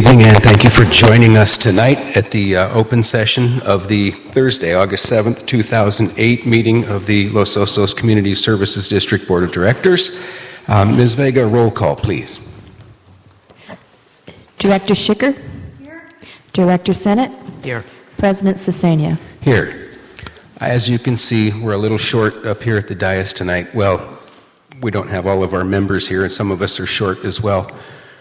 evening, and thank you for joining us tonight at the open session of the Thursday, August 7th, 2008 meeting of the Los Osos Community Services District Board of Directors. Ms. Vega, roll call, please. Director Schicker? Here. Director Sennett? Here. President Cesenia? Here. As you can see, we're a little short up here at the dais tonight. Well, we don't have all of our members here, and some of us are short as well.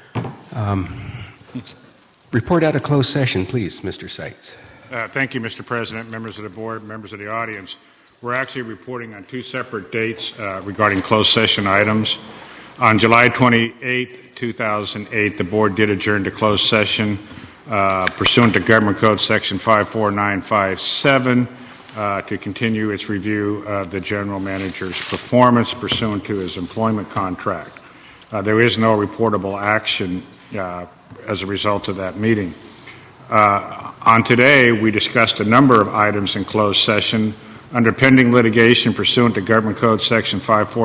Report out of closed session, please, Mr. Seitz. Thank you, Mr. President, members of the board, members of the audience. We're actually reporting on two separate dates regarding closed session items. On July 28, 2008, the board did adjourn to closed session pursuant to Government Code Section 54957 to continue its review of the general manager's performance pursuant to his employment contract. There is no reportable action as a result of that meeting. On today, we discussed a number of items in closed session. Under pending litigation pursuant to Government Code Section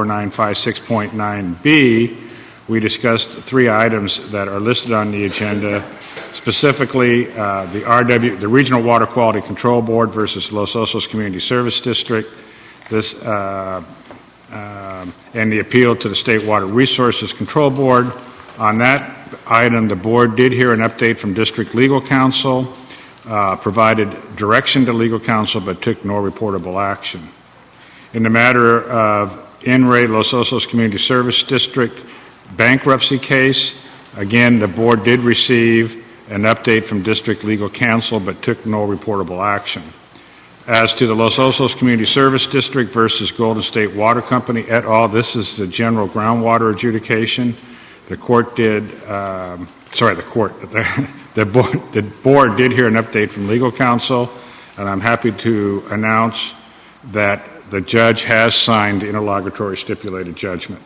54956.9b, we discussed three items that are listed on the agenda, specifically the Regional Water Quality Control Board versus Los Osos Community Service District, and the appeal to the State Water Resources Control Board. On that item, the board did hear an update from District Legal Counsel, provided direction to Legal Counsel, but took no reportable action. In the matter of In re Los Osos Community Service District bankruptcy case, again, the board did receive an update from District Legal Counsel, but took no reportable action. As to the Los Osos Community Service District versus Golden State Water Company et al., this is the general groundwater adjudication. The court did, the board did hear an update from legal counsel, and I'm happy to announce that the judge has signed the interlocutory stipulated judgment.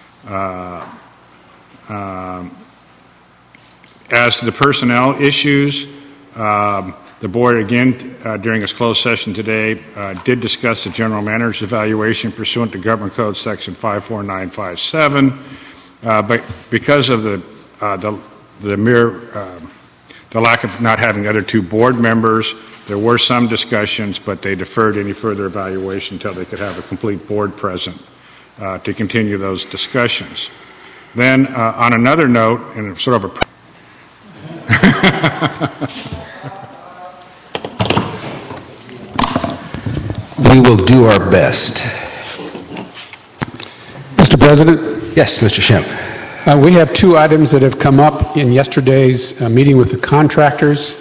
As to the personnel issues, the board, again, during its closed session today, did discuss the general manager's evaluation pursuant to Government Code Section 54957. But because of the lack of not having other two board members, there were some discussions, but they deferred any further evaluation until they could have a complete board present to continue those discussions. Then, on another note, and sort of a we will do our best. Mr. President? Yes, Mr. Schempp. We have two items that have come up in yesterday's meeting with the contractors,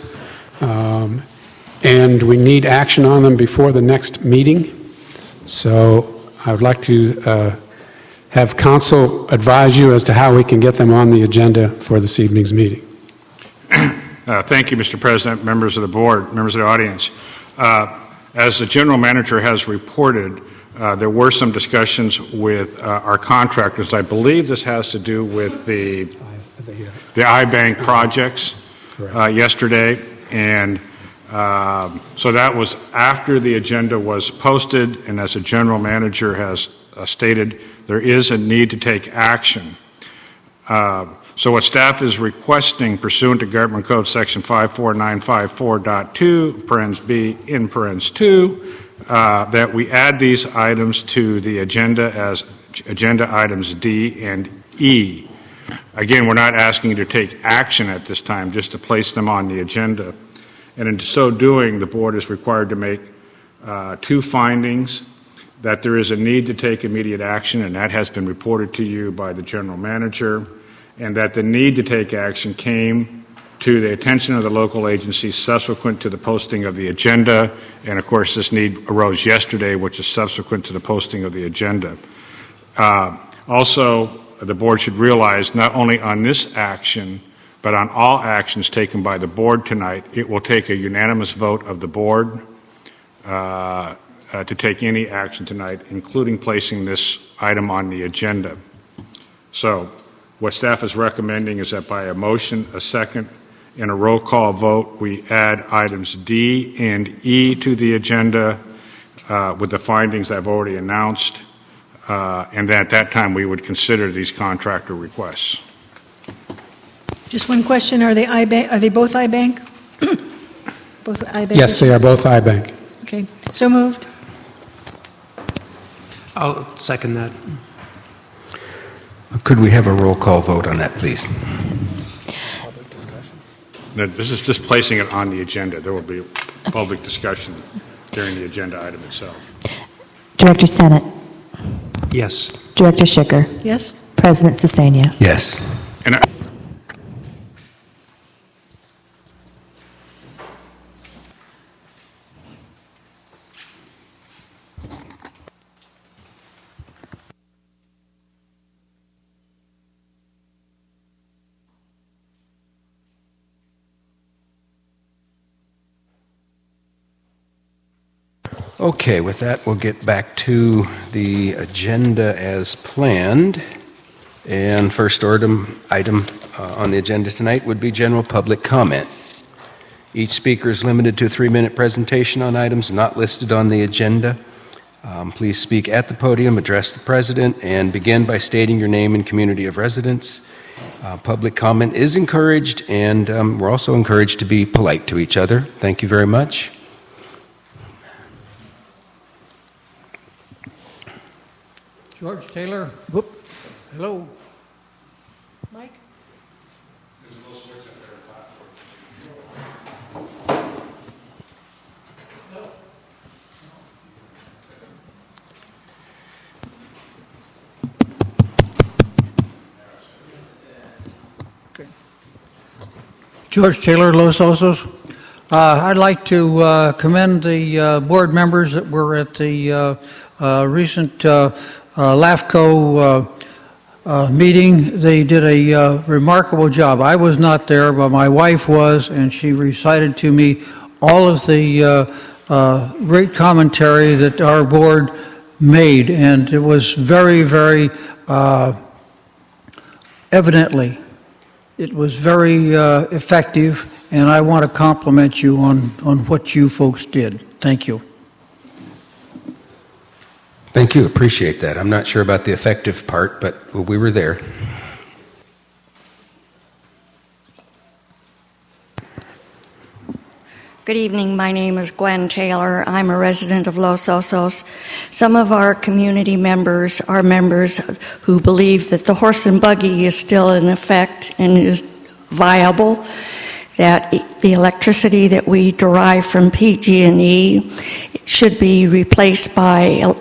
and we need action on them before the next meeting. So I would like to have council advise you as to how we can get them on the agenda for this evening's meeting. Thank you, Mr. President, members of the board, members of the audience. As the general manager has reported, there were some discussions with our contractors. I believe this has to do with the iBank projects yesterday, and so that was after the agenda was posted, and as the general manager has stated, there is a need to take action. So what staff is requesting pursuant to Government Code Section 54954.2, parens B in parens 2, that we add these items to the agenda as agenda items D and E. Again, we're not asking you to take action at this time, just to place them on the agenda. And in so doing, the board is required to make two findings: that there is a need to take immediate action, and that has been reported to you by the general manager, and that the need to take action came to the attention of the local agency subsequent to the posting of the agenda. And of course, this need arose yesterday, which is subsequent to the posting of the agenda. Also, the board should realize not only on this action, but on all actions taken by the board tonight, it will take a unanimous vote of the board to take any action tonight, including placing this item on the agenda. So what staff is recommending is that by a motion, a second, and a roll call vote, we add items D and E to the agenda with the findings I've already announced, and that at that time we would consider these contractor requests. Just one question, are they both iBank? Both iBank? Yes, they are both iBank. Okay, so moved. I'll second that. Could we have a roll call vote on that, please? No, this is just placing it on the agenda. There will be public discussion during the agenda item itself. Director Senate. Yes. Director Schicker. Yes? President Sesania. Yes. And Okay, with that, we'll get back to the agenda as planned. And first item on the agenda tonight would be general public comment. Each speaker is limited to a 3-minute presentation on items not listed on the agenda. Please speak at the podium, address the president, and begin by stating your name and community of residence. Public comment is encouraged, and we're also encouraged to be polite to each other. Thank you very much. George Taylor. Whoop. Hello. Mike? there's a little switch up there. George Taylor, Los Osos. I'd like to commend the board members that were at the recent LAFCO meeting. They did a remarkable job. I was not there, but my wife was, and she recited to me all of the great commentary that our board made, and it was very, very evidently, it was very effective, and I want to compliment you on what you folks did. Thank you. Thank you. Appreciate that. I'm not sure about the effective part, but we were there. Good evening. My name is Gwen Taylor. I'm a resident of Los Osos. Some of our community members are members who believe that the horse and buggy is still in effect and is viable, that the electricity that we derive from PG&E should be replaced by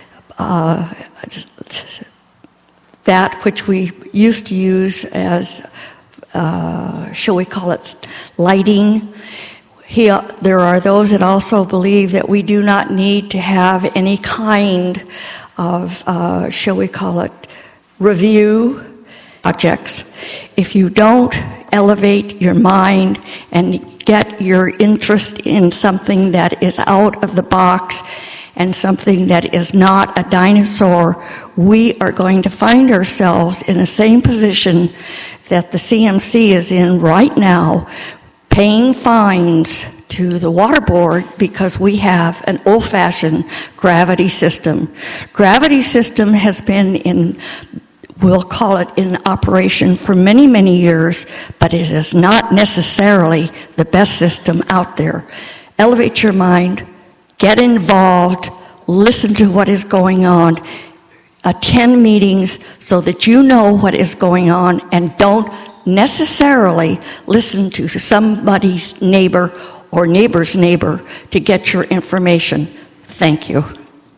that which we used to use as, shall we call it, lighting. There are those that also believe that we do not need to have any kind of, shall we call it, review projects. If you don't elevate your mind and get your interest in something that is out of the box and something that is not a dinosaur, we are going to find ourselves in the same position that the CMC is in right now, paying fines to the water board because we have an old-fashioned gravity system. Gravity system has been in, we'll call it in operation for many, many years, but it is not necessarily the best system out there. Elevate your mind, get involved, listen to what is going on, attend meetings so that you know what is going on, and don't necessarily listen to somebody's neighbor or neighbor's neighbor to get your information. Thank you.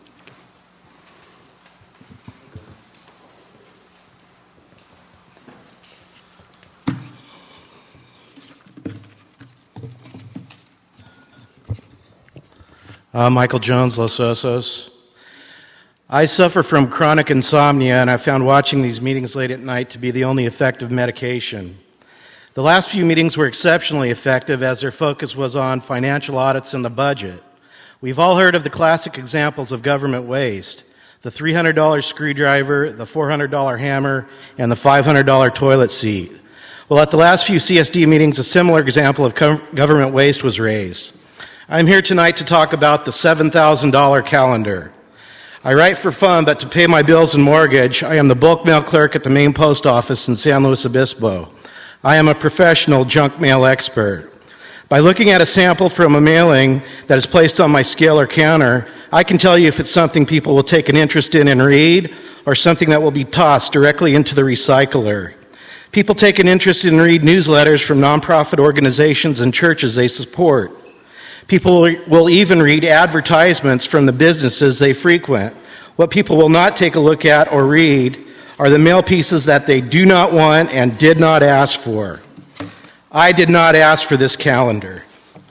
Michael Jones, Los Osos. I suffer from chronic insomnia, and I found watching these meetings late at night to be the only effective medication. The last few meetings were exceptionally effective as their focus was on financial audits and the budget. We've all heard of the classic examples of government waste: the $300 screwdriver, the $400 hammer, and the $500 toilet seat. Well, at the last few CSD meetings, a similar example of government waste was raised. I'm here tonight to talk about the $7,000 calendar. I write for fun, but to pay my bills and mortgage, I am the bulk mail clerk at the main post office in San Luis Obispo. I am a professional junk mail expert. By looking at a sample from a mailing that is placed on my scaler counter, I can tell you if it's something people will take an interest in and read, or something that will be tossed directly into the recycler. People take an interest in and read newsletters from nonprofit organizations and churches they support. People will even read advertisements from the businesses they frequent. What people will not take a look at or read are the mail pieces that they do not want and did not ask for. I did not ask for this calendar.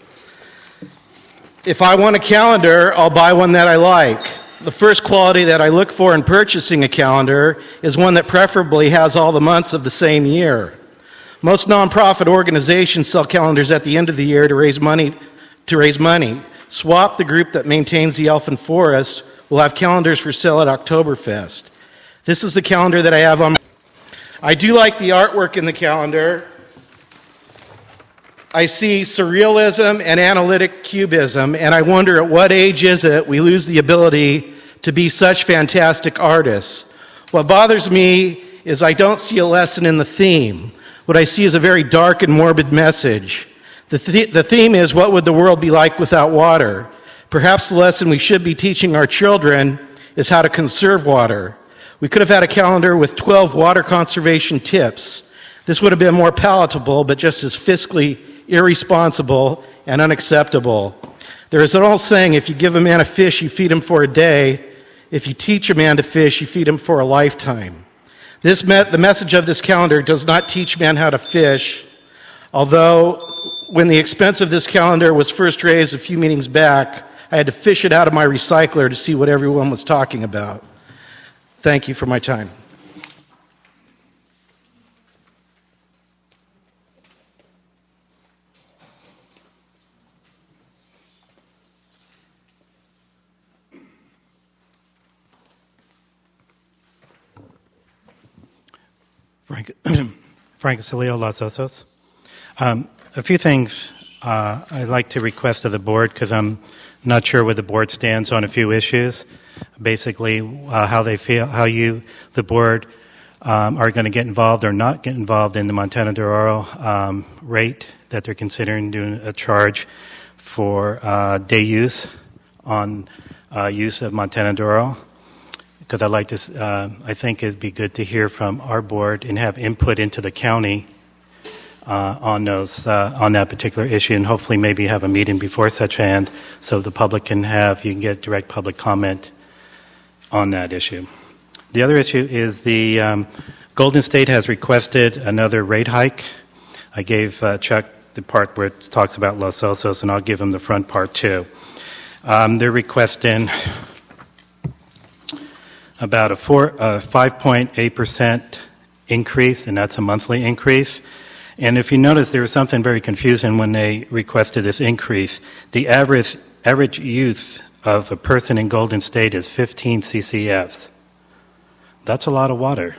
If I want a calendar, I'll buy one that I like. The first quality that I look for in purchasing a calendar is one that preferably has all the months of the same year. Most nonprofit organizations sell calendars at the end of the year to raise money. SWAP, the group that maintains the Elfin Forest, will have calendars for sale at Oktoberfest. This is the calendar that I have on. I do like the artwork in the calendar. I see surrealism and analytic cubism, and I wonder at what age is it we lose the ability to be such fantastic artists. What bothers me is I don't see a lesson in the theme. What I see is a very dark and morbid message. The theme is, what would the world be like without water? Perhaps the lesson we should be teaching our children is how to conserve water. We could have had a calendar with 12 water conservation tips. This would have been more palatable, but just as fiscally irresponsible and unacceptable. There is an old saying, if you give a man a fish, you feed him for a day. If you teach a man to fish, you feed him for a lifetime. The message of this calendar does not teach men how to fish, although when the expense of this calendar was first raised a few meetings back, I had to fish it out of my recycler to see what everyone was talking about. Thank you for my time. Frank Asilio, Los Osos. A few things I'd like to request of the board, because I'm not sure where the board stands on a few issues. Basically, how they feel, how you, the board, are going to get involved or not get involved in the Montana Dorado rate that they're considering doing a charge for day use on use of Montana Dorado. Because I'd like to, I think it'd be good to hear from our board and have input into the county on those, on that particular issue, and hopefully maybe have a meeting before such hand so the public can have, you can get direct public comment on that issue. The other issue is the Golden State has requested another rate hike. I gave Chuck the part where it talks about Los Osos, and I'll give him the front part too. They're requesting about a 5.8% increase, and that's a monthly increase. And if you notice, there was something very confusing when they requested this increase. The average use of a person in Golden State is 15 CCFs. That's a lot of water.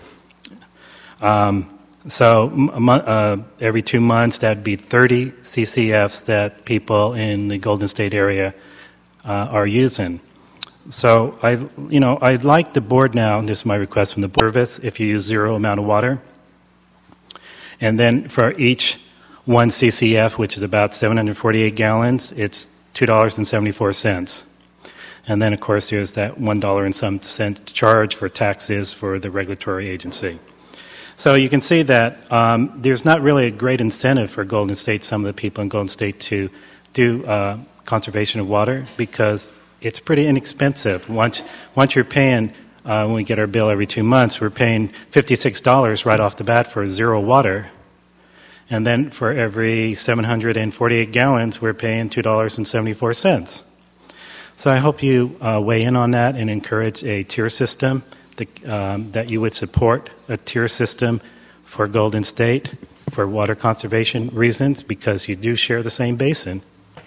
So every 2 months, that'd be 30 CCFs that people in the Golden State area are using. So I'd like the board now, and this is my request from the board, if you use zero amount of water, and then for each 1 CCF, which is about 748 gallons, it's $2.74. And then, of course, there's that $1 and some cent charge for taxes for the regulatory agency. So you can see that there's not really a great incentive for Golden State, some of the people in Golden State, to do conservation of water, because it's pretty inexpensive. Once you're paying, when we get our bill every 2 months, we're paying $56 right off the bat for zero water. And then for every 748 gallons, we're paying $2.74. So I hope you weigh in on that and encourage a tier system, that you would support a tier system for Golden State for water conservation reasons, because you do share the same basin.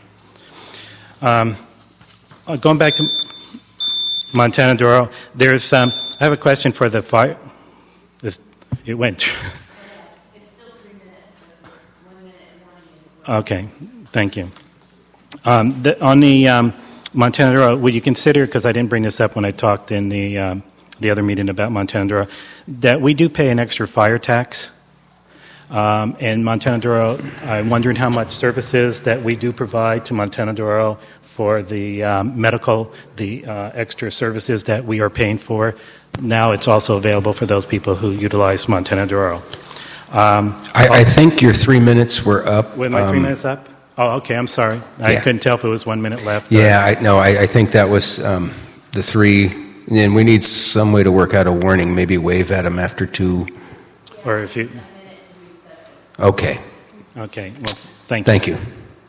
Going back to Montana Dorado, there's I have a question for the fire. It went. It's still 3 minutes. 1 minute and 1 minute. Okay, thank you. On the Montana Dorado, would you consider, because I didn't bring this up when I talked in the other meeting about Montana Dorado, that we do pay an extra fire tax And Montana Doro, I'm wondering how much services that we do provide to Montana Doro for the medical, the extra services that we are paying for. Now it's also available for those people who utilize Montana Doro. I think your 3 minutes were up. Were my 3 minutes up? Oh, okay, I'm sorry. I couldn't tell if it was 1 minute left. Yeah, I think that was the 3, and we need some way to work out a warning, maybe wave at them after 2. Or if you... Okay. Okay, well, thank you. Thank you.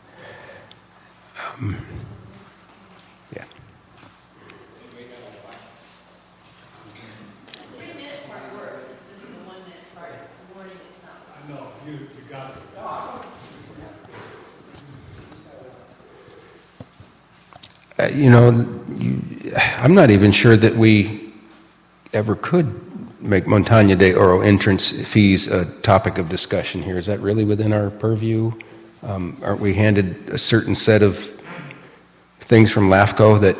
Yeah. I'm not even sure that we ever could make Montaña de Oro entrance fees a topic of discussion here. Is that really within our purview? Aren't we handed a certain set of things from LAFCO that...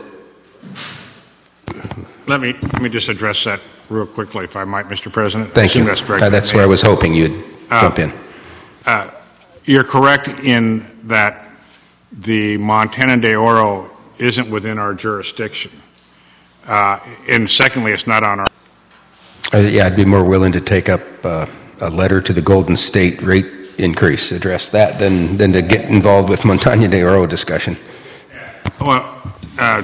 Let me just address that real quickly, if I might, Mr. President. Thank you. That's where I was hoping you'd jump in. You're correct in that the Montana de Oro isn't within our jurisdiction. And secondly, it's not on our... Yeah, I'd be more willing to take up a letter to the Golden State rate increase, address that, than to get involved with Montana de Oro discussion. Well, I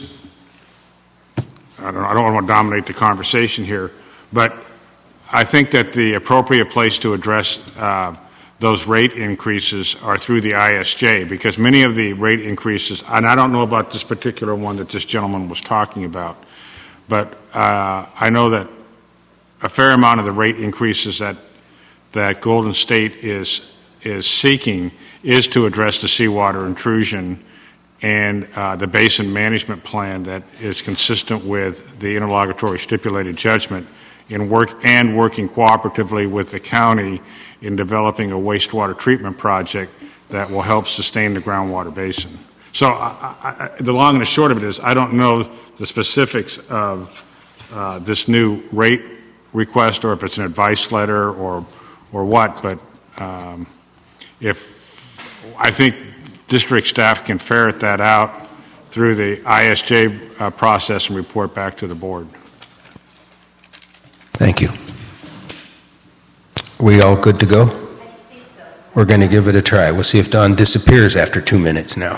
don't want to dominate the conversation here, but I think that the appropriate place to address those rate increases are through the ISJ, because many of the rate increases, and I don't know about this particular one that this gentleman was talking about, but I know that a fair amount of the rate increases that Golden State is seeking is to address the seawater intrusion and the basin management plan that is consistent with the interlocutory stipulated judgment and working cooperatively with the county in developing a wastewater treatment project that will help sustain the groundwater basin. So the long and the short of it is I don't know the specifics of this new rate request or if it's an advice letter or what, but if I think district staff can ferret that out through the ISJ process and report back to the board. Thank you. We all good to go? I think so. We're going to give it a try. We'll see if Don disappears after 2 minutes now.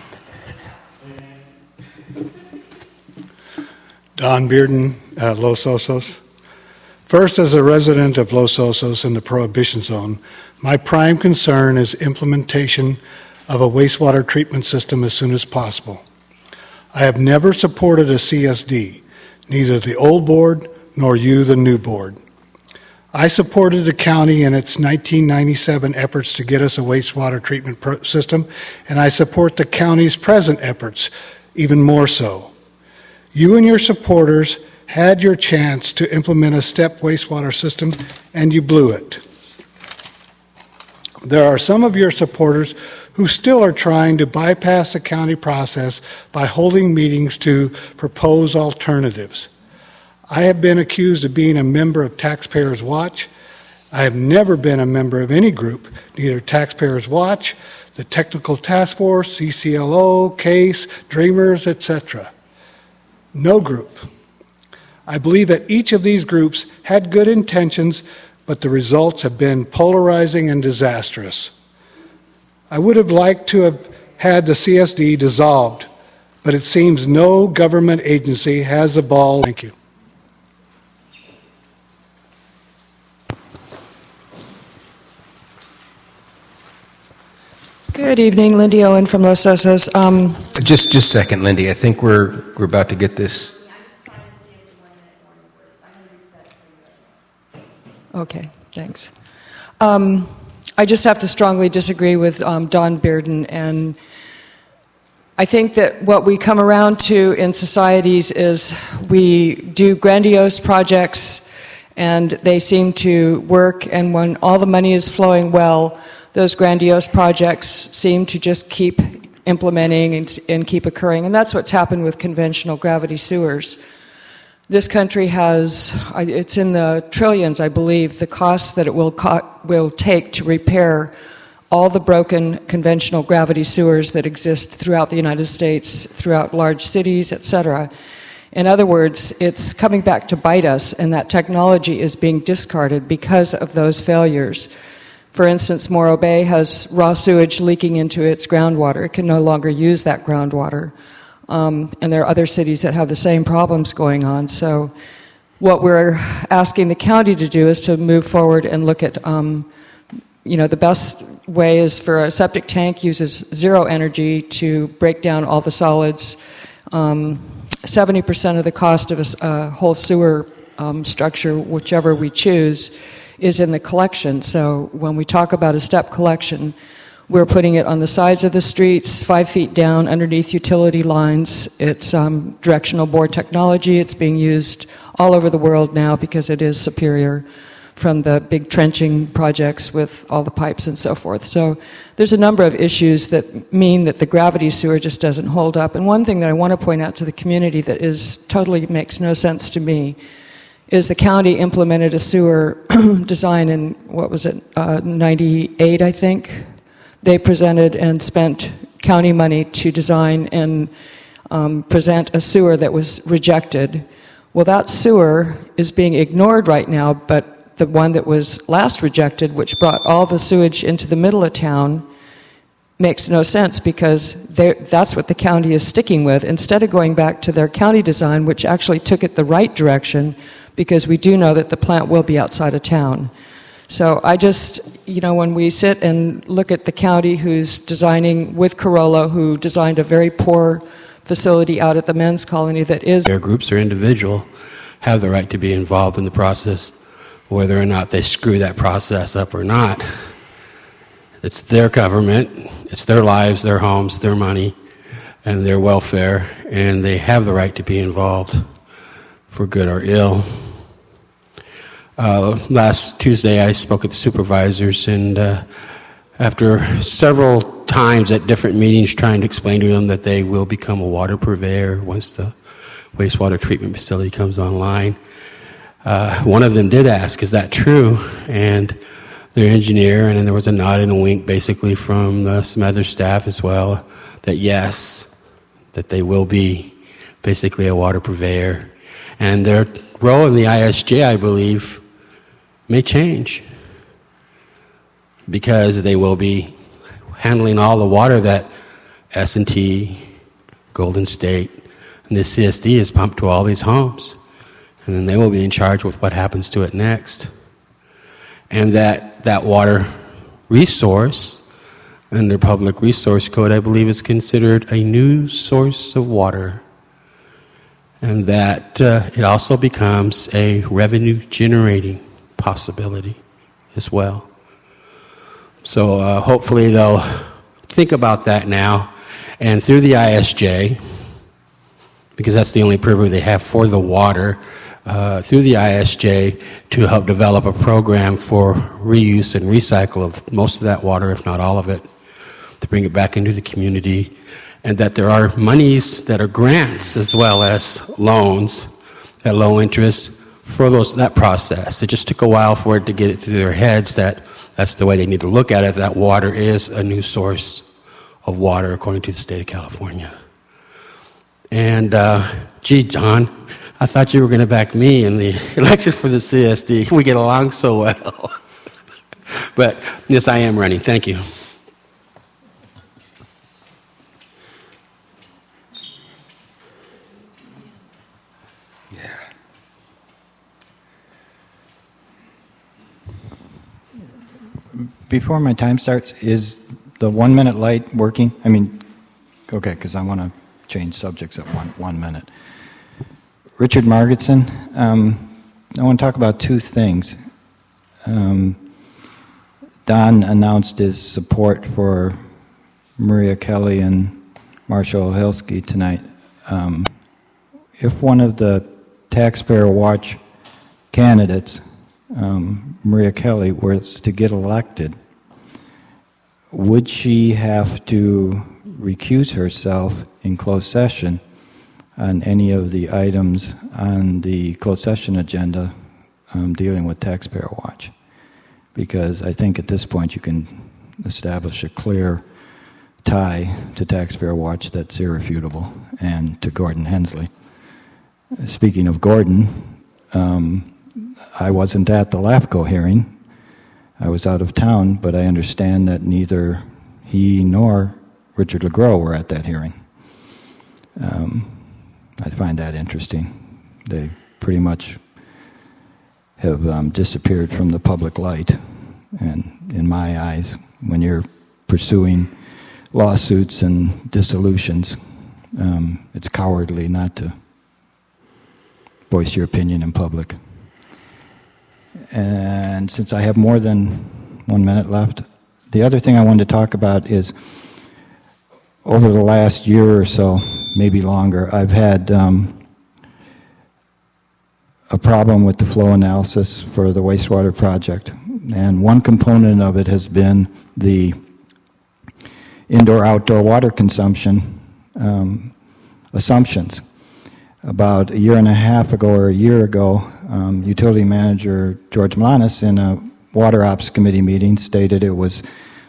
Don Bearden, Los Osos. First, as a resident of Los Osos in the Prohibition Zone, my prime concern is implementation of a wastewater treatment system as soon as possible. I have never supported a CSD, neither the old board nor you, the new board. I supported the county in its 1997 efforts to get us a wastewater treatment system, and I support the county's present efforts even more so. You and your supporters had your chance to implement a step wastewater system, and you blew it. There are some of your supporters who still are trying to bypass the county process by holding meetings to propose alternatives. I have been accused of being a member of Taxpayers Watch. I have never been a member of any group, neither Taxpayers Watch, the Technical Task Force, CCLO, CASE, Dreamers, etc. No group. I believe that each of these groups had good intentions, but the results have been polarizing and disastrous. I would have liked to have had the CSD dissolved, but it seems no government agency has the ball. Thank you. Good evening, Lindy Owen from Los Osos. Just a second, Lindy. I think we're about to get this. Okay, thanks. I just have to strongly disagree with Don Bearden, and I think that what we come around to in societies is we do grandiose projects and they seem to work, and when all the money is flowing well, those grandiose projects seem to just keep implementing and keep occurring, and that's what's happened with conventional gravity sewers. This country has, it's in the trillions, I believe, the costs that it will take to repair all the broken conventional gravity sewers that exist throughout the United States, throughout large cities, etc. In other words, it's coming back to bite us, and that technology is being discarded because of those failures. For instance, Morro Bay has raw sewage leaking into its groundwater. It can no longer use that groundwater. And there are other cities that have the same problems going on. So what we're asking the county to do is to move forward and look at, the best way is for a septic tank uses zero energy to break down all the solids. 70% of the cost of a whole sewer structure, whichever we choose, is in the collection. So when we talk about a step collection, we're putting it on the sides of the streets, 5 feet down, underneath utility lines. It's directional bore technology. It's being used all over the world now because it is superior from the big trenching projects with all the pipes and so forth. So there's a number of issues that mean that the gravity sewer just doesn't hold up. And one thing that I want to point out to the community that totally makes no sense to me is the county implemented a sewer design in, 98, I think. They presented and spent county money to design and present a sewer that was rejected. Well, that sewer is being ignored right now, but the one that was last rejected, which brought all the sewage into the middle of town, makes no sense because that's what the county is sticking with, instead of going back to their county design, which actually took it the right direction, because we do know that the plant will be outside of town. So I just, when we sit and look at the county who's designing with Corolla, who designed a very poor facility out at the men's colony that is... Their groups or individual have the right to be involved in the process, whether or not they screw that process up or not. It's their government, it's their lives, their homes, their money, and their welfare, and they have the right to be involved for good or ill. Last Tuesday, I spoke with the supervisors, and after several times at different meetings trying to explain to them that they will become a water purveyor once the wastewater treatment facility comes online, one of them did ask, is that true? And their engineer, and then there was a nod and a wink basically from some other staff as well, that yes, that they will be basically a water purveyor. And their role in the ISJ, I believe, may change because they will be handling all the water that S&T, Golden State, and the CSD is pumped to all these homes. And then they will be in charge with what happens to it next. And that water resource under Public Resource Code, I believe, is considered a new source of water. And that it also becomes a revenue-generating possibility as well. So hopefully they'll think about that now. And through the ISJ, because that's the only purview they have for the water, through the ISJ to help develop a program for reuse and recycle of most of that water, if not all of it, to bring it back into the community. And that there are monies that are grants as well as loans at low interest for that process. It just took a while for it to get it through their heads that that's the way they need to look at it, that water is a new source of water according to the state of California. And, gee, John, I thought you were going to back me in the election for the CSD. We get along so well. But, yes, I am running. Thank you. Before my time starts, is the 1 minute light working? Okay, because I want to change subjects at one minute. Richard Margetson, I want to talk about two things. Don announced his support for Maria Kelly and Marshall Ohilsky tonight. If one of the Taxpayer Watch candidates, Maria Kelly, was to get elected, would she have to recuse herself in closed session on any of the items on the closed session agenda dealing with Taxpayer Watch, because I think at this point you can establish a clear tie to Taxpayer Watch that's irrefutable, and to Gordon Hensley. Speaking of Gordon, I wasn't at the LAFCO hearing. I was out of town, but I understand that neither he nor Richard LeGros were at that hearing. I find that interesting. They pretty much have disappeared from the public light, and in my eyes, when you're pursuing lawsuits and dissolutions, it's cowardly not to voice your opinion in public. And since I have more than 1 minute left, the other thing I wanted to talk about is over the last year or so, maybe longer, I've had a problem with the flow analysis for the wastewater project. And one component of it has been the indoor-outdoor water consumption assumptions. About a year and a half ago or a year ago, utility manager George Malanis in a water ops committee meeting stated it was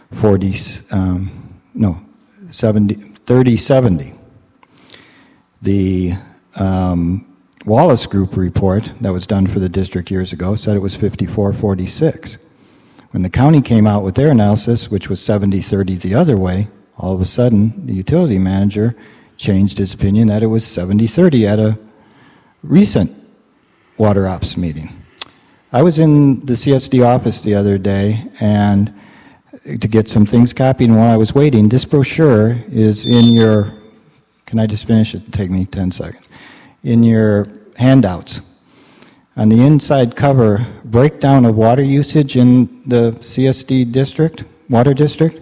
30-70. The Wallace Group report that was done for the district years ago said it was 54-46. When the county came out with their analysis, which was 70-30 the other way, all of a sudden the utility manager changed his opinion that it was 70-30 at a recent water ops meeting. I was in the CSD office the other day and to get some things copied, and while I was waiting, this brochure is in your, can I just finish it? It'll take me 10 seconds. In your handouts. On the inside cover, breakdown of water usage in the CSD district, water district.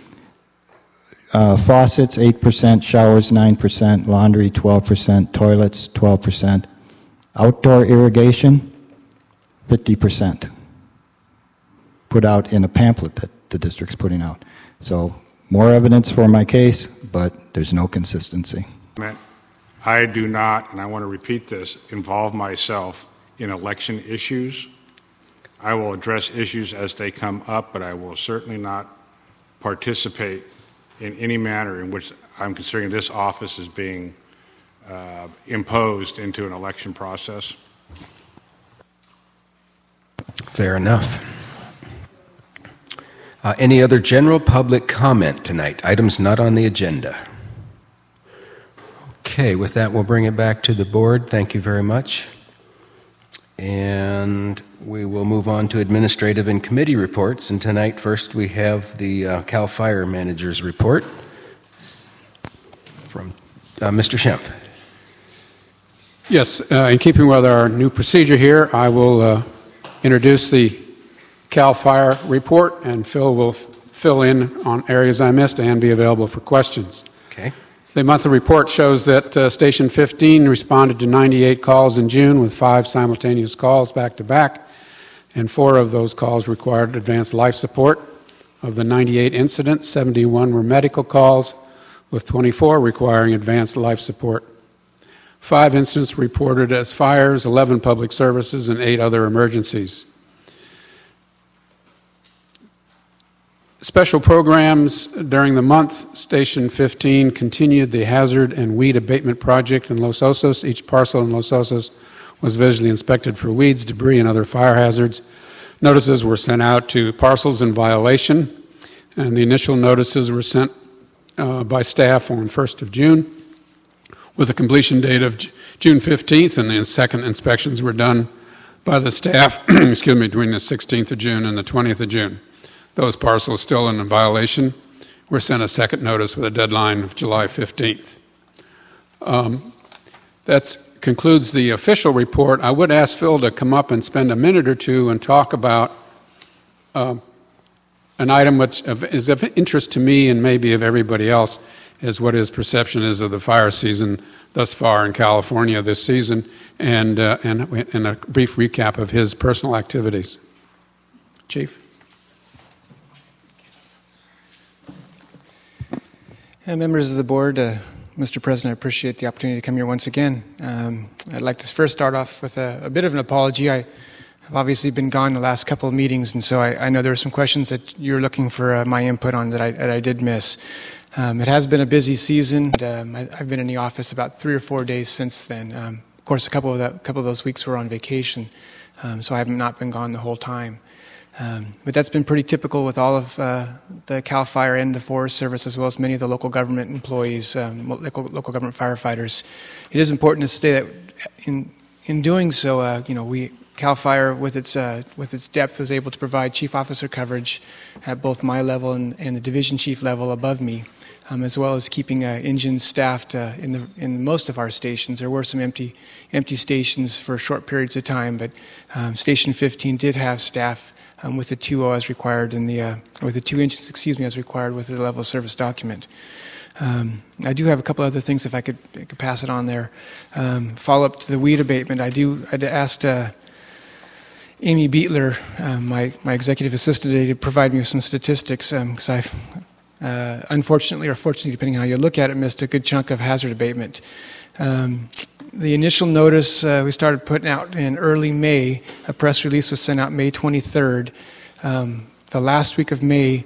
Faucets, 8%, showers, 9%, laundry, 12%, toilets, 12%. Outdoor irrigation, 50%. Put out in a pamphlet that the district's putting out. So, more evidence for my case, but there's no consistency. I do not, and I want to repeat this, involve myself in election issues. I will address issues as they come up, but I will certainly not participate in any manner in which I'm considering this office as being imposed into an election process. Fair enough. Any other general public comment tonight? Items not on the agenda. Okay, with that, we'll bring it back to the board. Thank you very much. And we will move on to administrative and committee reports. And tonight, first, we have the CAL FIRE Manager's report from Mr. Schempf. Yes, in keeping with our new procedure here, I will introduce the CAL FIRE report, and Phil will fill in on areas I missed and be available for questions. Okay. The monthly report shows that Station 15 responded to 98 calls in June with 5 simultaneous calls back-to-back, and 4 of those calls required advanced life support. Of the 98 incidents, 71 were medical calls, with 24 requiring advanced life support. 5 incidents reported as fires, 11 public services, and 8 other emergencies. Special programs during the month. Station 15 continued the hazard and weed abatement project in Los Osos. Each parcel in Los Osos was visually inspected for weeds, debris, and other fire hazards. Notices were sent out to parcels in violation, and the initial notices were sent by staff on 1st of June with a completion date of June 15th, and the second inspections were done by the staff between the 16th of June and the 20th of June. Those parcels still in violation were sent a second notice with a deadline of July 15th. That concludes the official report. I would ask Phil to come up and spend a minute or two and talk about an item which is of interest to me and maybe of everybody else, is what his perception is of the fire season thus far in California this season, and a brief recap of his personal activities. Chief? Members of the board, Mr. President, I appreciate the opportunity to come here once again. I'd like to first start off with a bit of an apology. I have obviously been gone the last couple of meetings, and so I know there are some questions that you're looking for my input on that I did miss. It has been a busy season. And, I've been in the office about 3 or 4 days since then. Of course, a couple of those weeks were on vacation, so I have not been gone the whole time. But that's been pretty typical with all of the CAL FIRE and the Forest Service, as well as many of the local government employees, local government firefighters. It is important to say that in doing so, CAL FIRE, with its depth, was able to provide chief officer coverage at both my level and the division chief level above me, as well as keeping engines staffed in most of our stations. There were some empty stations for short periods of time, but Station 15 did have staff with the 2O as required with the 2 engines, as required with the level of service document. I do have a couple other things if I could pass it on there. Follow up to the weed abatement. I'd asked Amy Beatler, my executive assistant today, to provide me with some statistics because I've unfortunately or fortunately, depending on how you look at it, missed a good chunk of hazard abatement. The initial notice we started putting out in early May. A press release was sent out May 23rd. The last week of May,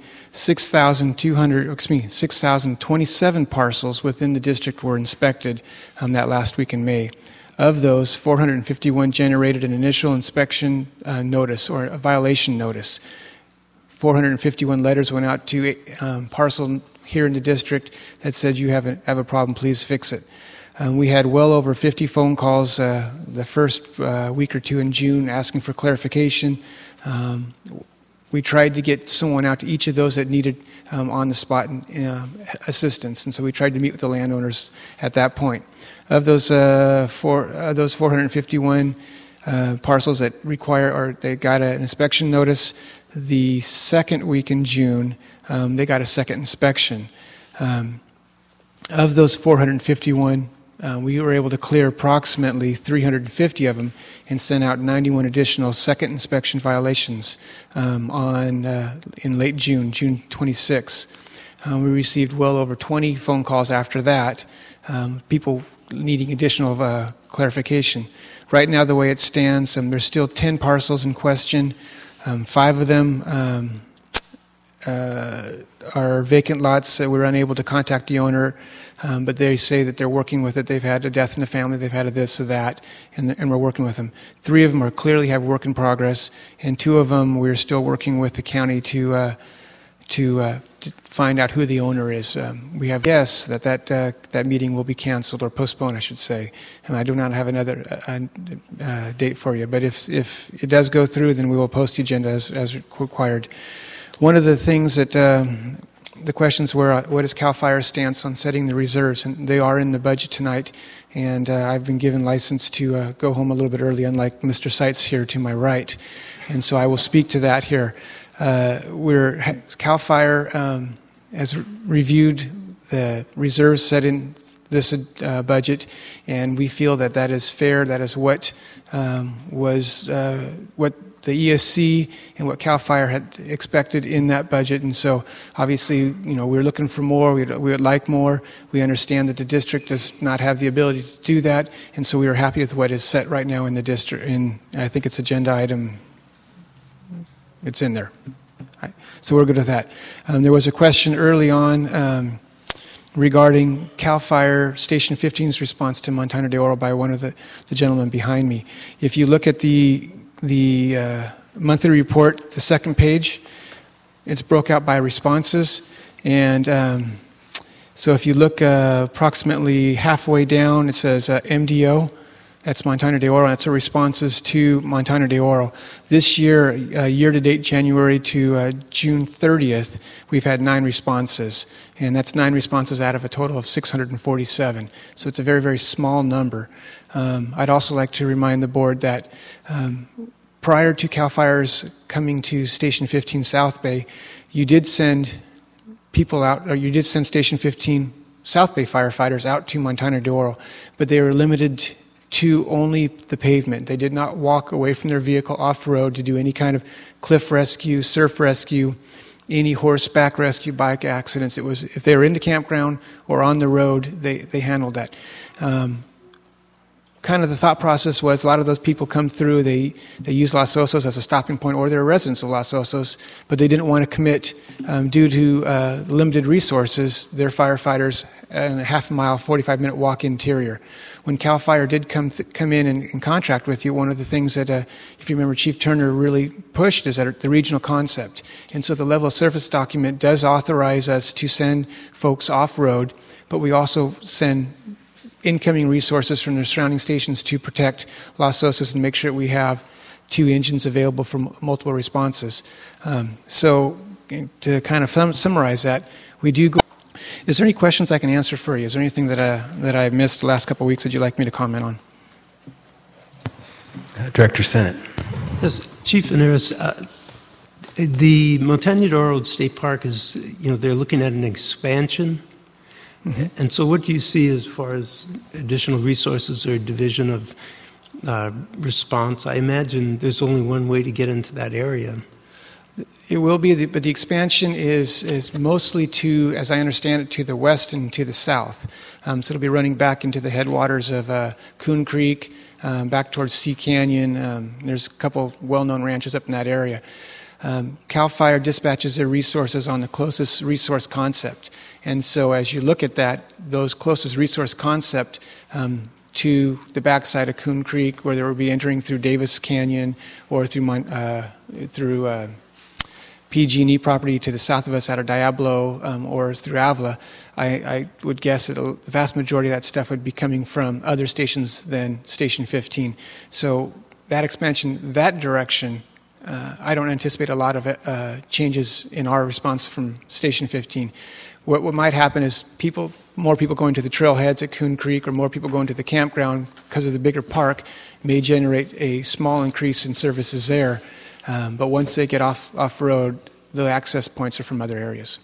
6,027 parcels within the district were inspected that last week in May. Of those, 451 generated an initial inspection notice or a violation notice. 451 letters went out to parcel here in the district that said, you have a problem, please fix it. We had well over 50 phone calls the first week or two in June asking for clarification. We tried to get someone out to each of those that needed on the spot assistance, and so we tried to meet with the landowners at that point. Of those 451 parcels that require or they got an inspection notice, the second week in June, they got a second inspection. Of those 451, we were able to clear approximately 350 of them and sent out 91 additional second inspection violations in late June 26. We received well over 20 phone calls after that, people needing additional clarification. Right now, the way it stands, there's still 10 parcels in question. 5 of them are vacant lots. We're unable to contact the owner, but they say that they're working with it. They've had a death in the family, they've had a this or that, and we're working with them. 3 of them are clearly have work in progress, and 2 of them we're still working with the county to find out who the owner is. We have guessed that meeting will be canceled or postponed, I should say. And I do not have another date for you. But if it does go through, then we will post the agenda as required. One of the things that the questions were, what is CAL FIRE's stance on setting the reserves? And they are in the budget tonight. And I've been given license to go home a little bit early, unlike Mr. Seitz here to my right. And so I will speak to that here. CAL FIRE has reviewed the reserves set in this budget, and we feel that is fair. That is what what the ESC and what CAL FIRE had expected in that budget. And so, obviously, we're looking for more. We would like more. We understand that the district does not have the ability to do that, and so we are happy with what is set right now in the district. And I think it's agenda item. It's in there. So we're good with that. There was a question early on regarding CAL FIRE Station 15's response to Montana de Oro by one of the gentlemen behind me. If you look at the monthly report, the second page, it's broke out by responses. And so if you look approximately halfway down, it says MDO. That's Montana de Oro. That's our responses to Montana de Oro. This year, year-to-date January to June 30th, we've had 9 responses. And that's 9 responses out of a total of 647. So it's a very, very small number. I'd also like to remind the board that prior to CAL FIRE's coming to Station 15 South Bay, you did send people out, or you did send Station 15 South Bay firefighters out to Montana de Oro, but they were limited to only the pavement. They did not walk away from their vehicle off-road to do any kind of cliff rescue, surf rescue, any horseback rescue, bike accidents. It was if they were in the campground or on the road, they handled that. Kind of the thought process was a lot of those people come through, they use Los Osos as a stopping point, or they're residents of Los Osos, but they didn't want to commit due to limited resources, their firefighters, and a half a mile, 45-minute walk interior. When CAL FIRE did come in and contract with you, one of the things that, if you remember, Chief Turner really pushed is that the regional concept. And so the level of service document does authorize us to send folks off-road, but we also send incoming resources from the surrounding stations to protect Los Osos and make sure we have 2 engines available for multiple responses. So to kind of summarize that, we do go. Is there any questions I can answer for you? Is there anything that I missed the last couple of weeks that you'd like me to comment on? Director Sennett. Yes, Chief Veneris, the Montaña de Oro State Park is, they're looking at an expansion. Mm-hmm. And so what do you see as far as additional resources or division of response? I imagine there's only one way to get into that area. It will be, but the expansion is mostly to, as I understand it, to the west and to the south. So it'll be running back into the headwaters of Coon Creek, back towards Sea Canyon. There's a couple well-known ranches up in that area. CAL FIRE dispatches their resources on the closest resource concept. And so as you look at that, those closest resource concept to the backside of Coon Creek, where they will be entering through Davis Canyon or through PG&E property to the south of us out of Diablo or through Avila, I would guess that the vast majority of that stuff would be coming from other stations than Station 15. So that expansion, that direction, I don't anticipate a lot of changes in our response from Station 15. What might happen is more people going to the trailheads at Coon Creek or more people going to the campground because of the bigger park may generate a small increase in services there. But once they get off-road, the access points are from other areas.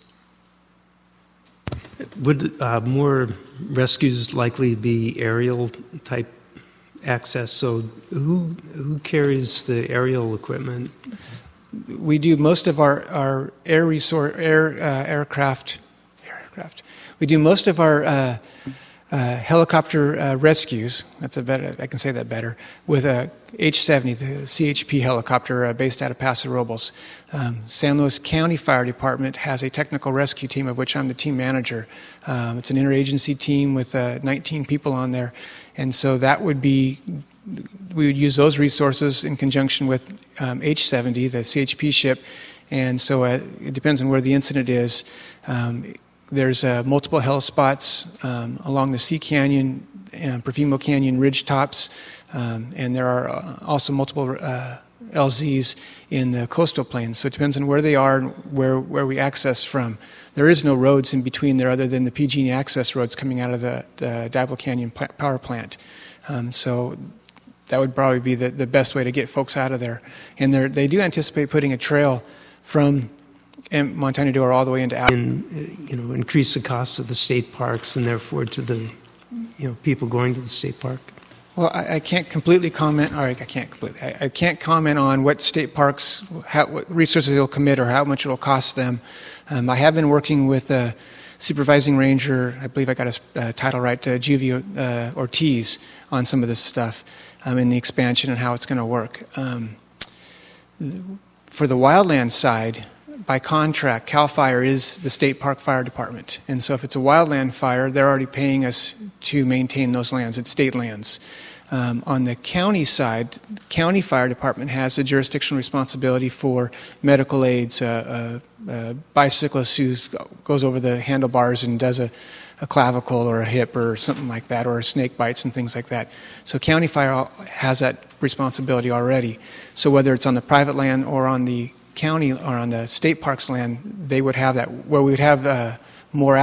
Would more rescues likely be aerial type access? So who carries the aerial equipment? We do most of our aircraft. We do most of our helicopter rescues. I can say that better. With a H-70, the CHP helicopter based out of Paso Robles. San Luis County Fire Department has a technical rescue team of which I'm the team manager. It's an interagency team with 19 people on there, and so that would be. We would use those resources in conjunction with H-70, the CHP ship, and so it depends on where the incident is. There's multiple heli spots along the Sea Canyon and Perfimo Canyon ridge tops, and there are also multiple LZs in the coastal plains. So it depends on where they are and where we access from. There is no roads in between there other than the PG&E access roads coming out of the Diablo Canyon power plant. So that would probably be the best way to get folks out of there. And they do anticipate putting a trail from Montaña de Oro all the way into increase the cost of the state parks and therefore to the people going to the state park. Well, I can't completely comment. I can't comment on what state parks, what resources they'll commit or how much it will cost them. I have been working with a supervising ranger. I believe I got his title right, Juvie Ortiz, on some of this stuff in the expansion and how it's going to work. For the wildland side, by contract, CAL FIRE is the state park fire department. And so if it's a wildland fire, they're already paying us to maintain those lands. It's state lands. On the county side, the county fire department has the jurisdictional responsibility for medical aids, a bicyclist who goes over the handlebars and does a clavicle or a hip or something like that, or snake bites and things like that. So county fire has that responsibility already. So whether it's on the private land or on the county or on the state parks land, they would have that. Where we would have more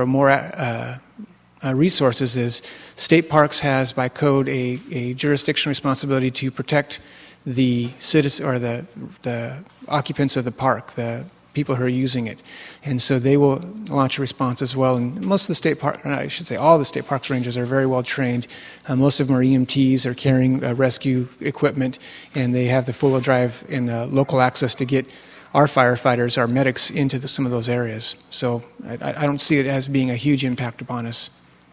resources is state parks has by code a jurisdictional responsibility to protect the citizens or the occupants of the park, the people who are using it, and so they will launch a response as well. And most of the state park, I should say, all the state parks rangers are very well trained. Most of them are EMTs, are carrying rescue equipment, and they have the four-wheel drive and the local access to get our firefighters, our medics into some of those areas. So I don't see it as being a huge impact upon us.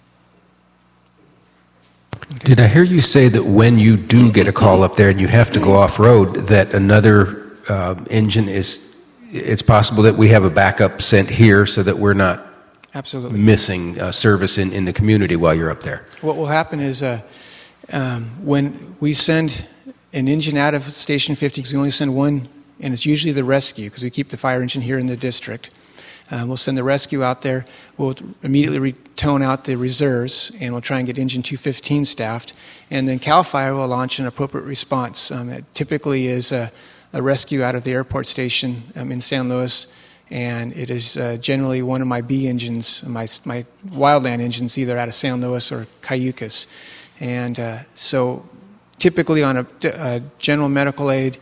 Okay. Did I hear you say that when you do get a call up there and you have to go off-road, that another engine it's possible that we have a backup sent here so that we're not absolutely missing service in the community while you're up there? What will happen is when we send an engine out of Station 50, because we only send one, and it's usually the rescue, because we keep the fire engine here in the district. We'll send the rescue out there. We'll immediately tone out the reserves, and we'll try and get engine 215 staffed. And then CAL FIRE will launch an appropriate response. It typically is a rescue out of the airport station in San Luis, and it is generally one of my B engines, my wildland engines, either out of San Luis or Cayucas. And so typically on a general medical aid,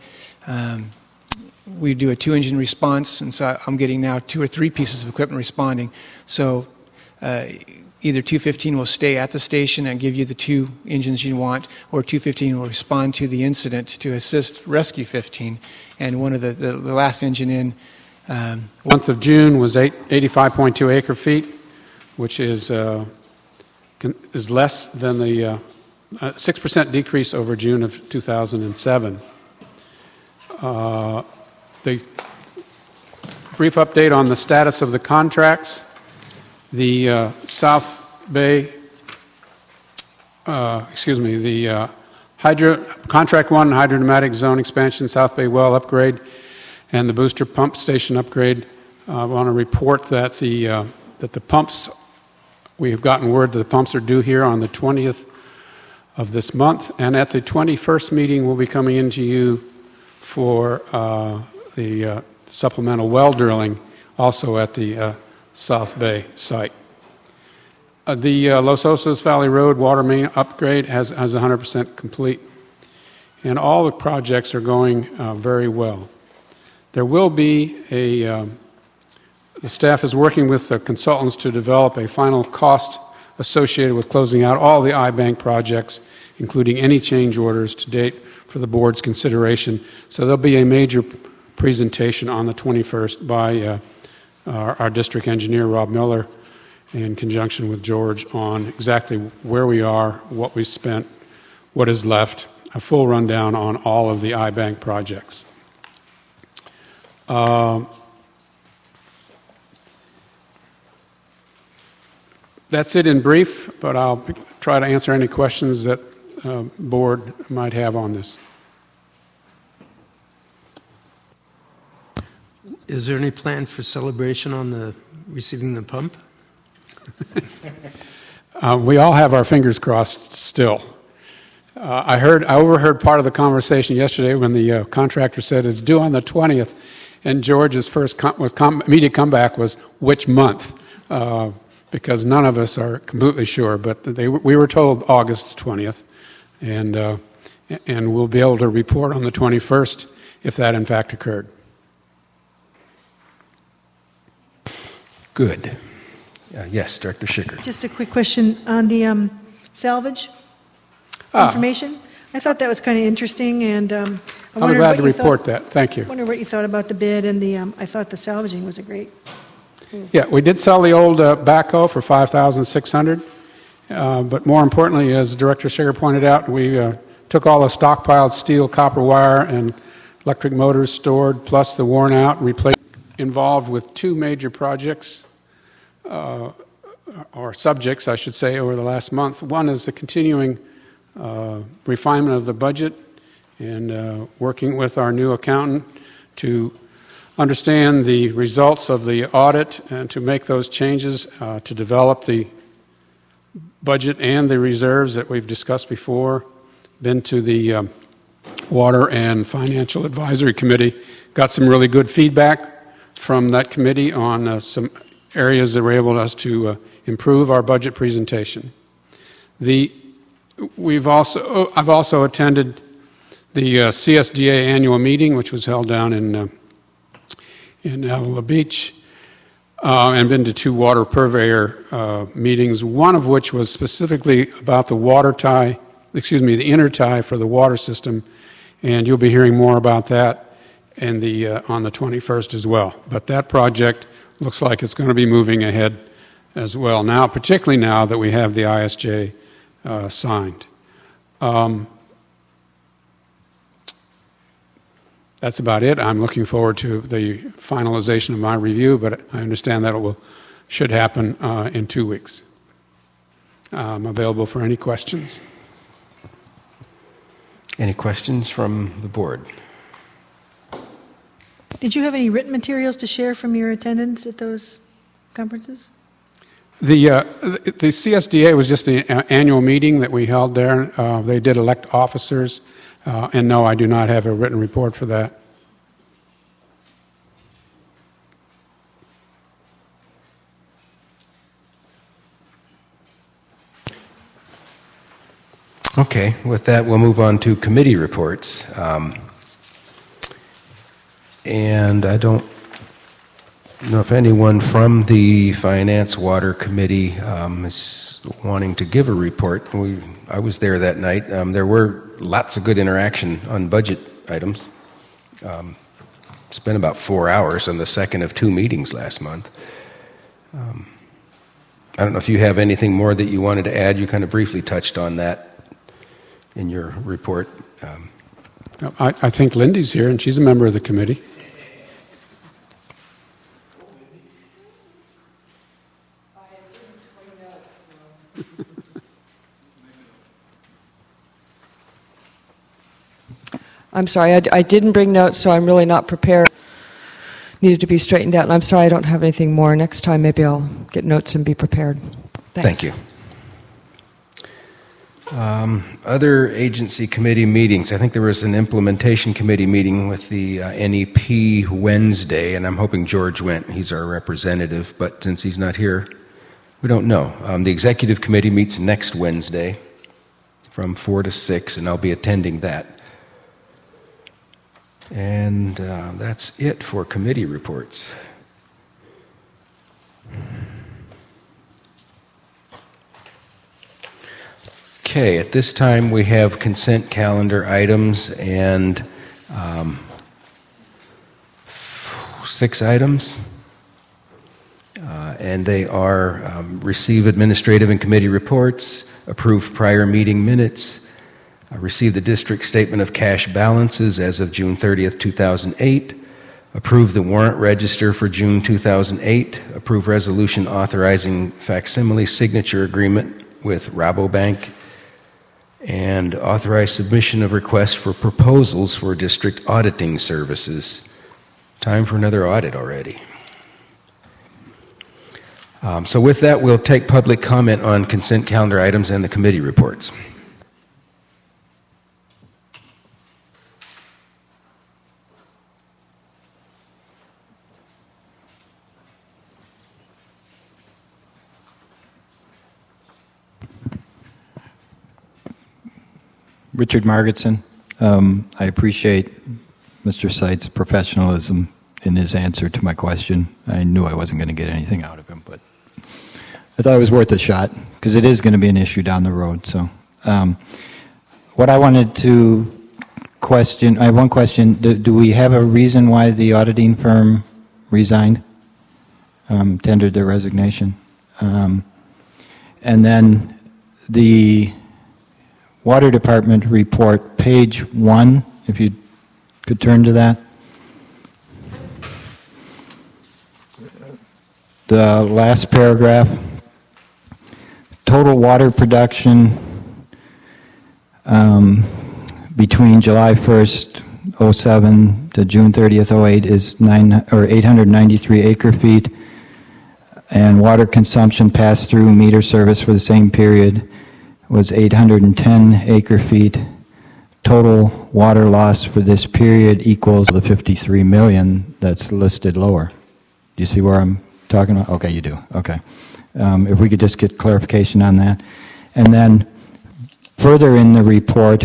we do a 2-engine response, and so I'm getting now 2 or 3 pieces of equipment responding. So either 215 will stay at the station and give you the 2 engines you want, or 215 will respond to the incident to assist Rescue 15. And one of the last engine in... month of June was 85.2 acre-feet, which is less than the 6% decrease over June of 2007. The brief update on the status of the contracts. The South Bay, the Contract 1 hydrodynamic zone expansion, South Bay well upgrade, and the booster pump station upgrade. I want to report that the pumps, we have gotten word that the pumps are due here on the 20th of this month, and at the 21st meeting we'll be coming into you for the supplemental well drilling, also at the South Bay site. The Los Osos Valley Road water main upgrade has 100% complete, and all the projects are going very well. There will be the staff is working with the consultants to develop a final cost associated with closing out all the I-Bank projects, including any change orders to date for the board's consideration. So there'll be a major presentation on the 21st by our district engineer, Rob Miller, in conjunction with George, on exactly where we are, what we spent, what is left, a full rundown on all of the I-Bank projects. That's it in brief, but I'll try to answer any questions that board might have on this. Is there any plan for celebration on the receiving the pump? We all have our fingers crossed still. I overheard part of the conversation yesterday when the contractor said it's due on the 20th, and George's first immediate comeback was which month, because none of us are completely sure. But we were told August 20th, and we'll be able to report on the 21st if that in fact occurred. Good. Yes, Director Schicker. Just a quick question on the salvage information. I thought that was kind of interesting, and I'm glad to report that. Thank you. I wonder what you thought about the bid, and I thought the salvaging was a great. Yeah, we did sell the old backhoe for $5,600, but more importantly, as Director Schicker pointed out, we took all the stockpiled steel, copper wire, and electric motors stored, plus the worn out, replaced. Involved with 2 major projects, or subjects, I should say, over the last month. One is the continuing refinement of the budget and working with our new accountant to understand the results of the audit and to make those changes to develop the budget and the reserves that we've discussed before. Been to the Water and Financial Advisory Committee, got some really good feedback from that committee on some areas that were able to improve our budget presentation. I've also attended the CSDA annual meeting, which was held down in Avila Beach, and been to 2 water purveyor meetings, one of which was specifically about the the inner tie for the water system, and you'll be hearing more about that and on the 21st as well. But that project looks like it's going to be moving ahead as well now, particularly now that we have the ISJ signed. That's about it. I'm looking forward to the finalization of my review, but I understand that should happen in 2 weeks. I'm available for any questions. Any questions from the board? Did you have any written materials to share from your attendance at those conferences? The CSDA was just the annual meeting that we held there. They did elect officers, and no, I do not have a written report for that. Okay, with that, we'll move on to committee reports. And I don't know if anyone from the Finance Water Committee is wanting to give a report. I was there that night. There were lots of good interaction on budget items. Spent about 4 hours on the second of 2 meetings last month. I don't know if you have anything more that you wanted to add. You kind of briefly touched on that in your report. I think Lindy's here, and she's a member of the committee. I'm sorry, I didn't bring notes, so I'm really not prepared. Needed to be straightened out, and I'm sorry I don't have anything more. Next time, maybe I'll get notes and be prepared. Thanks. Thank you. Other agency committee meetings. I think there was an implementation committee meeting with the NEP Wednesday, and I'm hoping George went. He's our representative, but since he's not here, we don't know. The executive committee meets next Wednesday from 4 to 6, and I'll be attending that. And that's it for committee reports. Okay, at this time we have consent calendar items and 6 items. And they are receive administrative and committee reports, approve prior meeting minutes, receive the district statement of cash balances as of June 30th, 2008, approve the warrant register for June 2008, approve resolution authorizing facsimile signature agreement with Rabobank, and authorize submission of requests for proposals for district auditing services. Time for another audit already. So with that, we'll take public comment on consent calendar items and the committee reports. Richard Margetson. I appreciate Mr. Seitz' professionalism in his answer to my question. I knew I wasn't going to get anything out of him, but I thought it was worth a shot because it is going to be an issue down the road. So, what I wanted to question, I have one question. Do we have a reason why the auditing firm resigned, tendered their resignation? And then the Water Department report, page 1, if you could turn to that. The last paragraph, total water production between July 1st, 07 to June 30th, 08 is 893 acre feet, and water consumption pass-through meter service for the same period was 810 acre feet. Total water loss for this period equals the 53 million that's listed lower. Do you see where I'm talking about? Okay, you do. Okay. If we could just get clarification on that. And then further in the report,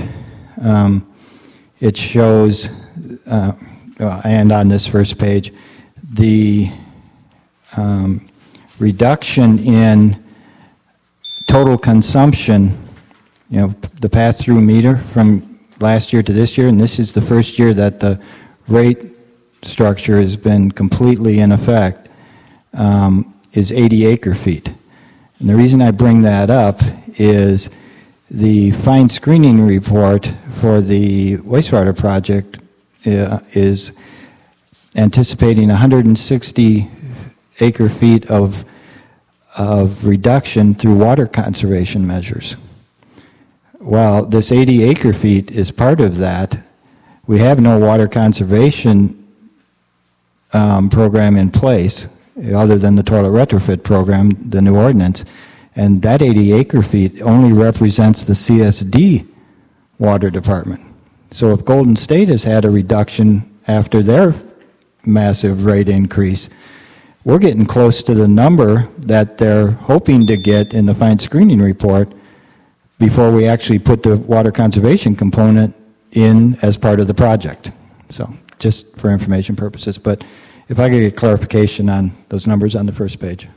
it shows, and on this first page, the reduction in total consumption, the pass-through meter from last year to this year, and this is the first year that the rate structure has been completely in effect is 80 acre-feet. And the reason I bring that up is the fine screening report for the wastewater project is anticipating 160 acre-feet of reduction through water conservation measures. While this 80 acre-feet is part of that, we have no water conservation program in place other than the toilet retrofit program, the new ordinance, and that 80 acre-feet only represents the CSD water department. So if Golden State has had a reduction after their massive rate increase, we're getting close to the number that they're hoping to get in the fine screening report before we actually put the water conservation component in as part of the project. So just for information purposes, but if I could get clarification on those numbers on the first page.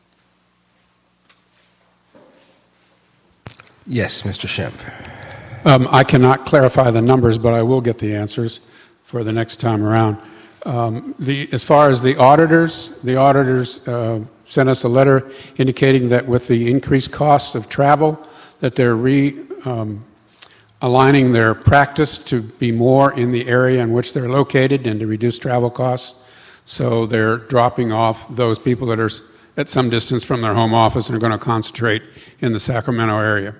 Yes, Mr. Schempp. I cannot clarify the numbers, but I will get the answers for the next time around. As far as the auditors sent us a letter indicating that with the increased cost of travel, that they're aligning their practice to be more in the area in which they're located and to reduce travel costs. So they're dropping off those people that are at some distance from their home office and are going to concentrate in the Sacramento area.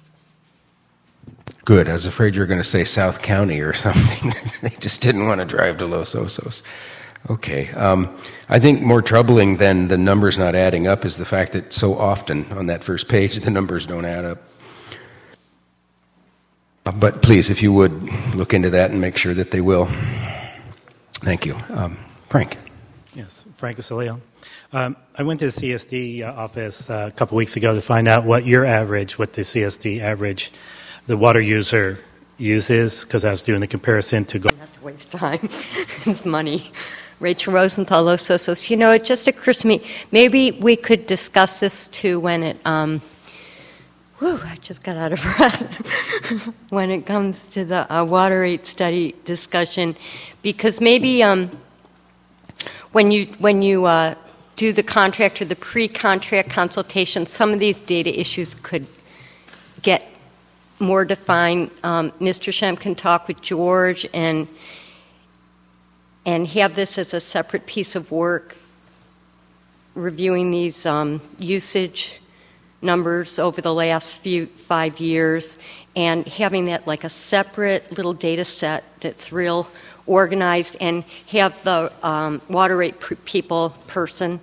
Good. I was afraid you were going to say South County or something. They just didn't want to drive to Los Osos. Okay. I think more troubling than the numbers not adding up is the fact that so often on that first page the numbers don't add up. But please, if you would, look into that and make sure that they will. Thank you. Frank. Yes, Frank Asilio. I went to the CSD office a couple weeks ago to find out what the CSD average, the water user uses, because I was doing the comparison to go. Not to waste time. It's money. Rachel Rosenthal, Los Osos. You know, it just occurs to me, maybe we could discuss this too when it, I just got out of breath, when it comes to the water rate study discussion, because maybe when you do the contract or the pre-contract consultation, some of these data issues could get more defined. Mr. Schempp can talk with George and have this as a separate piece of work, reviewing these usage numbers over the last 5 years and having that like a separate little data set that's real organized, and have the water rate person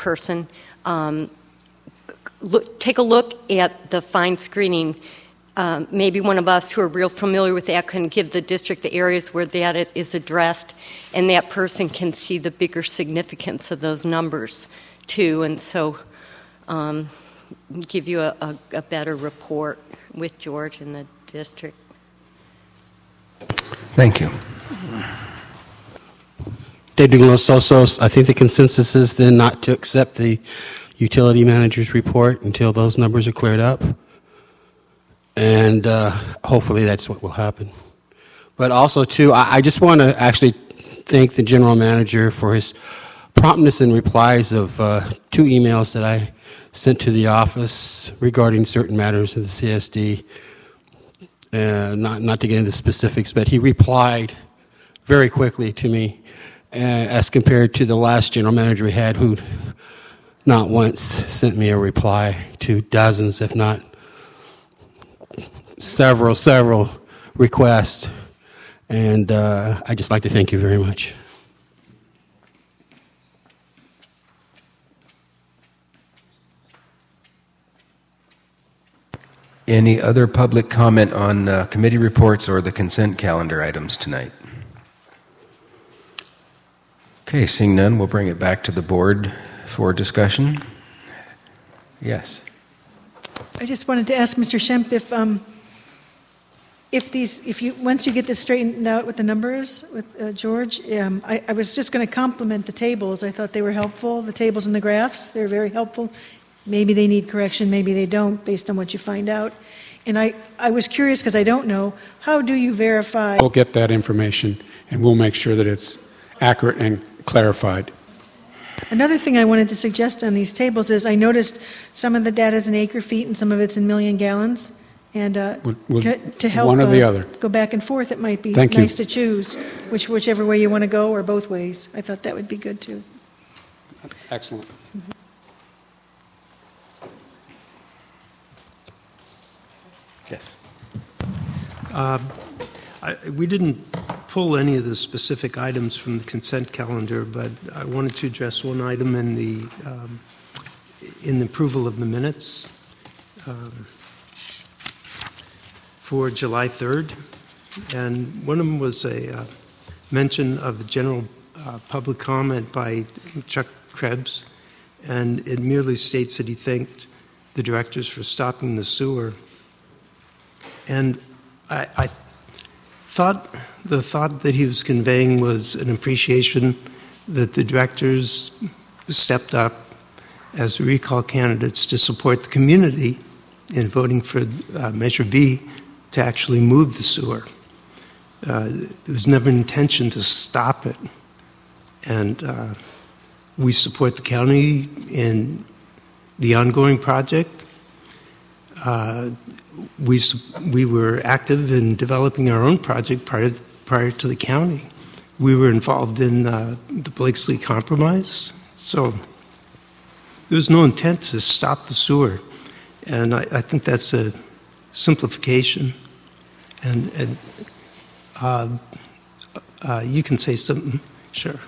take a look at the fine screening. Maybe one of us who are real familiar with that can give the district the areas where that is addressed, and that person can see the bigger significance of those numbers too, and so give you a better report with George and the district. Thank you. David Los Osos, I think the consensus is then not to accept the utility manager's report until those numbers are cleared up. And hopefully that's what will happen. But also, too, I just want to actually thank the general manager for his promptness in replies of 2 emails that I sent to the office regarding certain matters of the CSD. Not to get into specifics, but he replied very quickly to me as compared to the last general manager we had, who not once sent me a reply to dozens, if not several requests. And I'd just like to thank you very much. Any other public comment on committee reports or the consent calendar items tonight? Okay, seeing none, we'll bring it back to the board for discussion. Yes. I just wanted to ask Mr. Schempp if you once you get this straightened out with the numbers with George, I was just going to compliment the tables. I thought they were helpful. The tables and the graphs, they're very helpful. Maybe they need correction, maybe they don't, based on what you find out. And I was curious, because I don't know, how do you verify? We'll get that information, and we'll make sure that it's accurate and clarified. Another thing I wanted to suggest on these tables is I noticed some of the data is in acre feet and some of it's in million gallons. And to help one or the other. Go back and forth, it might be Thank nice you. to choose whichever way you want to go or both ways. I thought that would be good too. Excellent. Yes. We didn't pull any of the specific items from the consent calendar, but I wanted to address one item in the approval of the minutes for July 3rd. And one of them was a mention of a general public comment by Chuck Krebs, and it merely states that he thanked the directors for stopping the sewer. And I thought the thought that he was conveying was an appreciation that the directors stepped up as recall candidates to support the community in voting for Measure B to actually move the sewer. There was never an intention to stop it. And we support the county in the ongoing project. We were active in developing our own project prior to the county. We were involved in the Blakesley Compromise. So there was no intent to stop the sewer. And I think that's a simplification. And you can say something. Sure.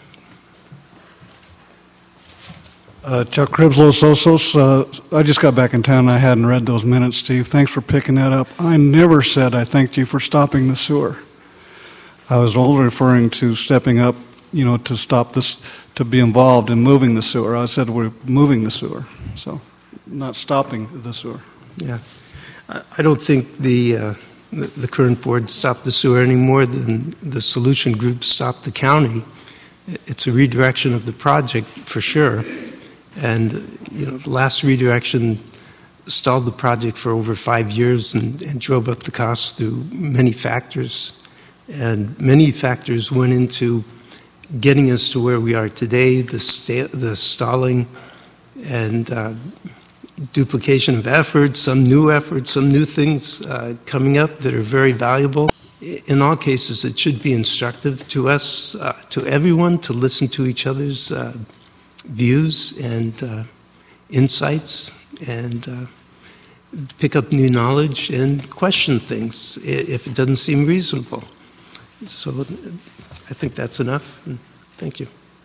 Chuck Krebs, Los Osos. I just got back in town and I hadn't read those minutes, Steve. Thanks for picking that up. I never said I thanked you for stopping the sewer. I was only referring to stepping up, to stop this, to be involved in moving the sewer. I said we're moving the sewer, so not stopping the sewer. Yeah. I don't think the current board stopped the sewer any more than the solution group stopped the county. It's a redirection of the project for sure. And, the last redirection stalled the project for over 5 years and drove up the cost through many factors. And many factors went into getting us to where we are today, the stalling and duplication of efforts, some new things coming up that are very valuable. In all cases, it should be instructive to us, to everyone, to listen to each other's views and insights and pick up new knowledge and question things if it doesn't seem reasonable. So I think that's enough. Thank you.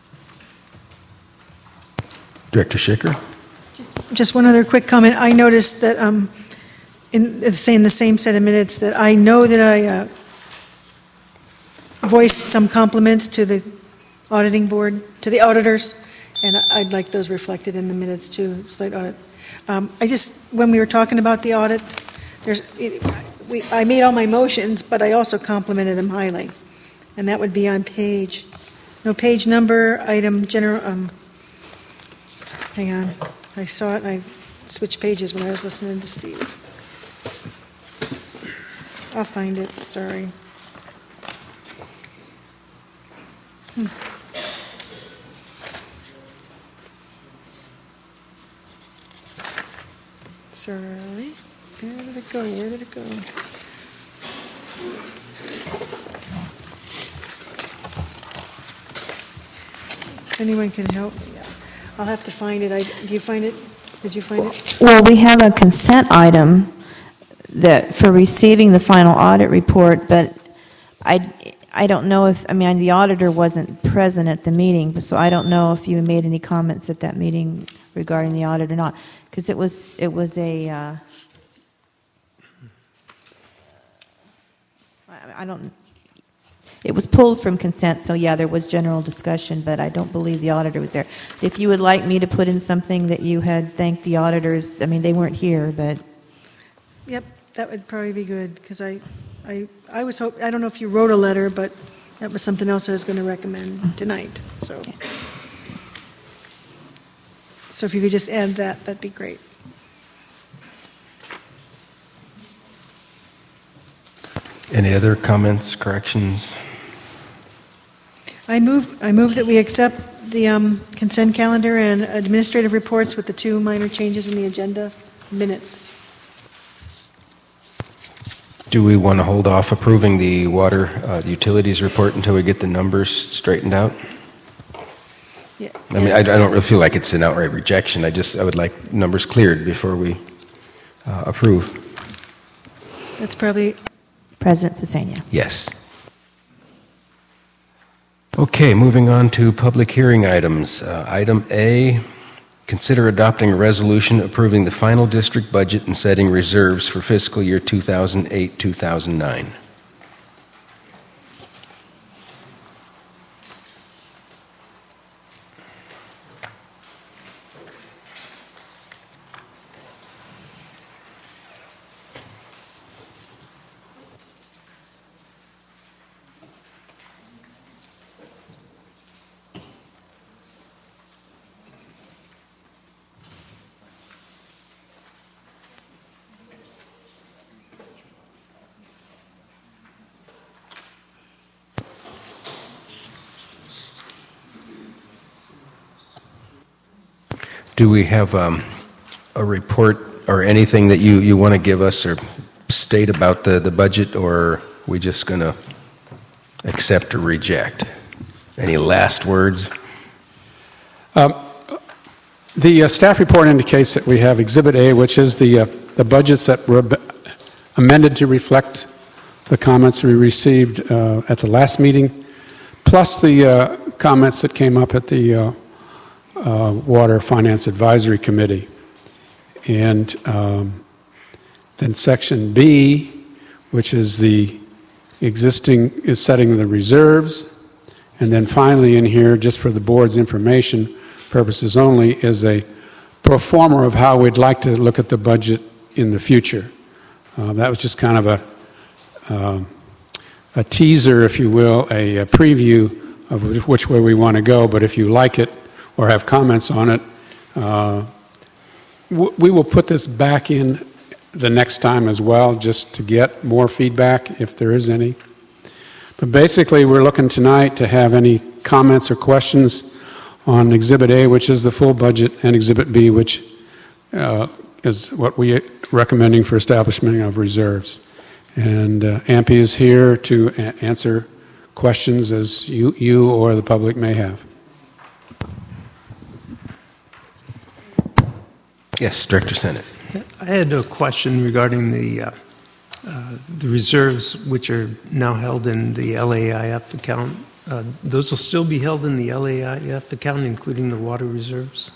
Director Schicker? Just one other quick comment. I noticed that in the same set of minutes that I know that I voiced some compliments to the auditing board, to the auditors, and I'd like those reflected in the minutes too, site audit. When we were talking about the audit, I made all my motions, but I also complimented them highly. And that would be on page number, item general, hang on. I saw it and I switched pages when I was listening to Steve. I'll find it, sorry. Sorry. Where did it go? If anyone can help me, I'll have to find it. Do you find it? Did you find it? Well, we have a consent item for receiving the final audit report, but I don't know if, the auditor wasn't present at the meeting, so I don't know if you made any comments at that meeting regarding the audit or not, because it was a, it was pulled from consent, so yeah, there was general discussion, but I don't believe the auditor was there. If you would like me to put in something that you had thanked the auditors, they weren't here, but... Yep, that would probably be good, because I was I don't know if you wrote a letter, but that was something else I was going to recommend tonight. So if you could just add that, that'd be great. Any other comments, corrections? I move that we accept the consent calendar and administrative reports with the 2 minor changes in the agenda minutes. Do we want to hold off approving the water utilities report until we get the numbers straightened out? Yeah. I mean, I don't really feel like it's an outright rejection. I would like numbers cleared before we approve. That's probably... President Cesenia. Yes. Okay, moving on to public hearing items. Item A, consider adopting a resolution approving the final district budget and setting reserves for fiscal year 2008-2009. Do we have a report or anything that you want to give us or state about the budget, or are we just going to accept or reject? Any last words? The staff report indicates that we have Exhibit A, which is the budgets that were amended to reflect the comments we received at the last meeting, plus the comments that came up at the Water Finance Advisory Committee. And then Section B, which is the existing, is setting the reserves. And then finally in here, just for the board's information purposes only, is a pro forma of how we'd like to look at the budget in the future. That was just kind of a teaser, if you will, a preview of which way we want to go. But if you like it or have comments on it, we will put this back in the next time as well, just to get more feedback if there is any. But basically, we're looking tonight to have any comments or questions on Exhibit A, which is the full budget, and Exhibit B, which is what we are recommending for establishment of reserves. And AMPI is here to answer questions as you or the public may have. Yes, Director Senate. I had a question regarding the reserves, which are now held in the LAIF account. Those will still be held in the LAIF account, including the water reserves?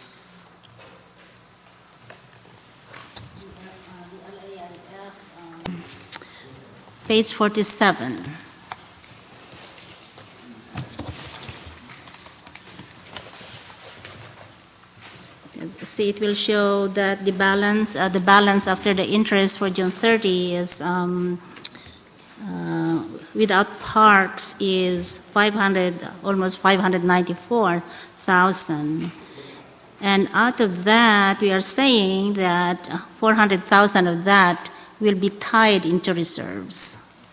Page 47. See, it will show that the balance after the interest for June 30 is without parks is almost 594,000, and out of that we are saying that 400,000 of that will be tied into reserves.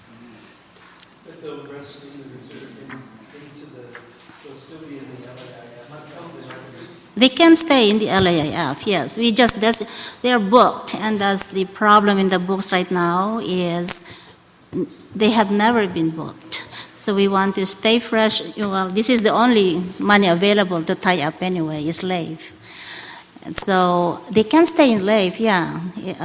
They can stay in the LAIF, yes. They are booked, and that's the problem in the books right now is they have never been booked. So we want to stay fresh. Well, this is the only money available to tie up anyway, is LAIF. And so they can stay in LAIF, yeah.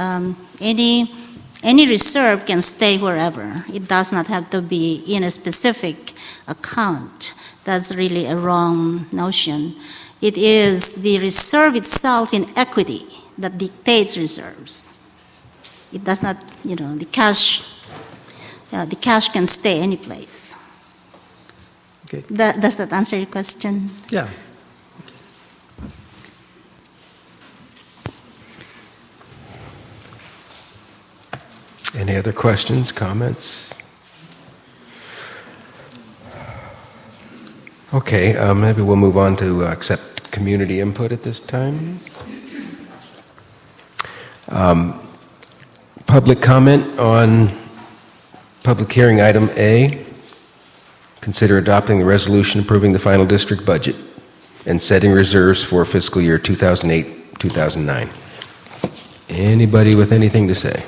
Any reserve can stay wherever. It does not have to be in a specific account. That's really a wrong notion. It is the reserve itself in equity that dictates reserves. It does not, the cash can stay any place. Okay. Does that answer your question? Yeah. Any other questions, comments? Okay, maybe we'll move on to accept community input at this time. Public comment on public hearing item A. Consider adopting the resolution approving the final district budget and setting reserves for fiscal year 2008-2009. Anybody with anything to say?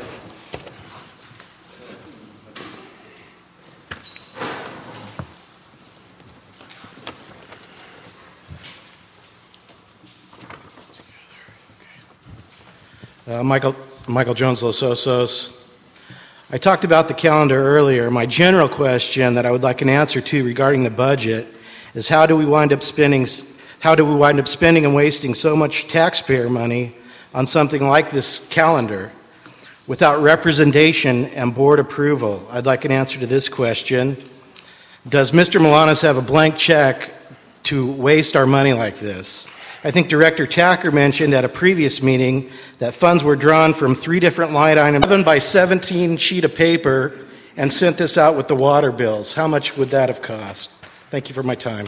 Michael Jones, Los Osos. I talked about the calendar earlier. My general question that I would like an answer to regarding the budget is how do we wind up spending and wasting so much taxpayer money on something like this calendar without representation and board approval? I'd like an answer to this question. Does Mr. Milanos have a blank check to waste our money like this? I think Director Tacker mentioned at a previous meeting that funds were drawn from 3 different line items, 7 by 17 sheet of paper, and sent this out with the water bills. How much would that have cost? Thank you for my time.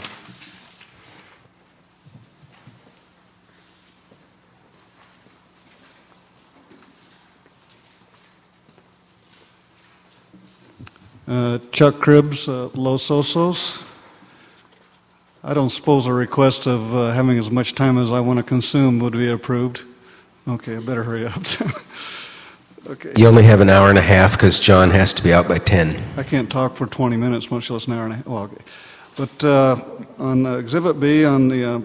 Chuck Cribbs, Los Osos. I don't suppose a request of having as much time as I want to consume would be approved. Okay, I better hurry up. Okay. You only have an hour and a half because John has to be out by 10. I can't talk for 20 minutes, much less an hour and a half. Well, okay. But on Exhibit B, on the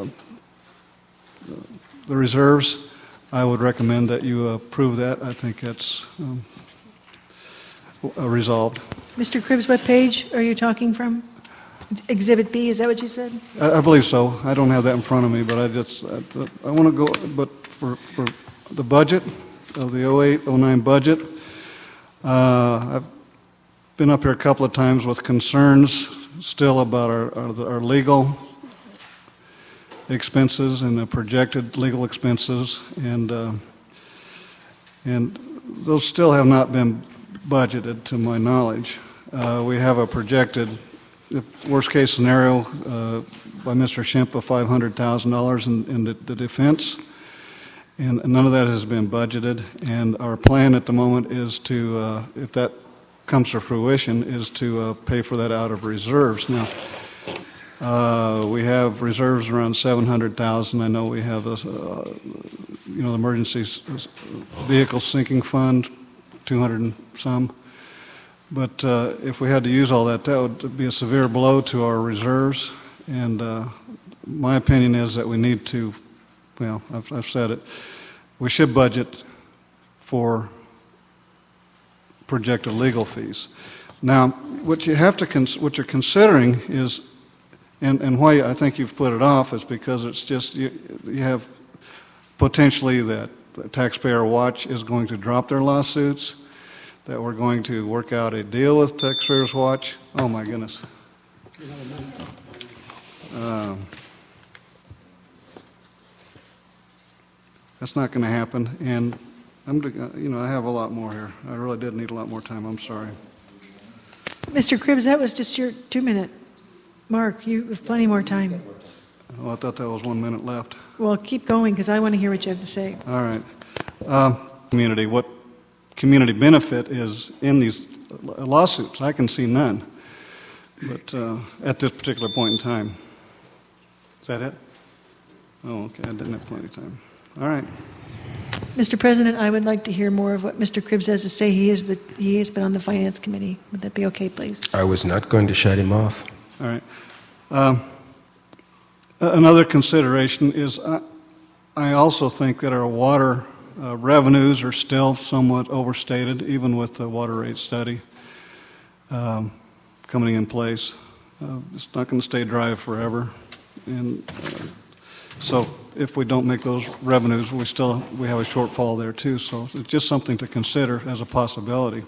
reserves, I would recommend that you approve that. I think that's resolved. Mr. Cribbs, what page are you talking from? Exhibit B, is that what you said? I believe so. I don't have that in front of me, but I want to go, but for the budget, of the 08-09 budget, I've been up here a couple of times with concerns still about our legal expenses and the projected legal expenses, and those still have not been budgeted to my knowledge. We have a projected worst case scenario by Mr. Schimpf of $500,000 in the defense, and none of that has been budgeted. And our plan at the moment is to, if that comes to fruition, is to pay for that out of reserves. Now, we have reserves around $700,000. I know we have this, the emergency vehicle sinking fund, 200 and some. But if we had to use all that, that would be a severe blow to our reserves. And my opinion is that we need to, well, I've said it, we should budget for projected legal fees. Now, what you have to, what you're considering is, and why I think you've put it off is because it's just, you have potentially that Taxpayer Watch is going to drop their lawsuits, that we're going to work out a deal with Taxpayers Watch. Oh my goodness. That's not going to happen, and I have a lot more here. I really did need a lot more time. I'm sorry. Mr. Cribbs, that was just your 2-minute mark. You have plenty more time. Oh, I thought that was 1 minute left. Well, keep going because I want to hear what you have to say. All right. Community, what community benefit is in these lawsuits? I can see none, but at this particular point in time. Is that it? Oh, okay. I didn't have plenty of time. All right. Mr. President, I would like to hear more of what Mr. Cribbs has to say. He has been on the Finance Committee. Would that be okay, please? I was not going to shut him off. All right. Another consideration is I also think that our water revenues are still somewhat overstated, even with the water rate study coming in place. It's not going to stay dry forever. And so if we don't make those revenues, we have a shortfall there too. So it's just something to consider as a possibility.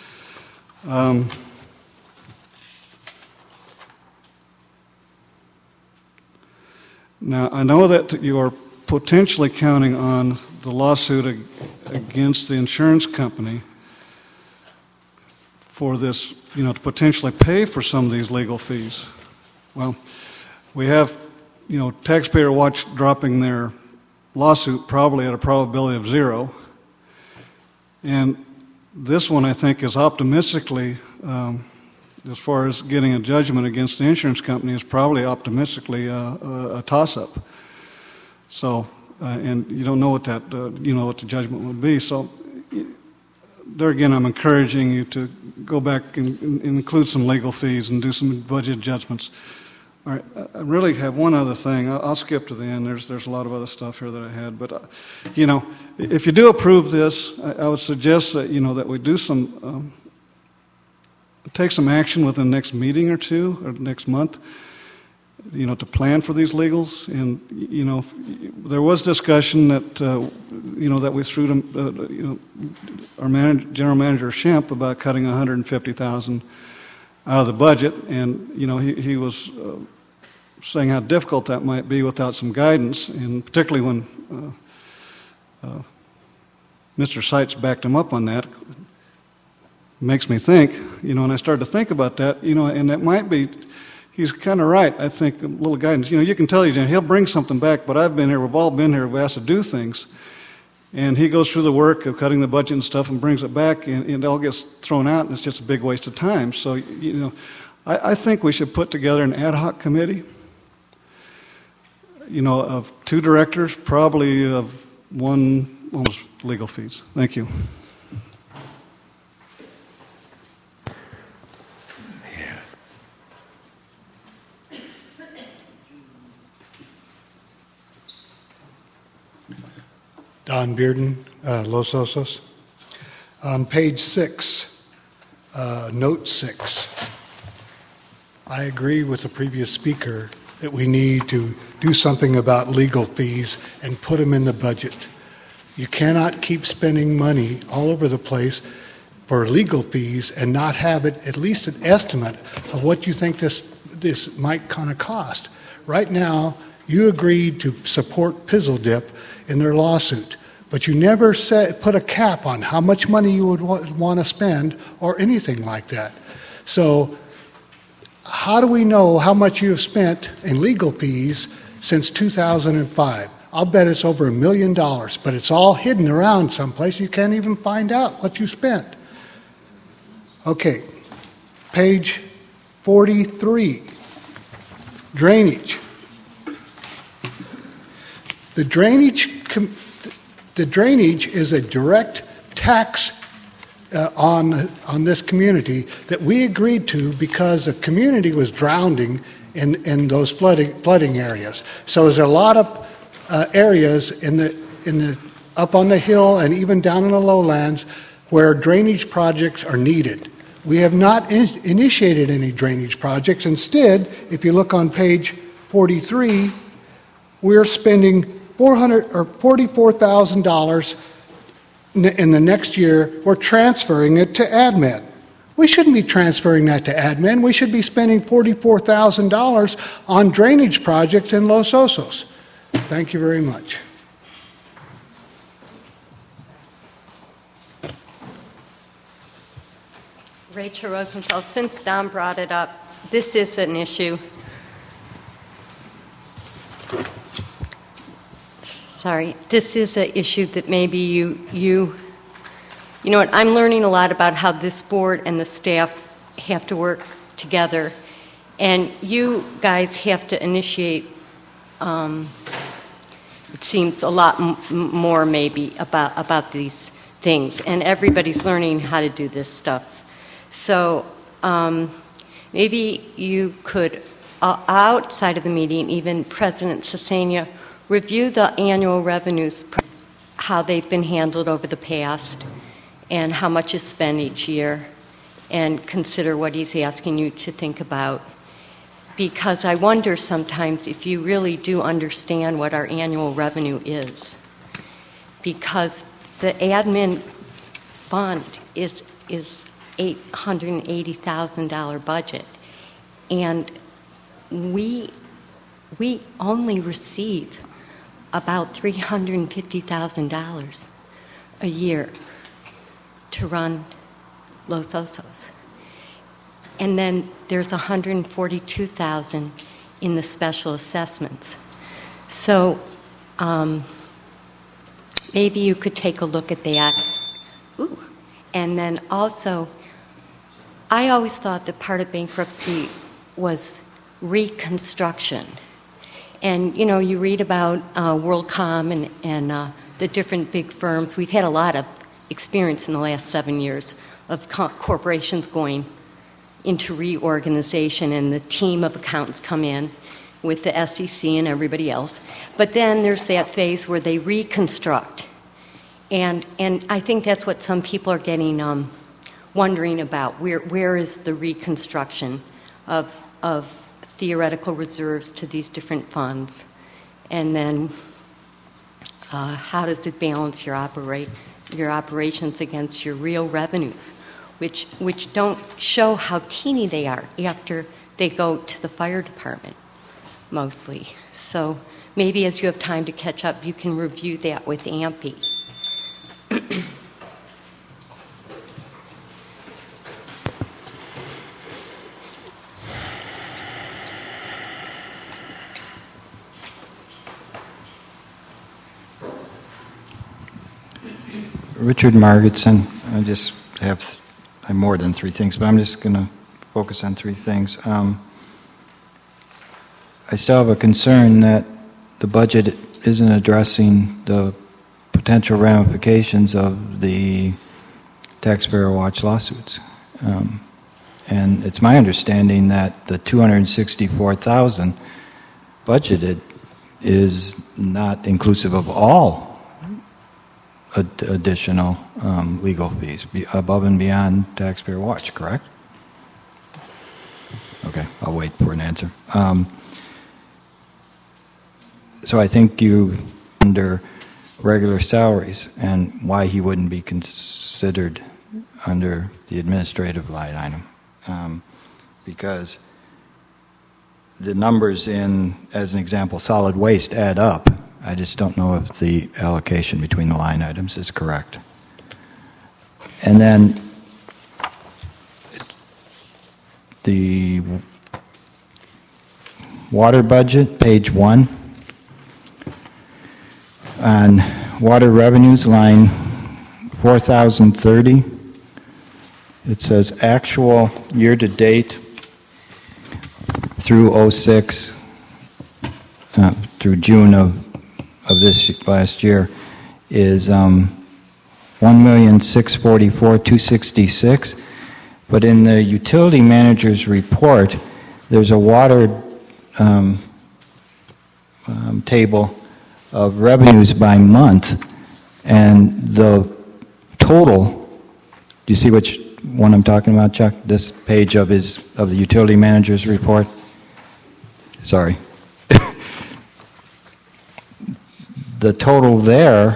Now, I know that you are potentially counting on the lawsuit against the insurance company for this, to potentially pay for some of these legal fees. Well, we have, Taxpayer Watch dropping their lawsuit probably at a probability of 0. And this one, I think, is optimistically as far as getting a judgment against the insurance company is probably optimistically a toss-up. So, and you don't know what that, what the judgment would be. So, there again, I'm encouraging you to go back and include some legal fees and do some budget adjustments. All right, I really have one other thing. I'll skip to the end. There's a lot of other stuff here that I had, but if you do approve this, I would suggest that that we do some. Take some action within the next meeting or two, or next month, to plan for these legals. And, there was discussion that, that we threw to, our General Manager Schempp about cutting $150,000 out of the budget. And, he was saying how difficult that might be without some guidance, and particularly when Mr. Seitz backed him up on that. Makes me think, and I started to think about that, and that might be, he's kind of right, I think, a little guidance. You can tell he'll bring something back, but I've been here, we've all been here, we've asked to do things, and he goes through the work of cutting the budget and stuff and brings it back, and it all gets thrown out, and it's just a big waste of time. So, I think we should put together an ad hoc committee, of 2 directors, probably of 1 almost legal fees. Thank you. Don Bearden, Los Osos. On page 6, note 6, I agree with the previous speaker that we need to do something about legal fees and put them in the budget. You cannot keep spending money all over the place for legal fees and not have it at least an estimate of what you think this might kind of cost. Right now, you agreed to support Pizzle in their lawsuit, but you never put a cap on how much money you would want to spend or anything like that. So how do we know how much you have spent in legal fees since 2005? I'll bet it's over $1 million, but it's all hidden around someplace. You can't even find out what you spent. Okay, page 43, drainage. The drainage is a direct tax on this community that we agreed to because the community was drowning in those flooding areas. So there's a lot of areas in the up on the hill and even down in the lowlands where drainage projects are needed. We have not initiated any drainage projects. Instead, if you look on page 43, we're spending $44,000 in the next year. We're transferring it to admin. We shouldn't be transferring that to admin. We should be spending $44,000 on drainage projects in Los Osos. Thank you very much. Rachel Rosenthal, since Don brought it up, this is an issue. Sorry, this is an issue that maybe you know what, I'm learning a lot about how this board and the staff have to work together, and you guys have to initiate, it seems, a lot more maybe about these things, and everybody's learning how to do this stuff. So maybe you could, outside of the meeting, even President Cesenia, review the annual revenues, how they've been handled over the past, and how much is spent each year, and consider what he's asking you to think about. Because I wonder sometimes if you really do understand what our annual revenue is. Because the admin fund is $880,000 budget, and we only receive about $350,000 a year to run Los Osos. And then there's $142,000 in the special assessments. So maybe you could take a look at that. Ooh. And then also, I always thought that part of bankruptcy was reconstruction. And, you know, you read about WorldCom and the different big firms. We've had a lot of experience in the last 7 years of corporations going into reorganization, and the team of accountants come in with the SEC and everybody else. But then there's that phase where they reconstruct. And I think that's what some people are getting wondering about. Where is the reconstruction of theoretical reserves to these different funds? And then how does it balance your operations against your real revenues, which don't show how teeny they are after they go to the fire department, mostly. So maybe as you have time to catch up, you can review that with AMPI. Richard Margetson. I just have more than 3 things, but I'm just going to focus on 3 things. I still have a concern that the budget isn't addressing the potential ramifications of the Taxpayer Watch lawsuits. And it's my understanding that the $264,000 budgeted is not inclusive of all additional legal fees above and beyond Taxpayer Watch, correct? Okay, I'll wait for an answer. So I think you under regular salaries, and why he wouldn't be considered under the administrative line item, because the numbers in, as an example, solid waste add up. I just don't know if the allocation between the line items is correct. And then the water budget, page 1, on water revenues, line 4030, it says actual year-to-date through 06, through June of this last year, is $1,644,266. But in the utility manager's report, there's a water table of revenues by month, and the total. Do you see which one I'm talking about, Chuck? This page of the utility manager's report. Sorry. The total there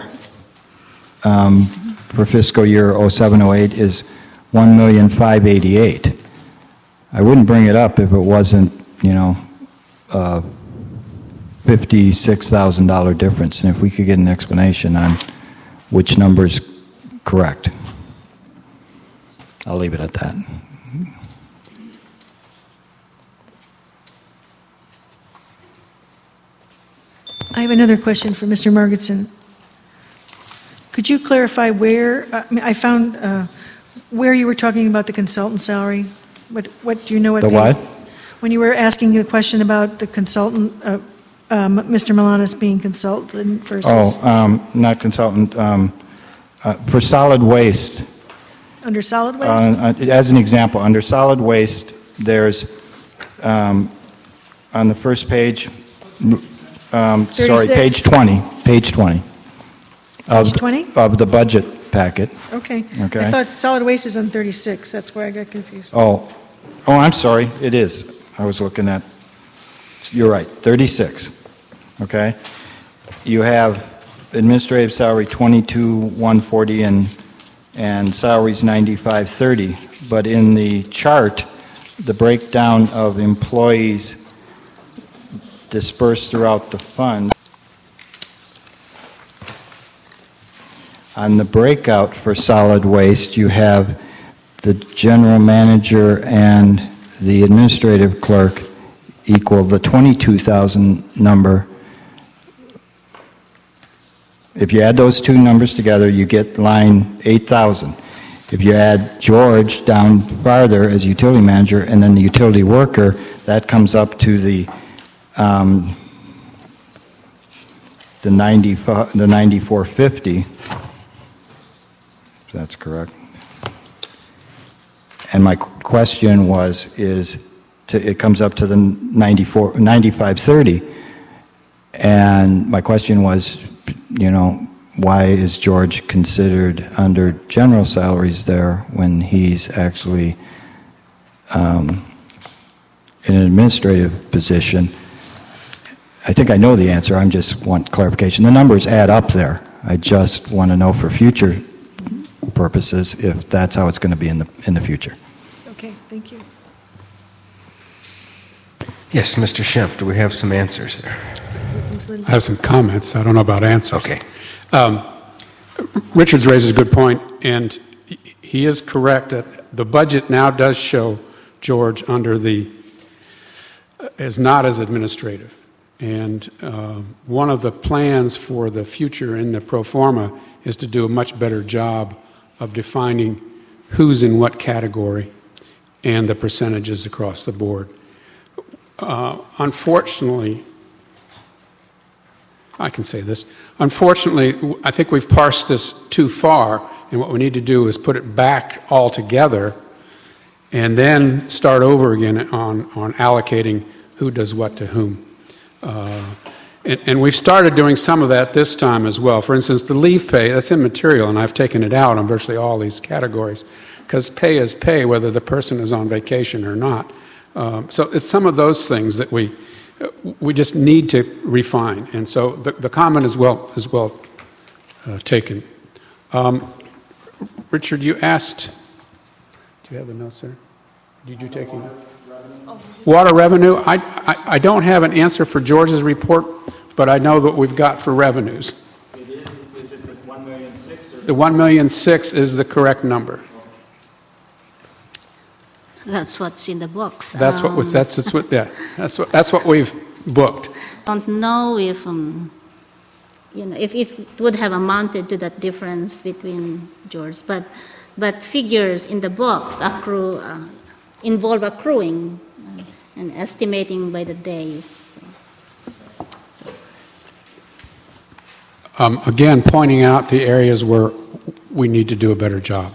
for fiscal year 07-08 is $1,588,000. I wouldn't bring it up if it wasn't, $56,000 difference, and if we could get an explanation on which number is correct. I'll leave it at that. I have another question for Mr. Margetson. Could you clarify where, I found where you were talking about the consultant salary? What do you know what? The what? When you were asking the question about the consultant, Mr. Milanis being consultant versus... not consultant. For solid waste. Under solid waste? As an example, under solid waste, there's, on the first page, page 20. Page 20. Page 20? Of the budget packet. Okay. Okay. I thought solid waste is on 36. That's where I got confused. Oh, I'm sorry. It is. I was looking at, you're right, 36. Okay. You have administrative salary 22,140 and salaries 9530. But in the chart, the breakdown of employees dispersed throughout the fund, on the breakout for solid waste, you have the general manager and the administrative clerk equal the 22,000 number. If you add those two numbers together, you get line 8,000. If you add George down farther as utility manager and then the utility worker, that comes up to the 9450. If that's correct. And my question it comes up to the 9530. And my question was, why is George considered under general salaries there when he's actually in an administrative position? I think I know the answer. I just want clarification. The numbers add up there. I just want to know for future purposes if that's how it's going to be in the future. Okay, thank you. Yes, Mr. Schimpf, do we have some answers there? I have some comments. I don't know about answers. Okay. Richards raises a good point, and he is correct that the budget now does show George is not as administrative. And one of the plans for the future in the pro forma is to do a much better job of defining who's in what category and the percentages across the board. Unfortunately, I can say this. Unfortunately, I think we've parsed this too far, and what we need to do is put it back all together and then start over again on allocating who does what to whom. And we've started doing some of that this time as well. For instance, the leave pay, that's immaterial, and I've taken it out on virtually all these categories, because pay is pay whether the person is on vacation or not. So it's some of those things that we just need to refine. And so the comment is well taken. Richard, you asked, do you have the notes there? Did you take it? Water revenue, I don't have an answer for George's report, but I know what we've got for revenues. Is it the 1,000,006? The 1,000,006 is the correct number. That's what's in the books. That's what we've booked. I don't know if if it would have amounted to that difference between George, but figures in the books involve accruing and estimating by the days. Again, pointing out the areas where we need to do a better job.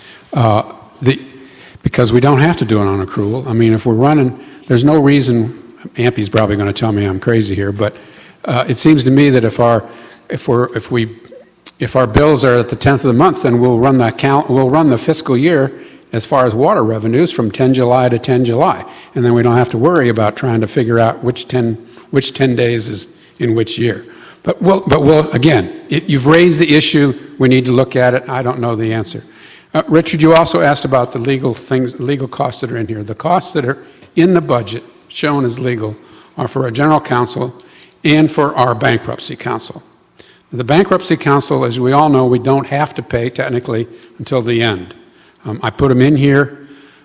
Because we don't have to do it on accrual. I mean, if we're running, there's no reason. Ampy's probably going to tell me I'm crazy here, but it seems to me that if our bills are at the 10th of the month, then we'll run the fiscal year as far as water revenues from 10 July to 10 July, and then we don't have to worry about trying to figure out which 10 days is in which year. But we'll again, you've raised the issue. We need to look at it. I don't know the answer. Richard, you also asked about the legal costs that are in here. The costs that are in the budget shown as legal are for our general counsel and for our bankruptcy counsel. The bankruptcy counsel, as we all know, we don't have to pay technically until the end. I put them in here.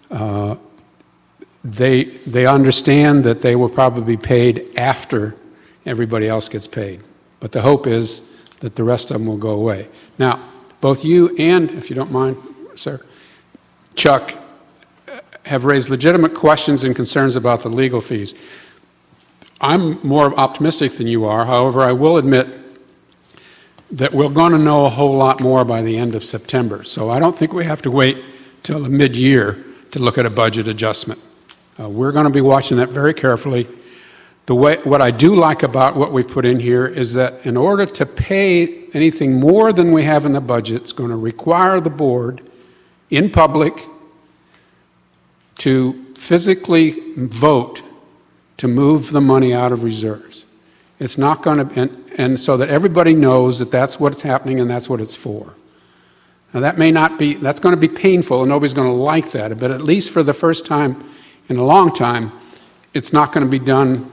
They understand that they will probably be paid after everybody else gets paid. But the hope is that the rest of them will go away. Now, both you and, if you don't mind, sir, Chuck, have raised legitimate questions and concerns about the legal fees. I'm more optimistic than you are. However, I will admit that we're going to know a whole lot more by the end of September. So I don't think we have to wait till the mid-year to look at a budget adjustment. We're going to be watching that very carefully. What I do like about what we've put in here is that in order to pay anything more than we have in the budget, it's going to require the board in public to physically vote to move the money out of reserves. It's not going to, and so that everybody knows that that's what's happening and that's what it's for. Now that may not be, that's going to be painful and nobody's going to like that, but at least for the first time in a long time, it's not going to be done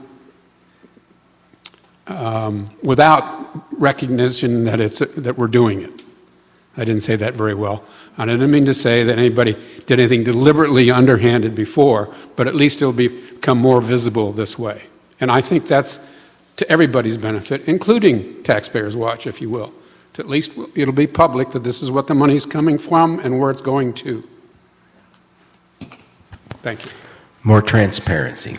without recognition that we're doing it. I didn't say that very well. I didn't mean to say that anybody did anything deliberately underhanded before, but at least it'll become more visible this way. And I think that's to everybody's benefit, including Taxpayers Watch, if you will. At least it'll be public that this is what the money's coming from and where it's going to. Thank you. More transparency.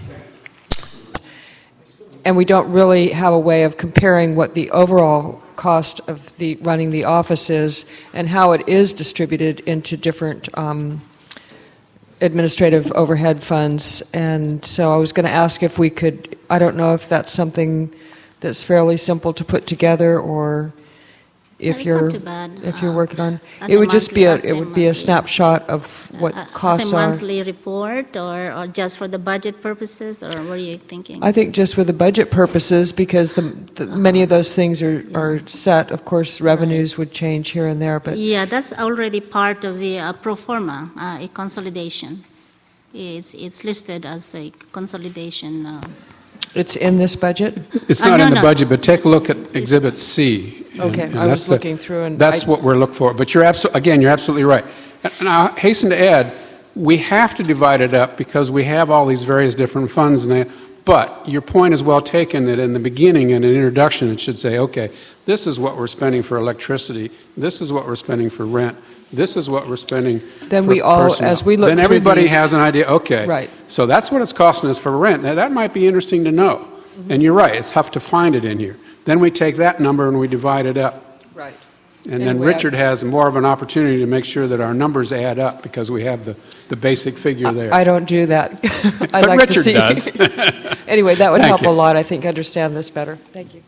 And we don't really have a way of comparing what the overall cost of the running the office is and how it is distributed into different administrative overhead funds. And so I was going to ask if we could, I don't know if that's something that's fairly simple to put together, or if you're working on it. Would just be a snapshot of what costs as a are. monthly report, or just for the budget purposes, or what are you thinking? I think just for the budget purposes, because many of those things are set. Of course, revenues would change here and there, but yeah, that's already part of the pro forma, a consolidation. It's listed as a consolidation. It's in this budget? It's not in the budget, but take a look at Exhibit C. Okay, I was looking through, and that's what we're looking for. But you're absolutely right. And I hasten to add, we have to divide it up because we have all these various different funds now. But your point is well taken that in the beginning, in an introduction, it should say, okay, this is what we're spending for electricity. This is what we're spending for rent. This is what we're spending then for we all, personnel. as we look then through everybody these, has an idea, okay, right. So that's what it's costing us for rent. Now, that might be interesting to know. Mm-hmm. And you're right, it's tough to find it in here. Then we take that number and we divide it up. Right. And then Richard has more of an opportunity to make sure that our numbers add up because we have the basic figure there. I don't do that. I'd but like Richard to see. does. Anyway, that would Thank help you. a lot, I think, understand this better. Thank you.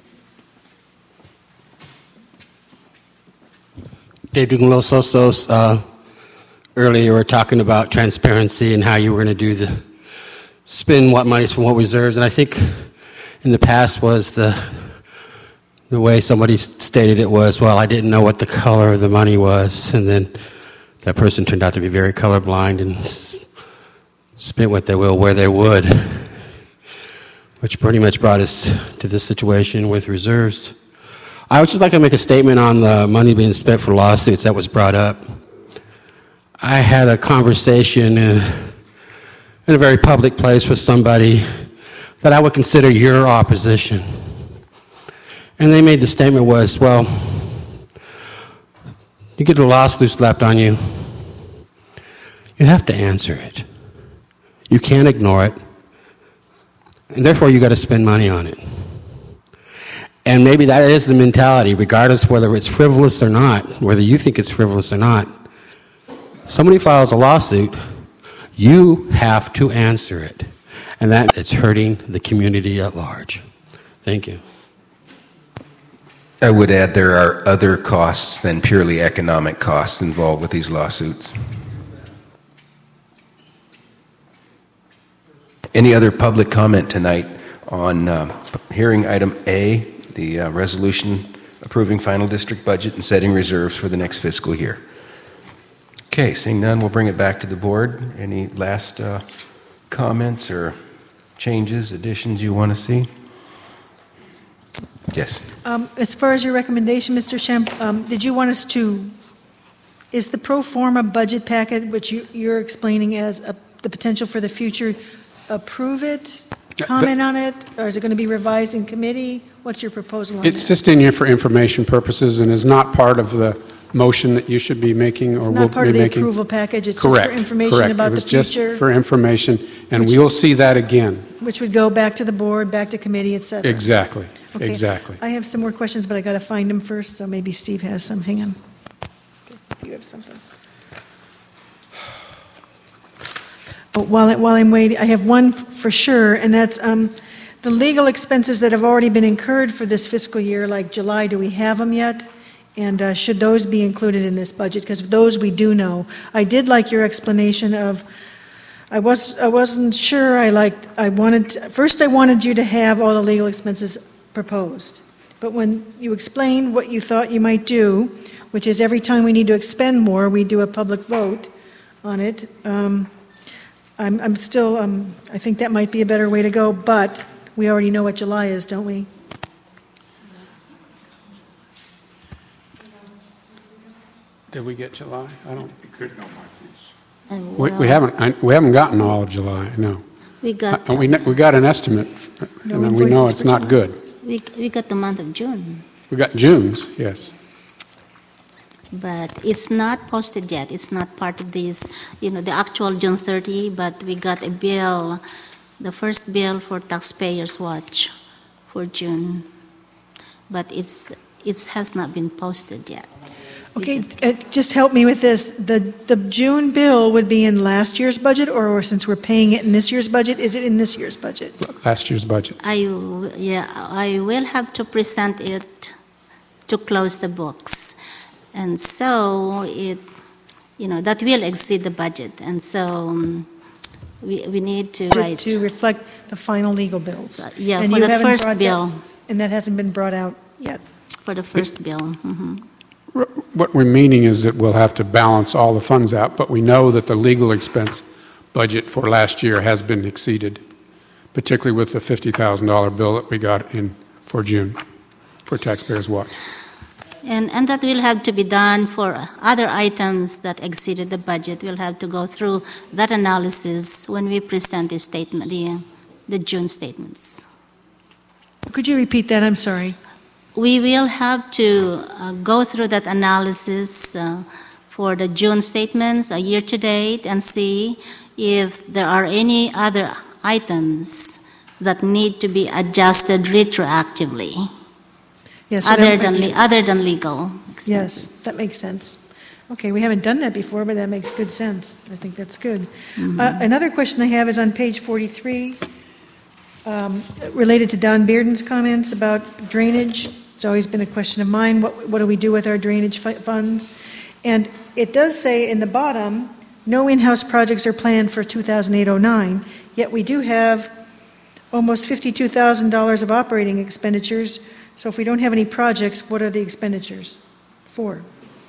Dave Dugan, Los Osos, earlier you were talking about transparency and how you were going to do the spend what monies from what reserves. And I think in the past was the way somebody stated it was, well, I didn't know what the color of the money was. And then that person turned out to be very colorblind and spent what they will where they would, which pretty much brought us to this situation with reserves. I would just like to make a statement on the money being spent for lawsuits that was brought up. I had a conversation in a very public place with somebody that I would consider your opposition. And they made the statement was, well, you get a lawsuit slapped on you, you have to answer it. You can't ignore it. And therefore, you got to spend money on it. And maybe that is the mentality, regardless whether it's frivolous or not, whether you think it's frivolous or not. Somebody files a lawsuit, you have to answer it. And that it's hurting the community at large. Thank you. I would add there are other costs than purely economic costs involved with these lawsuits. Any other public comment tonight on hearing item A, the resolution approving final district budget and setting reserves for the next fiscal year? Okay, seeing none, we'll bring it back to the board. Any last comments or changes, additions you want to see? Yes. As far as your recommendation, Mr. Schempp, did you want us to, is the pro forma budget packet, which you're explaining as the potential for the future, approve it, comment on it, or is it going to be revised in committee? What's your proposal on It's that? just in here for information purposes and is not part of the motion that you should be making or will be making. It's not part of the approval package, it's Correct. just for information Correct. about It was the future. just for information, and we'll see that again. Which would go back to the board, back to committee, et cetera. Exactly. Okay. Exactly. I have some more questions, but I got to find them first, so maybe Steve has some. Hang on. You have something. But while I'm waiting, I have one for sure, and that's the legal expenses that have already been incurred for this fiscal year, like July. Do we have them yet? And should those be included in this budget? Because those we do know. I did like your explanation of. I wasn't sure. First I wanted you to have all the legal expenses proposed, but when you explained what you thought you might do, which is every time we need to expend more, we do a public vote on it. I'm still. I think that might be a better way to go, but we already know what July is, don't we? Did we get July? I don't. You could know my piece. We haven't gotten all of July. No. We got. We got an estimate, and then we know it's not good. We got the month of June. We got June's, yes. But it's not posted yet. It's not part of this, the actual June 30, but we got a bill, the first bill for Taxpayers Watch for June. But it has not been posted yet. Okay, just help me with this. The June bill would be in last year's budget, or since we're paying it in this year's budget, is it in this year's budget? Last year's budget. I will have to present it to close the books. And so that will exceed the budget. And so we need to write. To reflect the final legal bills. Yeah, and for the first bill. And that hasn't been brought out yet. For the first bill. Mm-hmm. What we're meaning is that we'll have to balance all the funds out, but we know that the legal expense budget for last year has been exceeded, particularly with the $50,000 bill that we got in for June for Taxpayers Watch. And that will have to be done for other items that exceeded the budget. We'll have to go through that analysis when we present the statement, the June statements. Could you repeat that? I'm sorry. We will have to go through that analysis for the June statements, a year to date, and see if there are any other items that need to be adjusted retroactively. Yes, so other than legal expenses. Yes, that makes sense. Okay, we haven't done that before, but that makes good sense. I think that's good. Mm-hmm. Another question I have is on page 43, related to Don Bearden's comments about drainage. It's always been a question of mine. What do we do with our drainage funds? And it does say in the bottom, no in-house projects are planned for 2008-09, yet we do have almost $52,000 of operating expenditures. So if we don't have any projects, what are the expenditures for?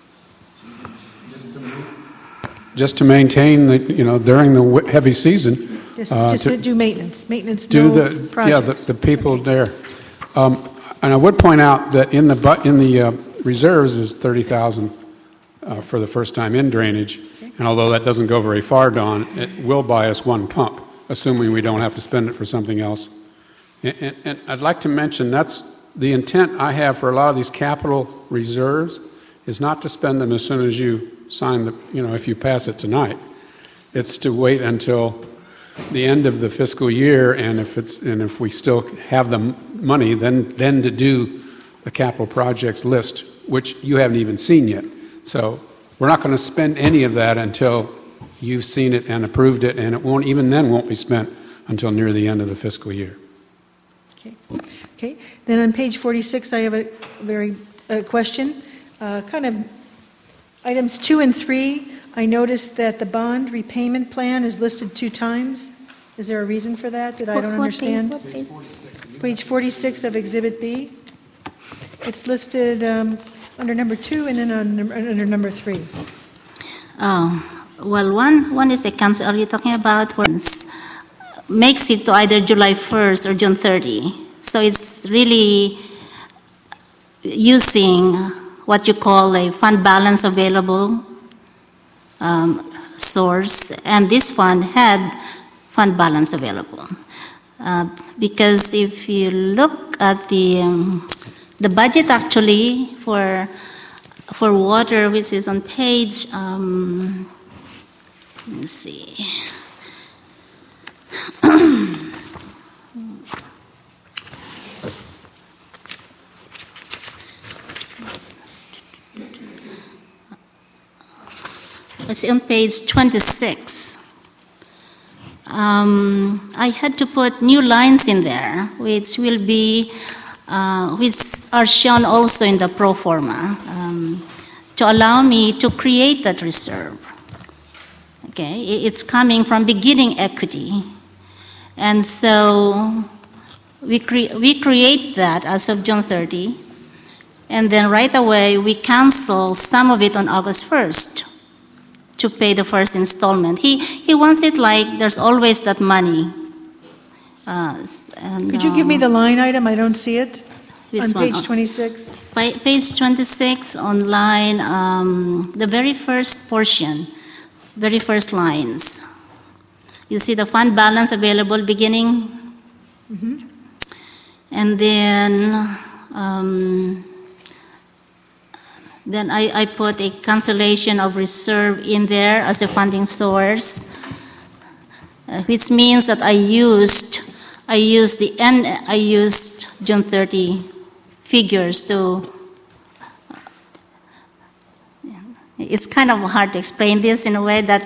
Just to maintain during the heavy season. Just to do maintenance. Maintenance, do no projects. The people there. And I would point out that in the reserves is $30,000 for the first time in drainage. Okay. And although that doesn't go very far, Don, it will buy us one pump, assuming we don't have to spend it for something else. And I'd like to mention that's the intent I have for a lot of these capital reserves is not to spend them as soon as you sign if you pass it tonight. It's to wait until the end of the fiscal year, and if we still have the money, then to do the capital projects list, which you haven't even seen yet. So we're not going to spend any of that until you've seen it and approved it, and it won't be spent until near the end of the fiscal year. Okay. Then on page 46, I have a question. Kind of items 2 and 3. I noticed that the bond repayment plan is listed 2 times. Is there a reason for that that I don't understand? Page 46 of Exhibit B. It's listed under number 2 and then under number 3. Well, one is the council. Are you talking about once makes it to either July 1st or June 30? So it's really using what you call a fund balance available source, and this fund had fund balance available. Because if you look at the budget actually for water, which is on page, let's see. It's on page 26. I had to put new lines in there, which will be, which are shown also in the pro forma, to allow me to create that reserve. Okay, it's coming from beginning equity, and so we create that as of June 30, and then right away we cancel some of it on August 1st. To pay the first installment. He wants it like there's always that money. Could you give me the line item? I don't see it. On page 26. Page 26 on line, the very first portion, very first lines. You see the fund balance available beginning? Mm-hmm. And then Then I put a cancellation of reserve in there as a funding source, which means that I used June 30 figures to. It's kind of hard to explain this in a way that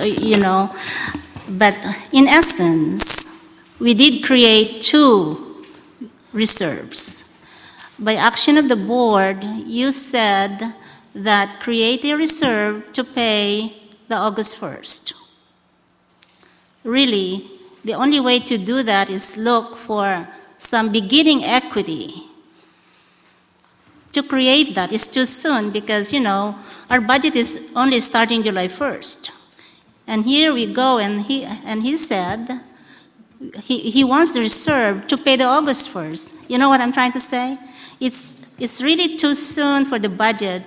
but in essence, we did create 2 reserves. By action of the board, you said that create a reserve to pay the August 1st. Really, the only way to do that is look for some beginning equity. To create that is too soon because, our budget is only starting July 1st. And here we go, and he said he wants the reserve to pay the August 1st. You know what I'm trying to say? It's really too soon for the budget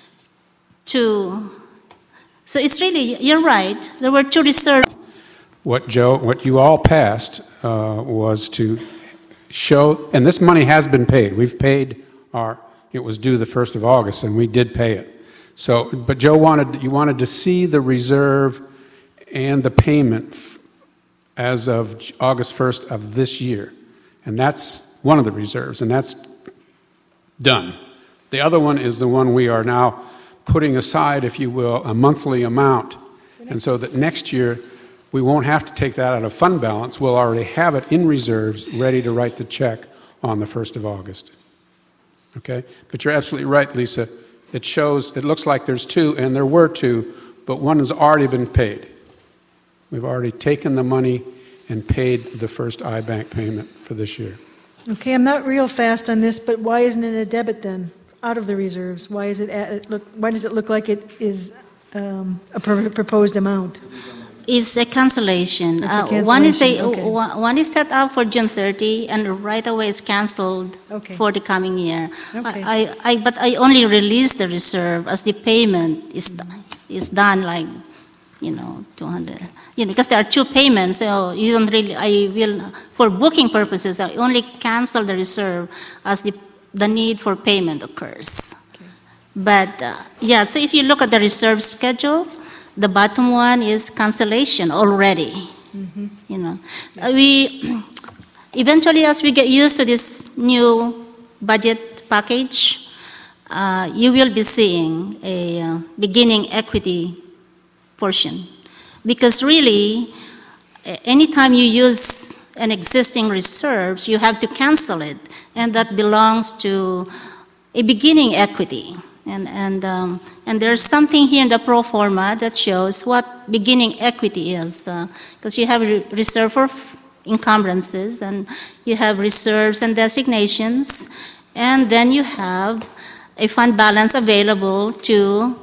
to. So it's really, you're right. There were 2 reserves. What you all passed was to show, and this money has been paid. We've paid it was due the 1st of August, and we did pay it. So, but Joe you wanted to see the reserve and the payment as of August 1st of this year. And that's one of the reserves, and that's done. The other one is the one we are now putting aside, if you will, a monthly amount. And so that next year, we won't have to take that out of fund balance. We'll already have it in reserves, ready to write the check on the 1st of August. Okay? But you're absolutely right, Lisa. It looks like there's 2, and there were 2, but one has already been paid. We've already taken the money and paid the first iBank payment for this year. Okay, I'm not real fast on this, but why isn't it a debit then, out of the reserves? Why does it look like it is a proposed amount? It's a cancellation. It's a cancellation. One is set up for June 30, and right away it's canceled for the coming year. Okay. But I only release the reserve as the payment is done, like 200. Because there are 2 payments, so you don't really. I will, for booking purposes, I only cancel the reserve as the need for payment occurs. Okay. But so if you look at the reserve schedule. The bottom one is cancellation already. Mm-hmm. We eventually, as we get used to this new budget package, you will be seeing a beginning equity portion, because really, anytime you use an existing reserves, you have to cancel it, and that belongs to a beginning equity. And there's something here in the pro forma that shows what beginning equity is, because you have reserve for encumbrances, and you have reserves and designations, and then you have a fund balance available to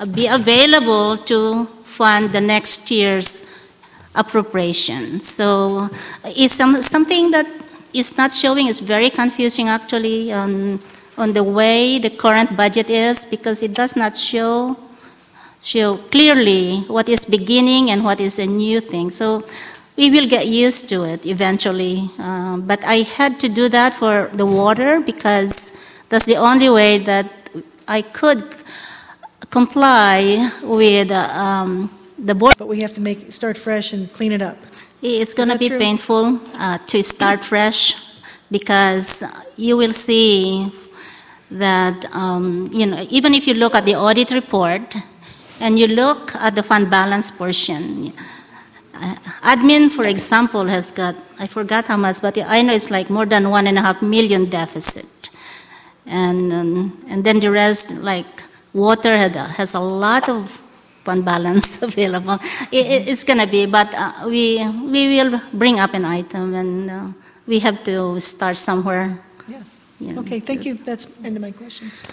fund the next year's appropriation. So it's something that is not showing. It's very confusing actually on the way the current budget is, because it does not show clearly what is beginning and what is a new thing. So we will get used to it eventually. But I had to do that for the water because that's the only way that I could comply with the board. But we have to start fresh and clean it up. It's going to be painful to start fresh, because you will see that, even if you look at the audit report and you look at the fund balance portion, admin, for example, has got, I forgot how much, but I know it's like more than $1.5 million deficit. And then the rest, like water has a lot of fund balance available. It's going to be, but we will bring up an item, and we have to start somewhere. Yes. Okay, thank you. That's the end of my questions.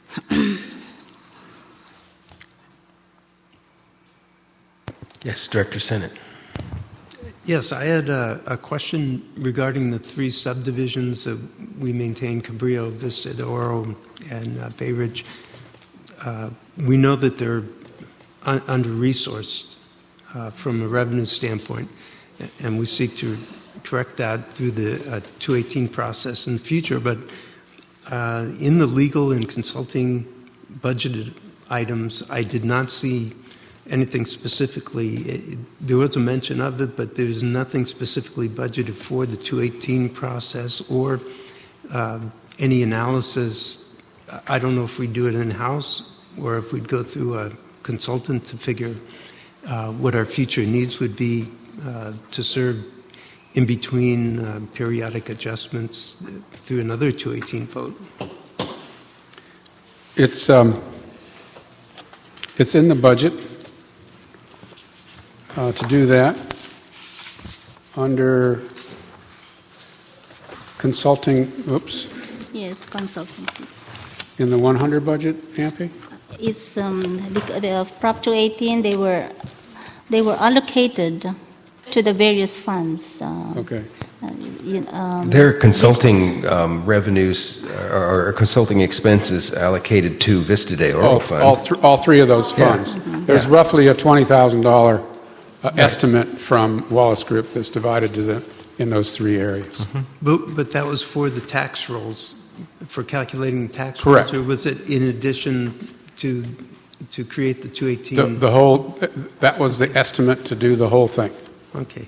Yes, Director Sennett. Yes, I had a question regarding the 3 subdivisions that we maintain, Cabrillo, Vista de Oro, and Bay Ridge. We know that they're under-resourced from a revenue standpoint, and we seek to correct that through the 218 process in the future. But in the legal and consulting budgeted items, I did not see anything specifically. There was a mention of it, but there's nothing specifically budgeted for the 218 process or any analysis. I don't know if we do it in-house or if we'd go through a consultant to figure what our future needs would be to serve in between periodic adjustments through another 218 vote. It's in the budget to do that under consulting. Oops. Yes, consulting, please. In the 100 budget, Ampy? It's the Prop 218. They were allocated to the various funds. Okay. Their consulting revenues or consulting expenses allocated to Vista de Oro Fund. All three of those funds. Yeah. There's roughly a $20,000 estimate from Wallace Group that's divided in those three areas. Mm-hmm. But that was for the tax rolls, for calculating the tax Correct. rolls, or was it in addition to create the 218? The whole, that was the estimate to do the whole thing. Okay.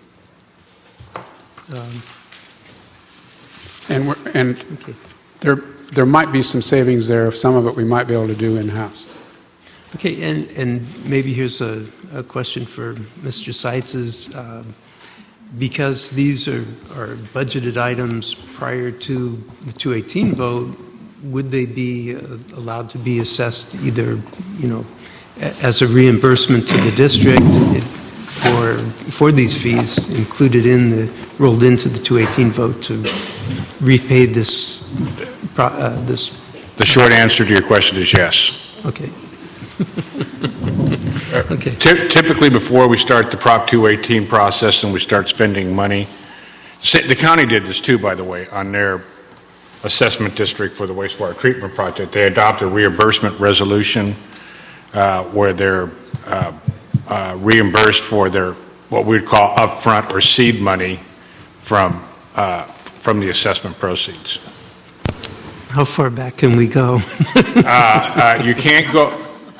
Okay. There might be some savings there. Some of it we might be able to do in-house. Okay, and maybe here's a question for Mr. Seitz. Because these are budgeted items prior to the 218 vote, would they be allowed to be assessed either, as a reimbursement to the district for these fees rolled into the 218 vote to repay this? The short answer to your question is yes. Okay. Okay. Typically, before we start the Prop 218 process and we start spending money, the county did this too, by the way, on their assessment district for the wastewater treatment project. They adopt a reimbursement resolution where they're reimbursed for their what we'd call upfront or seed money from the assessment proceeds. How far back can we go? You can't go.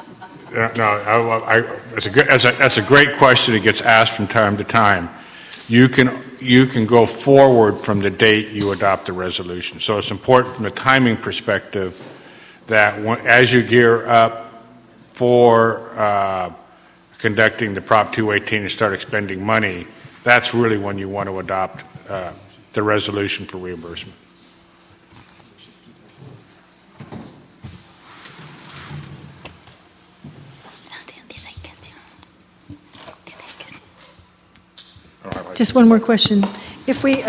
No, that's a great question. It gets asked from time to time. You can go forward from the date you adopt the resolution. So it's important from a timing perspective that as you gear up for conducting the Prop 218 and start expending money, that's really when you want to adopt the resolution for reimbursement. Just one more question. If we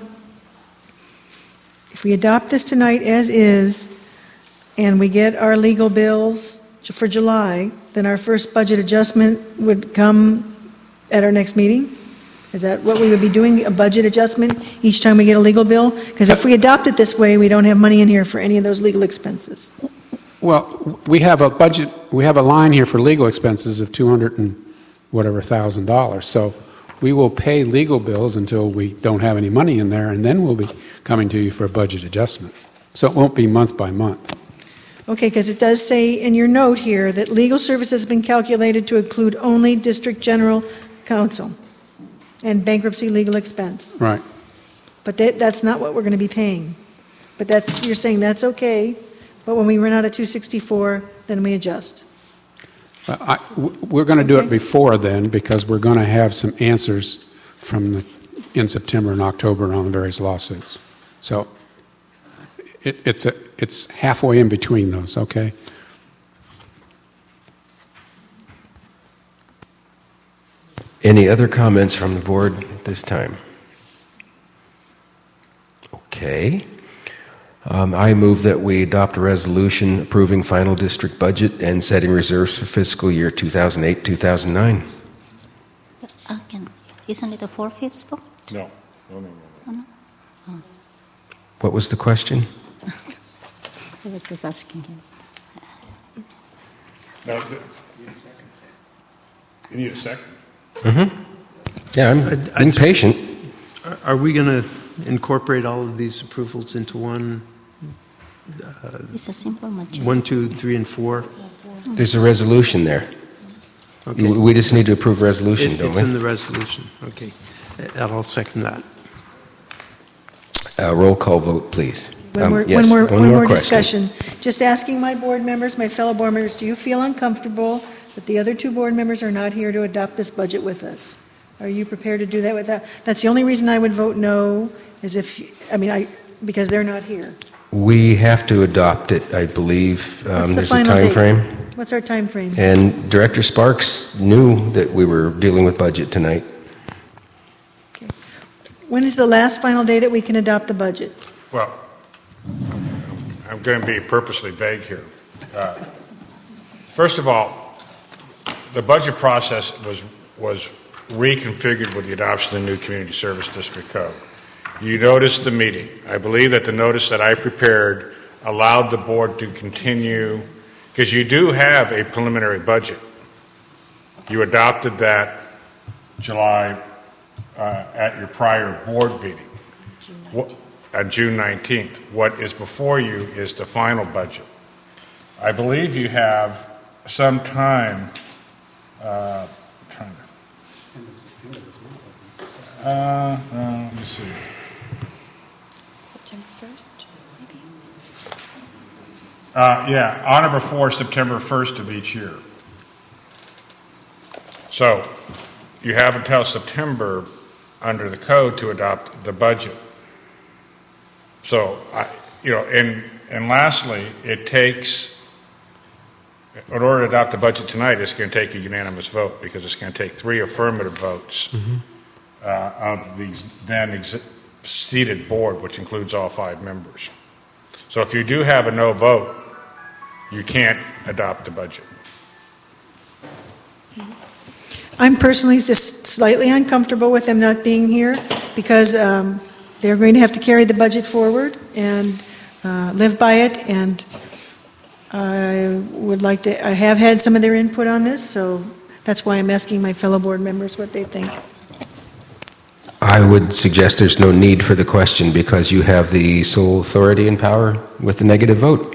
adopt this tonight as is, and we get our legal bills for July, then our first budget adjustment would come at our next meeting? Is that what we would be doing, a budget adjustment each time we get a legal bill? Because if we adopt it this way, we don't have money in here for any of those legal expenses. Well, we have a budget, we have a line here for legal expenses of $200,000. So we will pay legal bills until we don't have any money in there, and then we'll be coming to you for a budget adjustment. So it won't be month by month. Okay, because it does say in your note here that legal service has been calculated to include only district general counsel and bankruptcy legal expense. Right. But that's not what we're going to be paying. But you're saying that's okay, but when we run out of 264, then we adjust. We're going to do it before then because we're going to have some answers in September and October on the various lawsuits. So it's halfway in between those, okay? Any other comments from the board at this time? Okay. I move that we adopt a resolution approving final district budget and setting reserves for fiscal year 2008-2009. Isn't it a 4/5 vote? No. Oh, no? Oh. What was the question? I was just asking him. No, you need a second. Mm-hmm. Yeah, I'm being patient. Are we going to incorporate all of these approvals into one It's a simple majority. 1, 2, 3, and 4. There's a resolution there. Okay. We just need to approve resolution, don't It's we? in the resolution. Okay. I'll second that. Roll call vote, please. One more question. discussion. Just asking my board members, my fellow board members, do you feel uncomfortable that the other two board members are not here to adopt this budget with us? Are you prepared to do that with that? That's the only reason I would vote no, is because they're not here. We have to adopt it, I believe. What's the There's a final time date? frame. What's our time frame? And Director Sparks knew that we were dealing with budget tonight. When is the last final day that we can adopt the budget? Well, I'm going to be purposely vague here. First of all, the budget process was reconfigured with the adoption of the new Community Service District Code. You noticed the meeting. I believe that the notice that I prepared allowed the board to continue, because you do have a preliminary budget. You adopted that July at your prior board meeting. On June 19th. What is before you is the final budget. I believe you have some time. Let me see. September 1st, maybe? Yeah, on or before September 1st of each year. So you have until September under the code to adopt the budget. So, and lastly, it takes, in order to adopt the budget tonight, it's going to take a unanimous vote because it's going to take 3 affirmative votes of the then seated board, which includes all 5 members. So if you do have a no vote, you can't adopt the budget. I'm personally just slightly uncomfortable with them not being here because they're going to have to carry the budget forward and live by it, and I have had some of their input on this, so that's why I'm asking my fellow board members what they think. I would suggest there's no need for the question because you have the sole authority and power with the negative vote.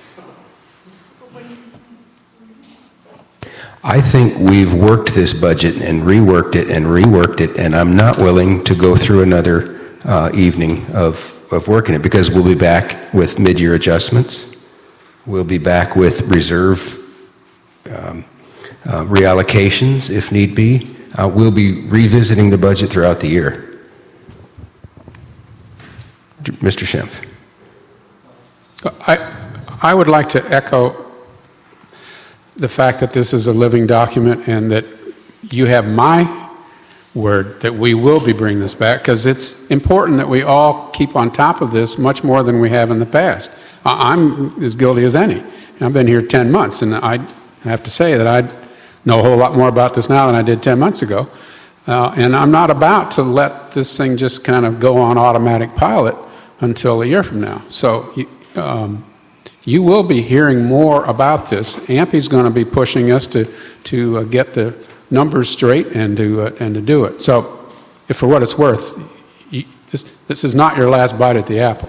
I think we've worked this budget and reworked it, and I'm not willing to go through another evening of working it because we'll be back with mid-year adjustments. We'll be back with reserve reallocations if need be. We'll be revisiting the budget throughout the year. Mr. Schimpf. I would like to echo the fact that this is a living document and that you have my word that we will be bringing this back because it's important that we all keep on top of this much more than we have in the past. I'm as guilty as any. I've been here 10 months, and I have to say that I know a whole lot more about this now than I did 10 months ago. And I'm not about to let this thing just kind of go on automatic pilot until a year from now. So you will be hearing more about this. AMPI's going to be pushing us to get the numbers straight and to do it. So, if for what it's worth, this is not your last bite at the apple.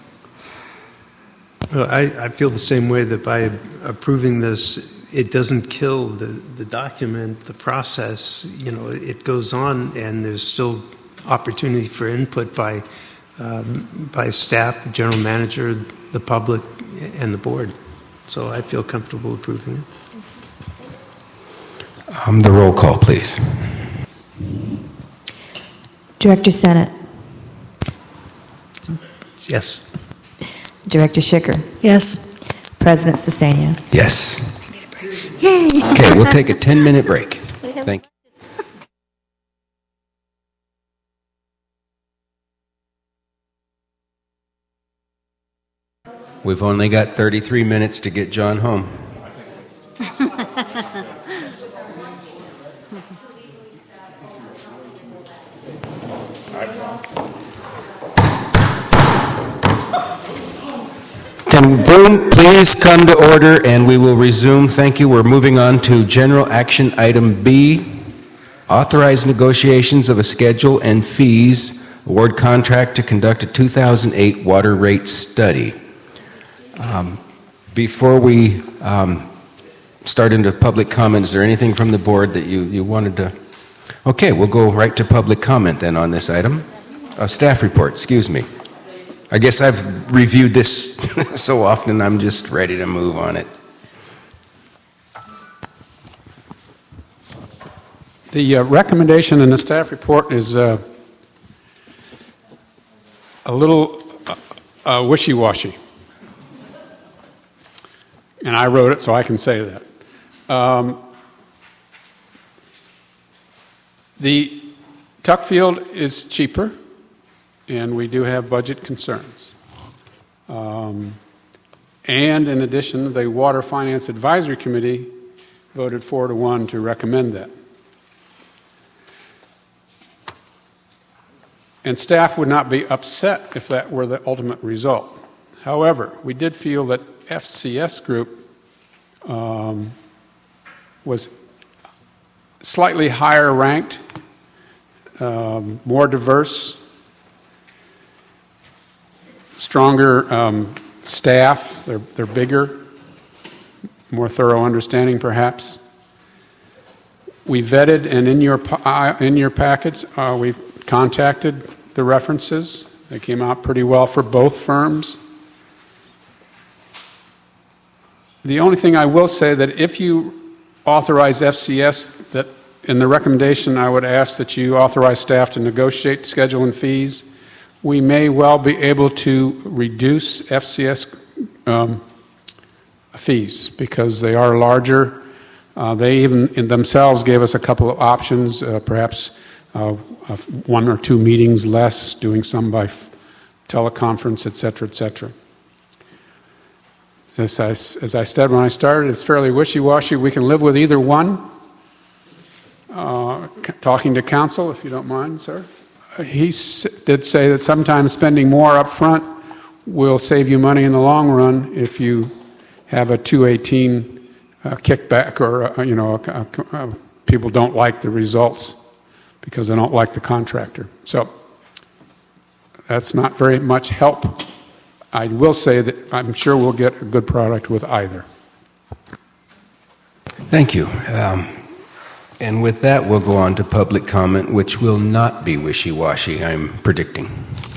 Well, I feel the same way that by approving this, it doesn't kill the document, the process. It goes on, and there's still opportunity for input by staff, the general manager, the public, and the board. So I feel comfortable approving it. The roll call, please. Director Sennett. Yes. Director Schicker. Yes. President Sesania. Yes. Yay. Okay, we'll take a 10-minute break. Thank you. We've only got 33 minutes to get John home. Can Boone please come to order and we will resume. Thank you. We're moving on to General Action Item B, authorize negotiations of a schedule and fees, award contract to conduct a 2008 water rate study. Before we start into public comment, is there anything from the board that you wanted to? Okay, we'll go right to public comment then on this item. Staff report, excuse me. I guess I've reviewed this so often I'm just ready to move on it. The recommendation in the staff report is a little wishy-washy. And I wrote it, so I can say that. The tuck field is cheaper, and we do have budget concerns. And in addition, the Water Finance Advisory Committee voted 4-1 to recommend that. And staff would not be upset if that were the ultimate result. However, we did feel that FCS Group was slightly higher ranked, more diverse, stronger staff. They're bigger, more thorough understanding, perhaps. We vetted, and in your packets, we've contacted the references. They came out pretty well for both firms. The only thing I will say that if you authorize FCS, that in the recommendation I would ask that you authorize staff to negotiate schedule and fees. We may well be able to reduce FCS fees because they are larger. They even in themselves gave us a couple of options, perhaps 1 or 2 meetings less, doing some by teleconference, et cetera, et cetera. As I said when I started, it's fairly wishy-washy. We can live with either one. Talking to counsel, if you don't mind, sir. He did say that sometimes spending more up front will save you money in the long run if you have a 218 kickback or, people don't like the results because they don't like the contractor. So that's not very much help. I will say that I'm sure we'll get a good product with either. Thank you. And with that, we'll go on to public comment, which will not be wishy-washy, I'm predicting.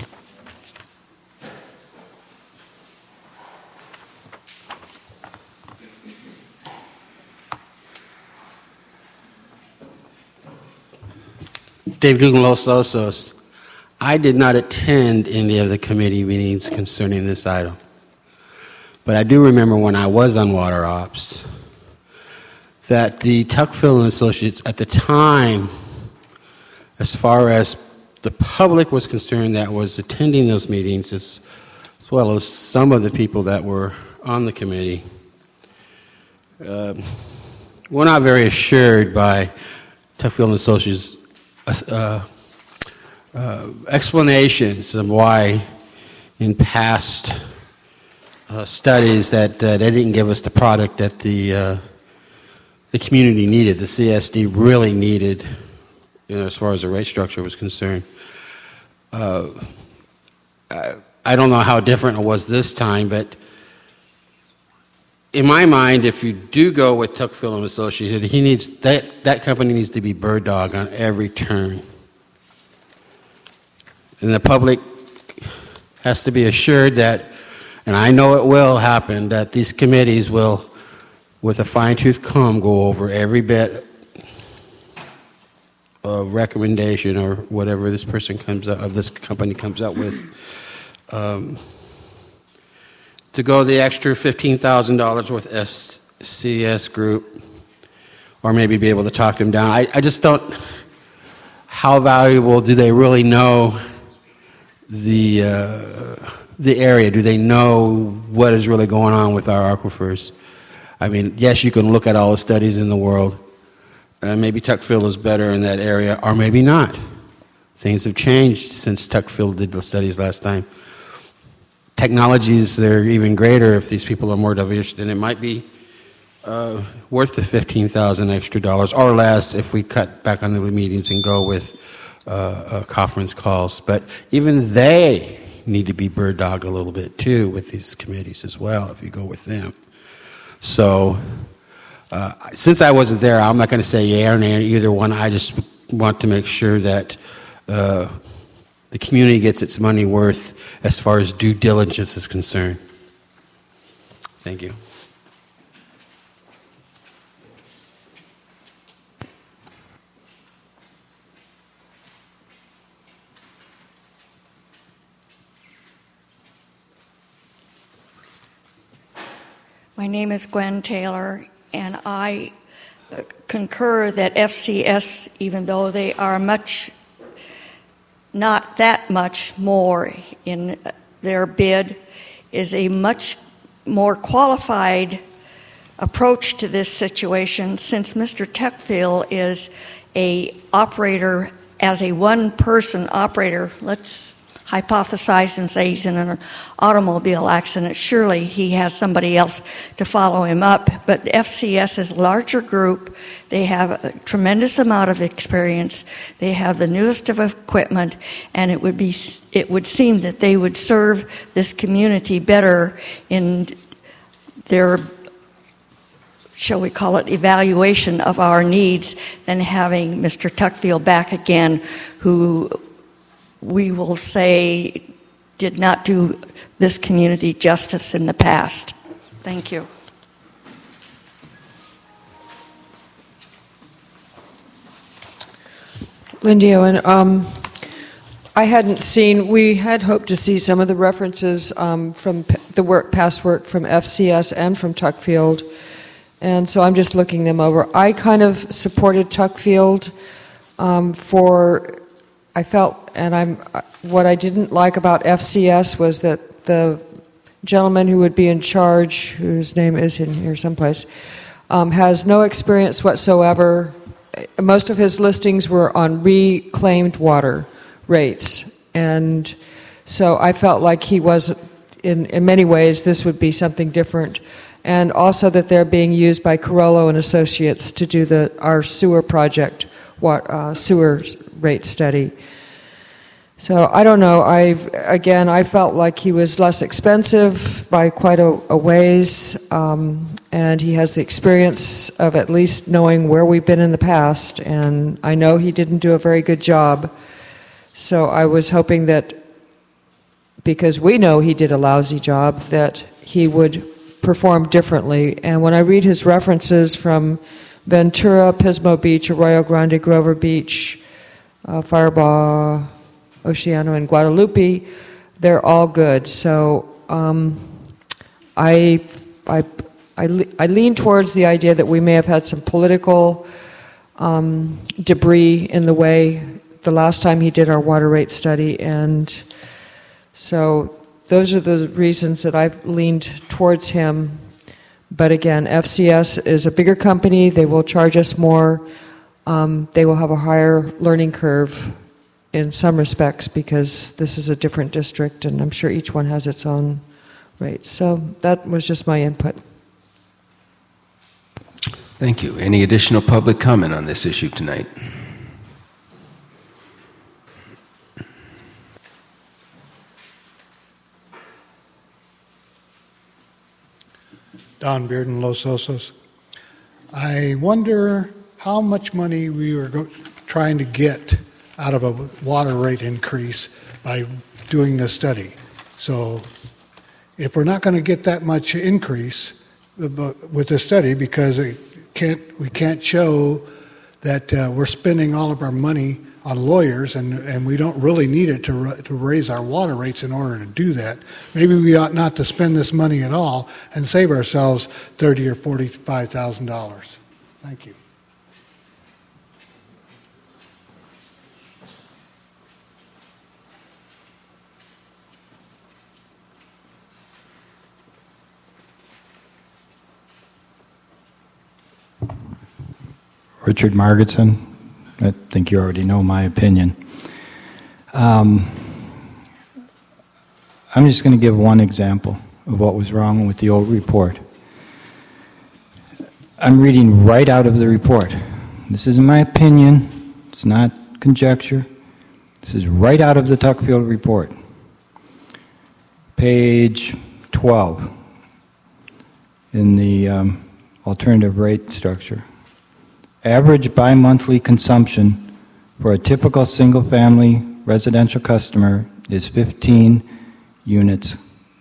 Dave Dugan, Los Osos. I did not attend any of the committee meetings concerning this item. But I do remember when I was on Water Ops that the Tuckfield and Associates at the time, as far as the public was concerned that was attending those meetings, as well as some of the people that were on the committee, were not very assured by Tuckfield and Associates' explanations of why in past studies that they didn't give us the product that the community needed, the CSD really needed, as far as the rate structure was concerned. I don't know how different it was this time, but in my mind, if you do go with Tuckfield and Associates, that company needs to be bird dog on every turn. And the public has to be assured that, and I know it will happen, that these committees will, with a fine-tooth comb, go over every bit of recommendation or whatever this person comes up, of this company comes up with, to go the extra $15,000 with FCS Group, or maybe be able to talk them down. I just don't. How valuable do they really know the area? Do they know what is really going on with our aquifers? I mean, yes, you can look at all the studies in the world. Maybe Tuckfield is better in that area, or maybe not. Things have changed since Tuckfield did the studies last time. Technologies, they're even greater if these people are more diverse, then it might be worth the $15,000 extra dollars, or less if we cut back on the meetings and go with conference calls. But even they need to be bird dogged a little bit too with these committees as well if you go with them. So since I wasn't there, I'm not going to say yay or nay on either one. I just want to make sure that the community gets its money worth as far as due diligence is concerned. Thank you. My name is Gwen Taylor, and I concur that FCS, even though they are not that much more in their bid, is a much more qualified approach to this situation, since Mr. Tuckfield is a operator, as a one-person operator. Let's hypothesize and say he's in an automobile accident. Surely he has somebody else to follow him up. But FCS is a larger group. They have a tremendous amount of experience. They have the newest of equipment, and it would seem that they would serve this community better in their, shall we call it, evaluation of our needs than having Mr. Tuckfield back again, who we will say did not do this community justice in the past. Thank you. Lindy Owen, we had hoped to see some of the references from the past work from FCS and from Tuckfield, and so I'm just looking them over. I kind of supported Tuckfield I felt, and what I didn't like about FCS was that the gentleman who would be in charge, whose name is in here someplace, has no experience whatsoever. Most of his listings were on reclaimed water rates, and so I felt like he was, in many ways, this would be something different. And also that they're being used by Carollo and Associates to do our sewer project, sewer rate study. So I don't know. I felt like he was less expensive by quite a ways, and he has the experience of at least knowing where we've been in the past. And I know he didn't do a very good job. So I was hoping that, because we know he did a lousy job, that he would perform differently. And when I read his references from Ventura, Pismo Beach, Arroyo Grande, Grover Beach, Firebaugh, Oceano, and Guadalupe, they're all good. So I lean towards the idea that we may have had some political debris in the way the last time he did our water rate study, and so those are the reasons that I've leaned towards him. But again, FCS is a bigger company. They will charge us more. They will have a higher learning curve in some respects, because this is a different district, and I'm sure each one has its own rates. So that was just my input. Thank you. Any additional public comment on this issue tonight? Don Bearden, Los Osos. I wonder how much money we were trying to get out of a water rate increase by doing this study. So if we're not going to get that much increase with this study, because we can't show that we're spending all of our money on lawyers, and we don't really need it to raise our water rates in order to do that, maybe we ought not to spend this money at all and save ourselves $30,000 or $45,000. Thank you. Richard Margetson. I think you already know my opinion. I'm just going to give one example of what was wrong with the old report. I'm reading right out of the report. This isn't my opinion. It's not conjecture. This is right out of the Tuckfield report. page 12 in the alternative rate structure. Average bi-monthly consumption for a typical single-family residential customer is 15 units.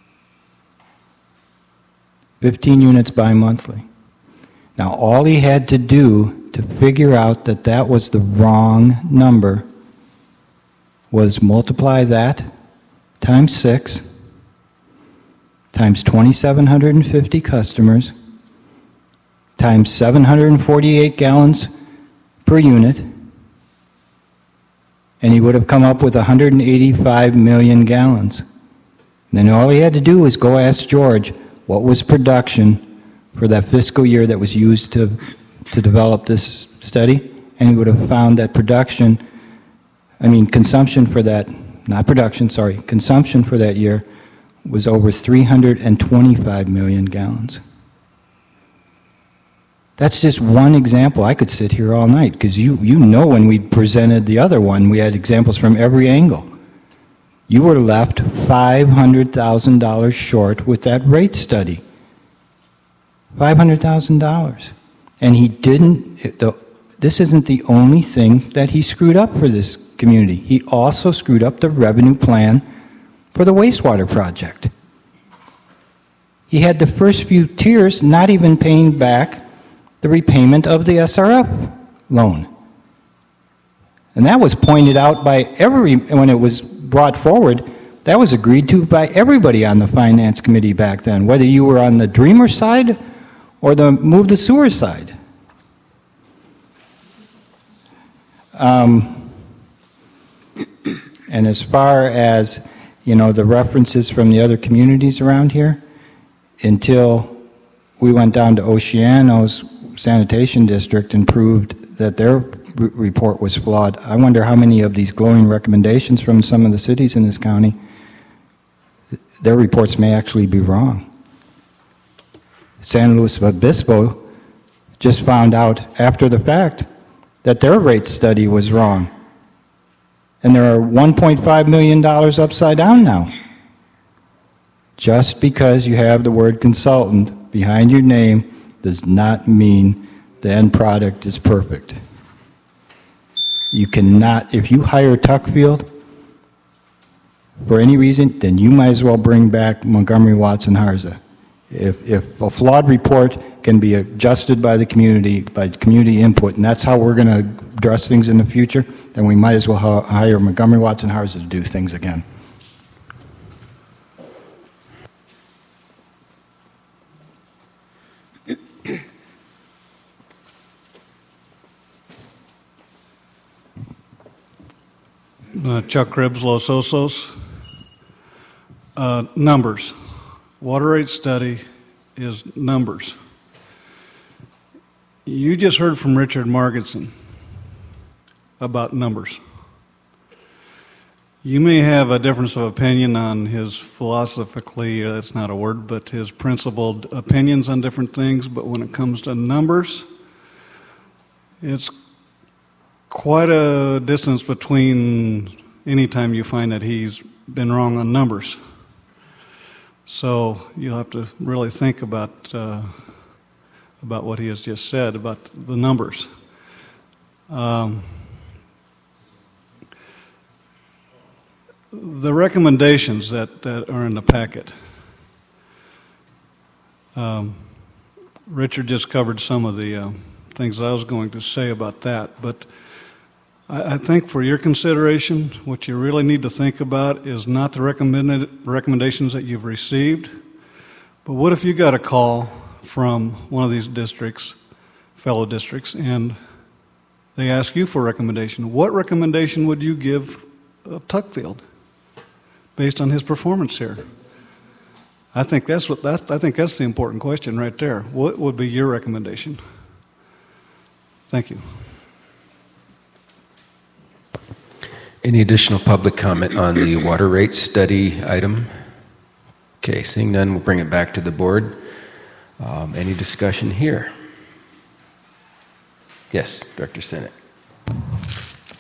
15 units bi-monthly. Now, all he had to do to figure out that that was the wrong number was multiply that times 6 times 2,750 customers times 748 gallons per unit, and he would have come up with 185 million gallons. Then all he had to do was go ask George what was production for that fiscal year that was used to develop this study, and he would have found that consumption for that, not production, sorry, consumption for that year was over 325 million gallons. That's just one example. I could sit here all night, because you know when we presented the other one, we had examples from every angle. You were left $500,000 short with that rate study. $500,000. And he didn't, this isn't the only thing that he screwed up for this community. He also screwed up the revenue plan for the wastewater project. He had the first few tiers not even paying back the repayment of the SRF loan. And that was pointed out by when it was brought forward, that was agreed to by everybody on the Finance Committee back then, whether you were on the Dreamer side or the Move the Sewer side. And as far as, the references from the other communities around here, until we went down to Oceano's sanitation district and proved that their report was flawed, I wonder how many of these glowing recommendations from some of the cities in this county, their reports may actually be wrong. San Luis Obispo just found out after the fact that their rate study was wrong. And there are $1.5 million upside down now. Just because you have the word consultant behind your name does not mean the end product is perfect. You cannot, if you hire Tuckfield for any reason, then you might as well bring back Montgomery Watson Harza. If a flawed report can be adjusted by the community, by community input, and that's how we're going to address things in the future, then we might as well hire Montgomery Watson Harza to do things again. Chuck Cribbs, Los Osos. Numbers. Water rate study is numbers. You just heard from Richard Margetson about numbers. You may have a difference of opinion on his philosophically, that's not a word, but his principled opinions on different things, but when it comes to numbers, it's quite a distance between any time you find that he's been wrong on numbers. So you'll have to really think about what he has just said about the numbers. The recommendations that are in the packet. Richard just covered some of the things that I was going to say about that, but I think for your consideration, what you really need to think about is not the recommendations that you've received, but what if you got a call from one of these districts, fellow districts, and they ask you for a recommendation? What recommendation would you give Tuckfield based on his performance here? I think that's the important question right there. What would be your recommendation? Thank you. Any additional public comment on the water rate study item? Okay, seeing none, we'll bring it back to the board. Any discussion here? Yes, Director Sennett.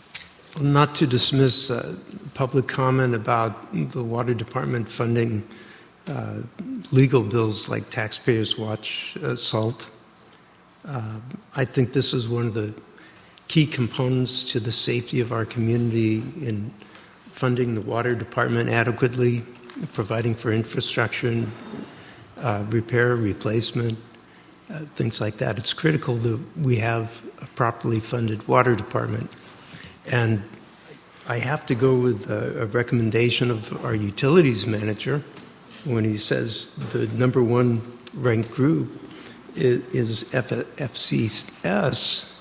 Not to dismiss public comment about the water department funding legal bills like Taxpayers Watch SALT. I think this is one of the key components to the safety of our community in funding the water department adequately, providing for infrastructure and repair, replacement, things like that. It's critical that we have a properly funded water department. And I have to go with a recommendation of our utilities manager when he says the number one ranked group is FCS.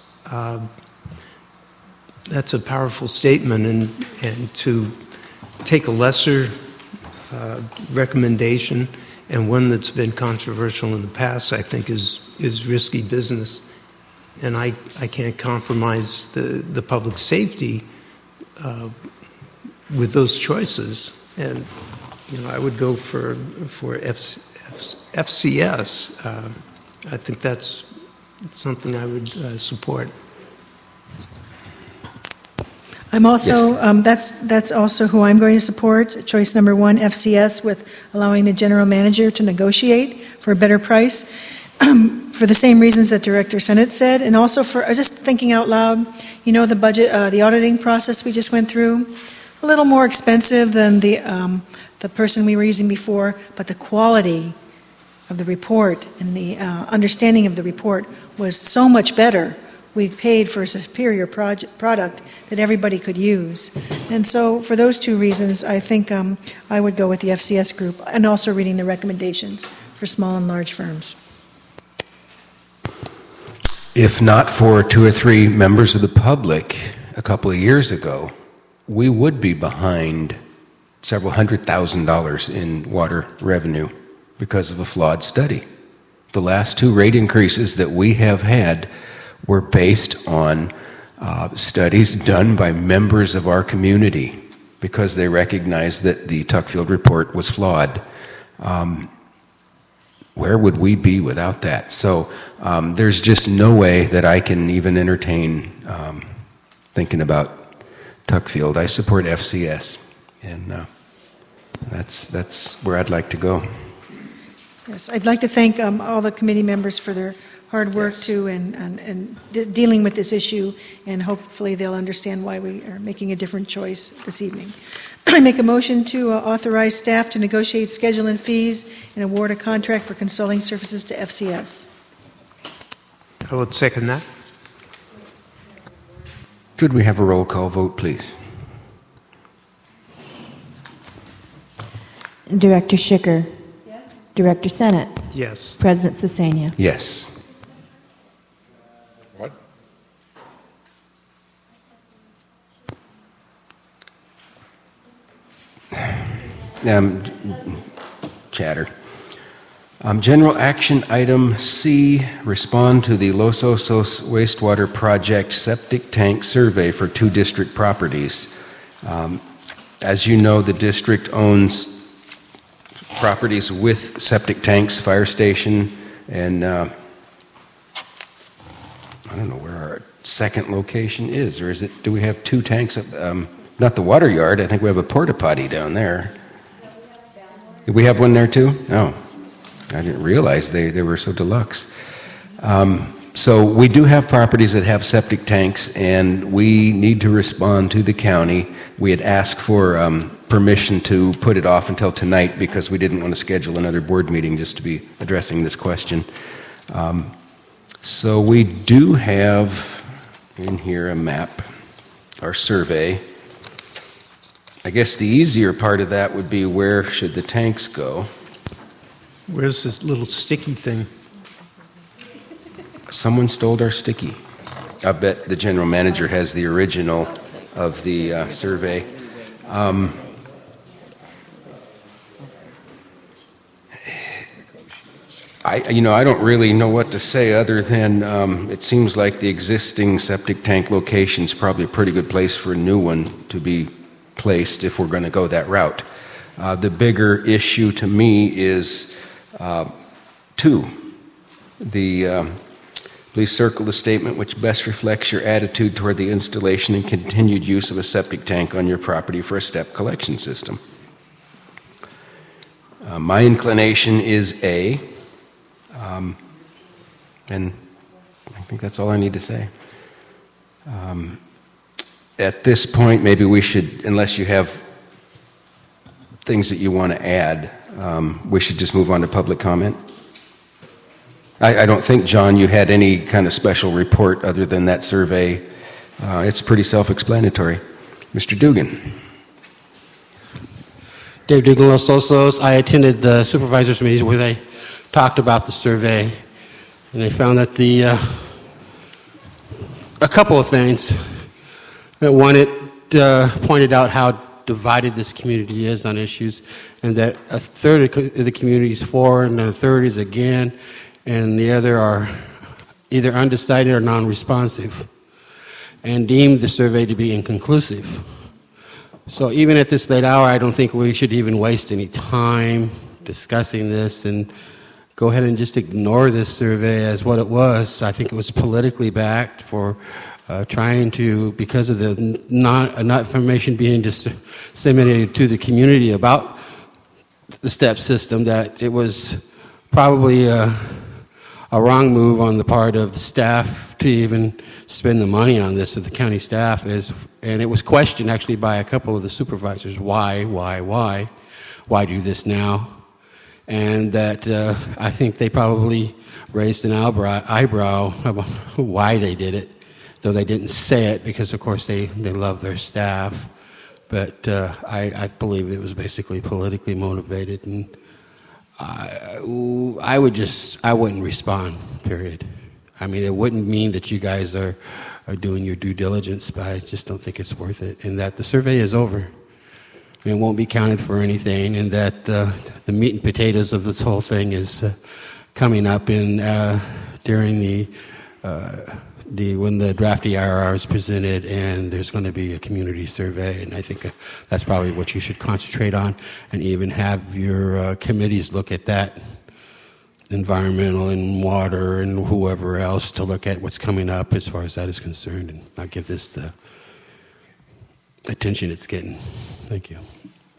That's a powerful statement, and to take a lesser recommendation and one that's been controversial in the past, I think is risky business. And I can't compromise the public safety with those choices. And I would go for FCS. I think that's something I would support. I'm also, that's also who I'm going to support, choice number one, FCS, with allowing the general manager to negotiate for a better price, for the same reasons that Director Sennett said, and also for just thinking out loud, the budget, the auditing process we just went through, a little more expensive than the person we were using before, but the quality of the report and the understanding of the report was so much better. We paid for a superior product that everybody could use. And so for those two reasons, I think I would go with the FCS group, and also reading the recommendations for small and large firms. If not for 2 or 3 members of the public a couple of years ago, we would be behind several $100,000 in water revenue because of a flawed study. The last 2 rate increases that we have had were based on studies done by members of our community because they recognized that the Tuckfield report was flawed. Where would we be without that? So there's just no way that I can even entertain thinking about Tuckfield. I support FCS, and that's where I'd like to go. Yes, I'd like to thank all the committee members for their hard work too, and dealing with this issue, and hopefully they'll understand why we are making a different choice this evening. I make a motion to authorize staff to negotiate schedule and fees and award a contract for consulting services to FCS. I would second that. Could we have a roll call vote, please? Director Schicker. Yes. Director Sennett. Yes. President Sesania. Yes. Chatter. General action item C, respond to the Los Osos wastewater project septic tank survey for 2 district properties. As you know, the district owns properties with septic tanks, fire station, and I don't know where our second location is, or is it? Do we have 2 tanks? Not the water yard. I think we have a porta potty down there. Did we have one there too? No. I didn't realize they were so deluxe. So we do have properties that have septic tanks, and we need to respond to the county. We had asked for permission to put it off until tonight because we didn't want to schedule another board meeting just to be addressing this question. So we do have in here a map, our survey. I guess the easier part of that would be where should the tanks go? Where's this little sticky thing? Someone stole our sticky. I bet the general manager has the original of the survey. I don't really know what to say other than it seems like the existing septic tank location is probably a pretty good place for a new one to be placed if we're going to go that route. The bigger issue to me is 2. Please circle the statement which best reflects your attitude toward the installation and continued use of a septic tank on your property for a step collection system. My inclination is A, and I think that's all I need to say. At this point, maybe we should, unless you have things that you want to add, we should just move on to public comment. I don't think, John, you had any kind of special report other than that survey. It's pretty self-explanatory. Mr. Dugan. Dave Dugan, Los Osos. I attended the supervisors' meetings where they talked about the survey, and they found that a couple of things. One, it pointed out how divided this community is on issues, and that a third of the community is for, and a third is against, and the other are either undecided or non-responsive, and deemed the survey to be inconclusive. So even at this late hour, I don't think we should even waste any time discussing this and go ahead and just ignore this survey as what it was. I think it was politically backed for trying to, because of the not information being disseminated to the community about the STEP system, that it was probably a wrong move on the part of the staff to even spend the money on this, of the county staff. And it was questioned actually by a couple of the supervisors, why do this now? And that I think they probably raised an eyebrow about why they did it, though they didn't say it, because of course they love their staff. But I believe it was basically politically motivated, and I wouldn't respond, period. I mean, it wouldn't mean that you guys are doing your due diligence, but I just don't think it's worth it. And that the survey is over, and it won't be counted for anything, and that the meat and potatoes of this whole thing is coming up in during when the draft EIR is presented, and there's going to be a community survey, and I think that's probably what you should concentrate on, and even have your committees look at that, environmental and water and whoever else, to look at what's coming up as far as that is concerned, and I'll give this the attention it's getting. Thank you.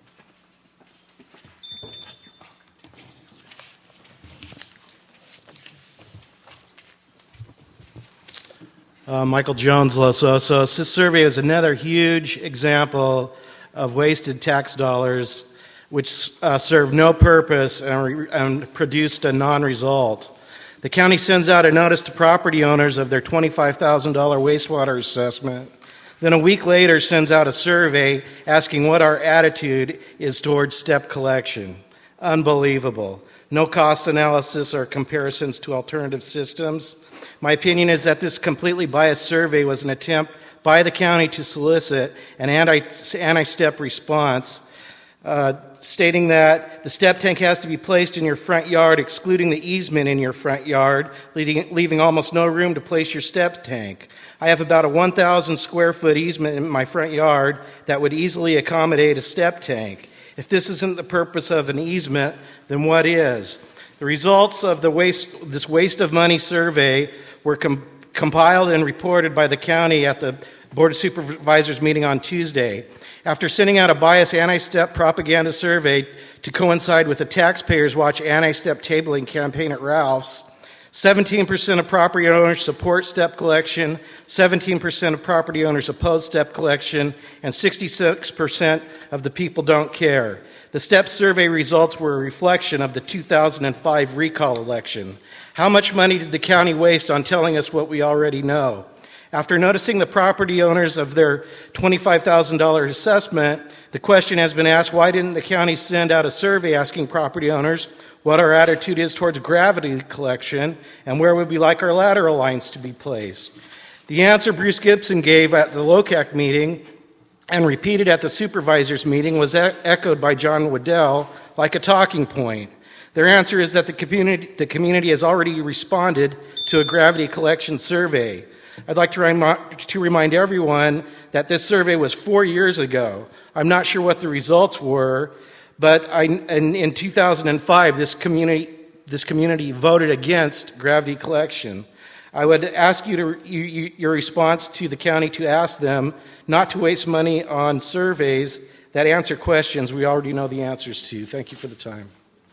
Michael Jones, Los Osos. This survey is another huge example of wasted tax dollars which served no purpose and produced a non-result. The county sends out a notice to property owners of their $25,000 wastewater assessment. Then a week later sends out a survey asking what our attitude is towards STEP collection. Unbelievable. No cost analysis or comparisons to alternative systems. My opinion is that this completely biased survey was an attempt by the county to solicit an anti-STEP response, stating that the STEP tank has to be placed in your front yard, excluding the easement in your front yard, leaving almost no room to place your STEP tank. I have about a 1,000 square foot easement in my front yard that would easily accommodate a STEP tank. If this isn't the purpose of an easement, then what is? The results of this waste of money survey were compiled and reported by the county at the Board of Supervisors meeting on Tuesday. After sending out a biased anti-STEP propaganda survey to coincide with the Taxpayers Watch anti-STEP tabling campaign at Ralph's, 17% of property owners support STEP collection, 17% of property owners oppose STEP collection, and 66% of the people don't care. The STEP survey results were a reflection of the 2005 recall election. How much money did the county waste on telling us what we already know? After noticing the property owners of their $25,000 assessment, the question has been asked, why didn't the county send out a survey asking property owners what our attitude is towards gravity collection and where would we like our lateral lines to be placed? The answer Bruce Gibson gave at the LOCAC meeting and repeated at the supervisors meeting was echoed by John Waddell like a talking point. Their answer is that the community has already responded to a gravity collection survey. I'd like to remind everyone that this survey was 4 years ago. I'm not sure what the results were, but in 2005, this community voted against gravity collection. I would ask your response to the county to ask them not to waste money on surveys that answer questions we already know the answers to. Thank you for the time.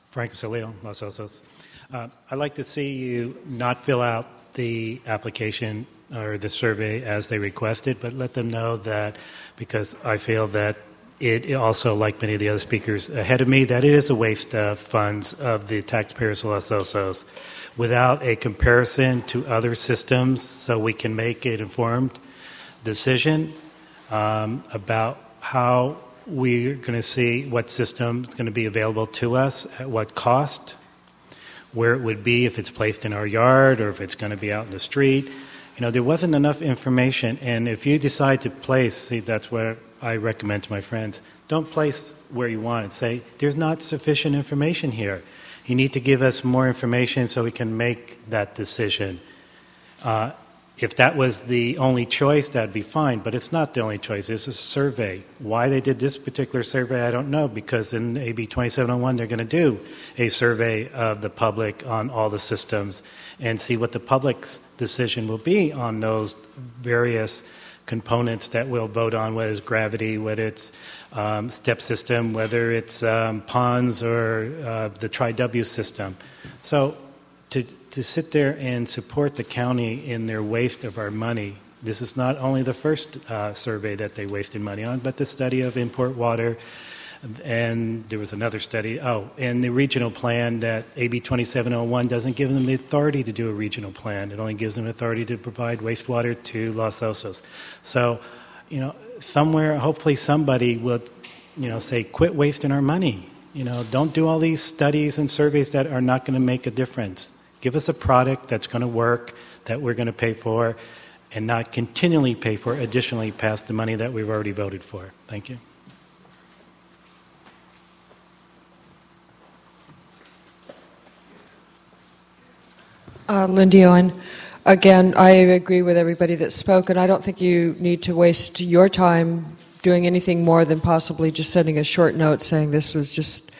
Frank Salio, Los Osos. I'd like to see you not fill out the application or the survey as they requested, but let them know that, because I feel that it also, like many of the other speakers ahead of me, that it is a waste of funds of the taxpayers of Los Osos without a comparison to other systems so we can make an informed decision about how we're going to see what system is going to be available to us, at what cost, where it would be if it's placed in our yard or if it's going to be out in the street. You know, there wasn't enough information, and if you decide to place, see, that's what I recommend to my friends, don't place where you want it. Say, there's not sufficient information here. You need to give us more information so we can make that decision. If that was the only choice, that'd be fine, but it's not the only choice. It's a survey. Why they did this particular survey, I don't know, because in AB 2701, they're going to do a survey of the public on all the systems and see what the public's decision will be on those various components that we'll vote on, whether it's gravity, whether it's step system, whether it's ponds or the Tri-W system. So to sit there and support the county in their waste of our money, this is not only the first survey that they wasted money on, but the study of import water, and there was another study, and the regional plan that AB 2701 doesn't give them the authority to do a regional plan. It only gives them authority to provide wastewater to Los Osos. So, you know, somewhere, hopefully somebody will, you know, say, quit wasting our money. You know, don't do all these studies and surveys that are not going to make a difference. Give us a product that's going to work, that we're going to pay for, and not continually pay for additionally past the money that we've already voted for. Thank you. Lindy Owen. Again, I agree with everybody that spoke, and I don't think you need to waste your time doing anything more than possibly just sending a short note saying this was just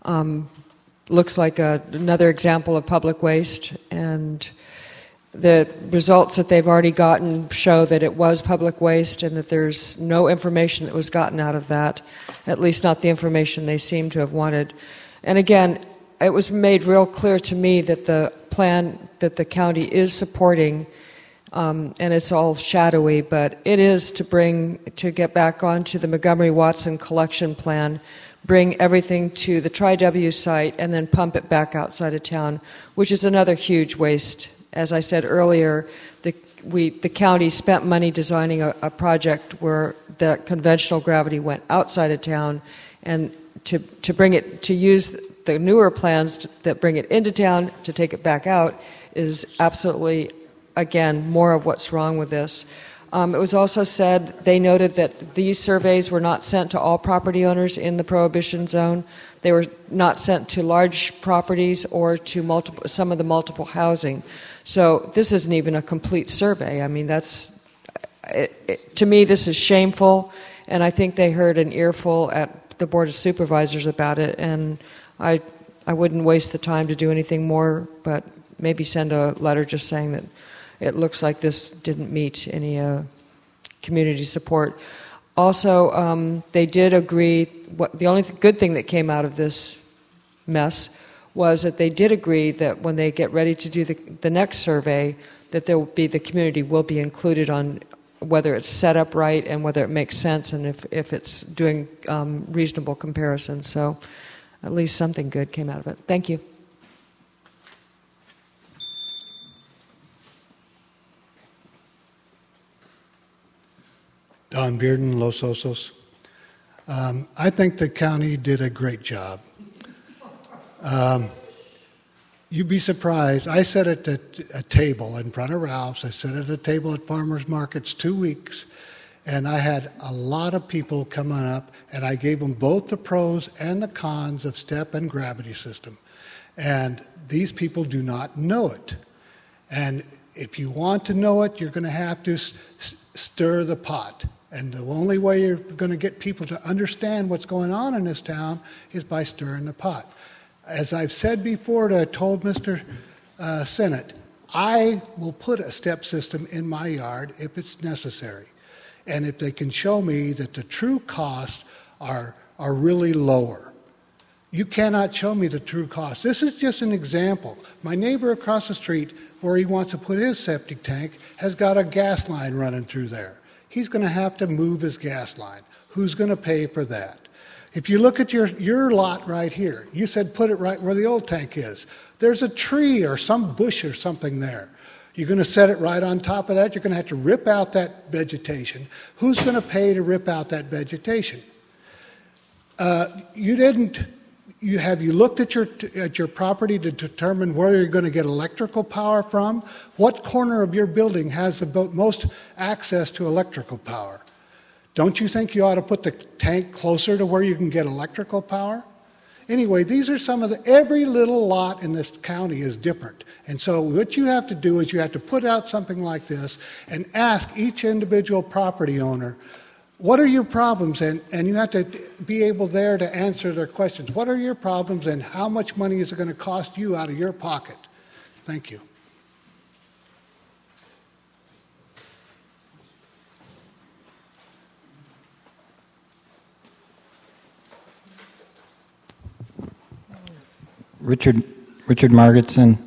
looks like another example of public waste, and the results that they've already gotten show that it was public waste and that there's no information that was gotten out of that, at least not the information they seem to have wanted. And again, it was made real clear to me that the plan that the county is supporting, and it's all shadowy, but it is to get back onto the Montgomery-Watson collection plan, bring everything to the Tri-W site, and then pump it back outside of town, which is another huge waste. As I said earlier, the county spent money designing a project where the conventional gravity went outside of town, and to bring it, to use the newer plans that bring it into town to take it back out is absolutely, again, more of what's wrong with this. It was also said, they noted that these surveys were not sent to all property owners in the prohibition zone. They were not sent to large properties or to some of the multiple housing. So this isn't even a complete survey. I mean, to me, this is shameful, and I think they heard an earful at the Board of Supervisors about it, and I wouldn't waste the time to do anything more, but maybe send a letter just saying that it looks like this didn't meet any community support. Also, they did agree, the only good thing that came out of this mess was that they did agree that when they get ready to do the next survey, that the community will be included on whether it's set up right and whether it makes sense and if it's doing reasonable comparisons. So at least something good came out of it. Thank you. Don Bearden, Los Osos. I think the county did a great job. You'd be surprised. I sat at a table in front of Ralph's. I sat at a table at farmers markets 2 weeks, and I had a lot of people coming up, and I gave them both the pros and the cons of step and gravity system. And these people do not know it. And if you want to know it, you're going to have to stir the pot. And the only way you're going to get people to understand what's going on in this town is by stirring the pot. As I've said before, I told Mr. Senate, I will put a step system in my yard if it's necessary. And if they can show me that the true costs are really lower. You cannot show me the true cost. This is just an example. My neighbor across the street, where he wants to put his septic tank, has got a gas line running through there. He's going to have to move his gas line. Who's going to pay for that? If you look at your lot right here, you said put it right where the old tank is. There's a tree or some bush or something there. You're going to set it right on top of that. You're going to have to rip out that vegetation. Who's going to pay to rip out that vegetation? Have you looked at your property to determine where you're going to get electrical power from? What corner of your building has the most access to electrical power? Don't you think you ought to put the tank closer to where you can get electrical power? Anyway, these are some of every little lot in this county is different. And so what you have to do is you have to put out something like this and ask each individual property owner, what are your problems? And you have to be able there to answer their questions. What are your problems and how much money is it going to cost you out of your pocket? Thank you. Richard Margetson.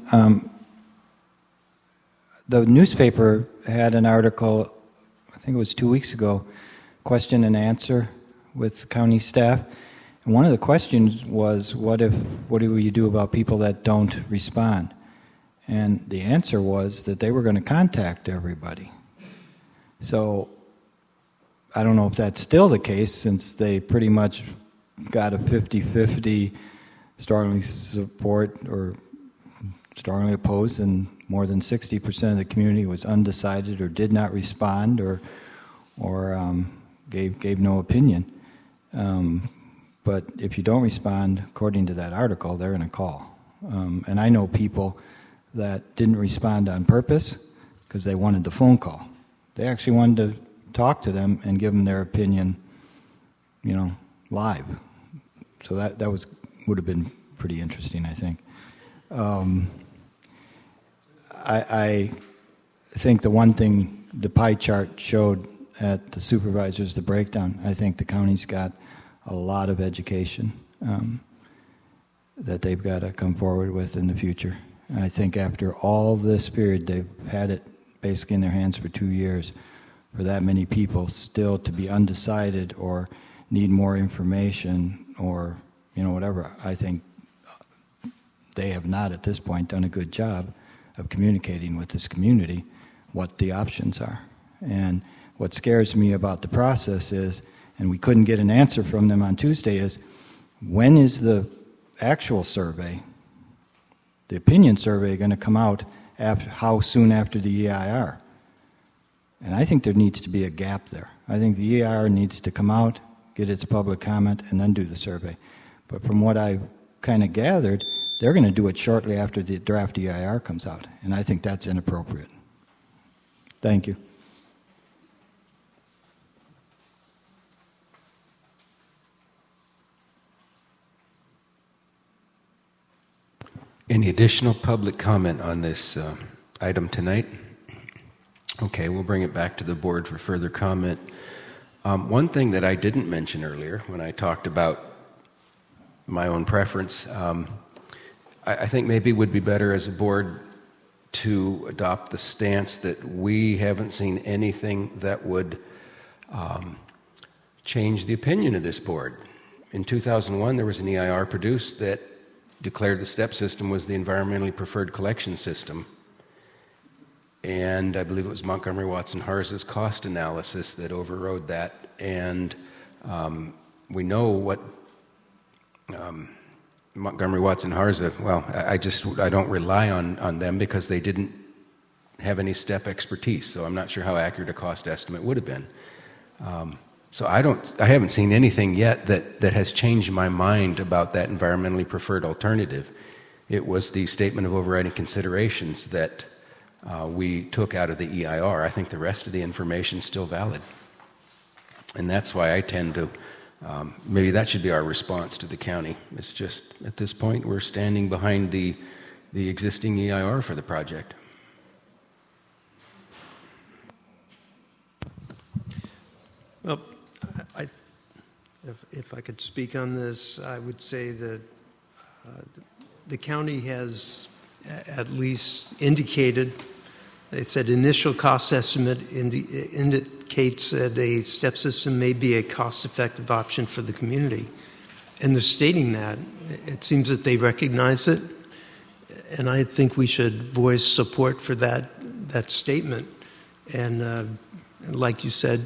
The newspaper had an article, I think it was 2 weeks ago, question and answer with county staff. And one of the questions was, what do you do about people that don't respond? And the answer was that they were going to contact everybody. So I don't know if that's still the case, since they pretty much got a 50-50 strongly support or strongly oppose, and more than 60% of the community was undecided or did not respond or gave no opinion. But if you don't respond, according to that article, they're in a call. And I know people that didn't respond on purpose because they wanted the phone call. They actually wanted to talk to them and give them their opinion, live. So that would have been pretty interesting, I think. I think the one thing the pie chart showed at the supervisors, the breakdown, I think the county's got a lot of education that they've got to come forward with in the future. And I think after all this period, they've had it basically in their hands for 2 years, for that many people still to be undecided or need more information or whatever. I think they have not at this point done a good job of communicating with this community what the options are. And what scares me about the process is, and we couldn't get an answer from them on Tuesday, is when is the actual survey, the opinion survey, going to come out? How soon after the EIR? And I think there needs to be a gap there. I think the EIR needs to come out, get its public comment, and then do the survey. But from what I've kind of gathered, they're going to do it shortly after the draft EIR comes out, and I think that's inappropriate. Thank you. Any additional public comment on this item tonight? Okay, we'll bring it back to the board for further comment. One thing that I didn't mention earlier when I talked about my own preference, I think maybe it would be better as a board to adopt the stance that we haven't seen anything that would change the opinion of this board. In 2001, there was an EIR produced that declared the STEP system was the environmentally preferred collection system. And I believe it was Montgomery Watson Harza's cost analysis that overrode that. And we know what Montgomery Watson Harza, well, I don't rely on them because they didn't have any STEP expertise. So I'm not sure how accurate a cost estimate would have been. So I haven't seen anything yet that has changed my mind about that environmentally preferred alternative. It was the statement of overriding considerations that we took out of the EIR. I think the rest of the information is still valid. And that's why I tend to, maybe that should be our response to the county. It's just, at this point, we're standing behind the existing EIR for the project. Well, If I could speak on this, I would say that the county has at least indicated, they said initial cost estimate indicates that a step system may be a cost-effective option for the community. And they're stating that. It seems that they recognize it, and I think we should voice support for that statement. And like you said,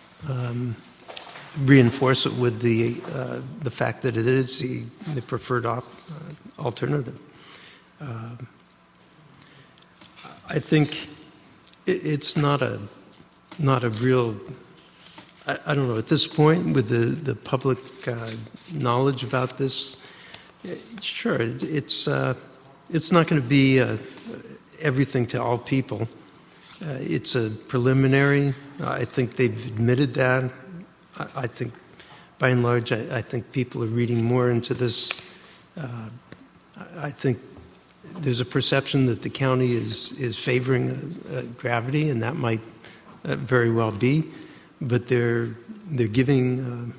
reinforce it with the fact that it is the preferred alternative. I think it's not a real. I don't know at this point with the public knowledge about this. Sure, it's not going to be everything to all people. It's a preliminary. I think they've admitted that. I think, by and large, I think people are reading more into this. I think there's a perception that the county is favoring gravity, and that might very well be. But they're giving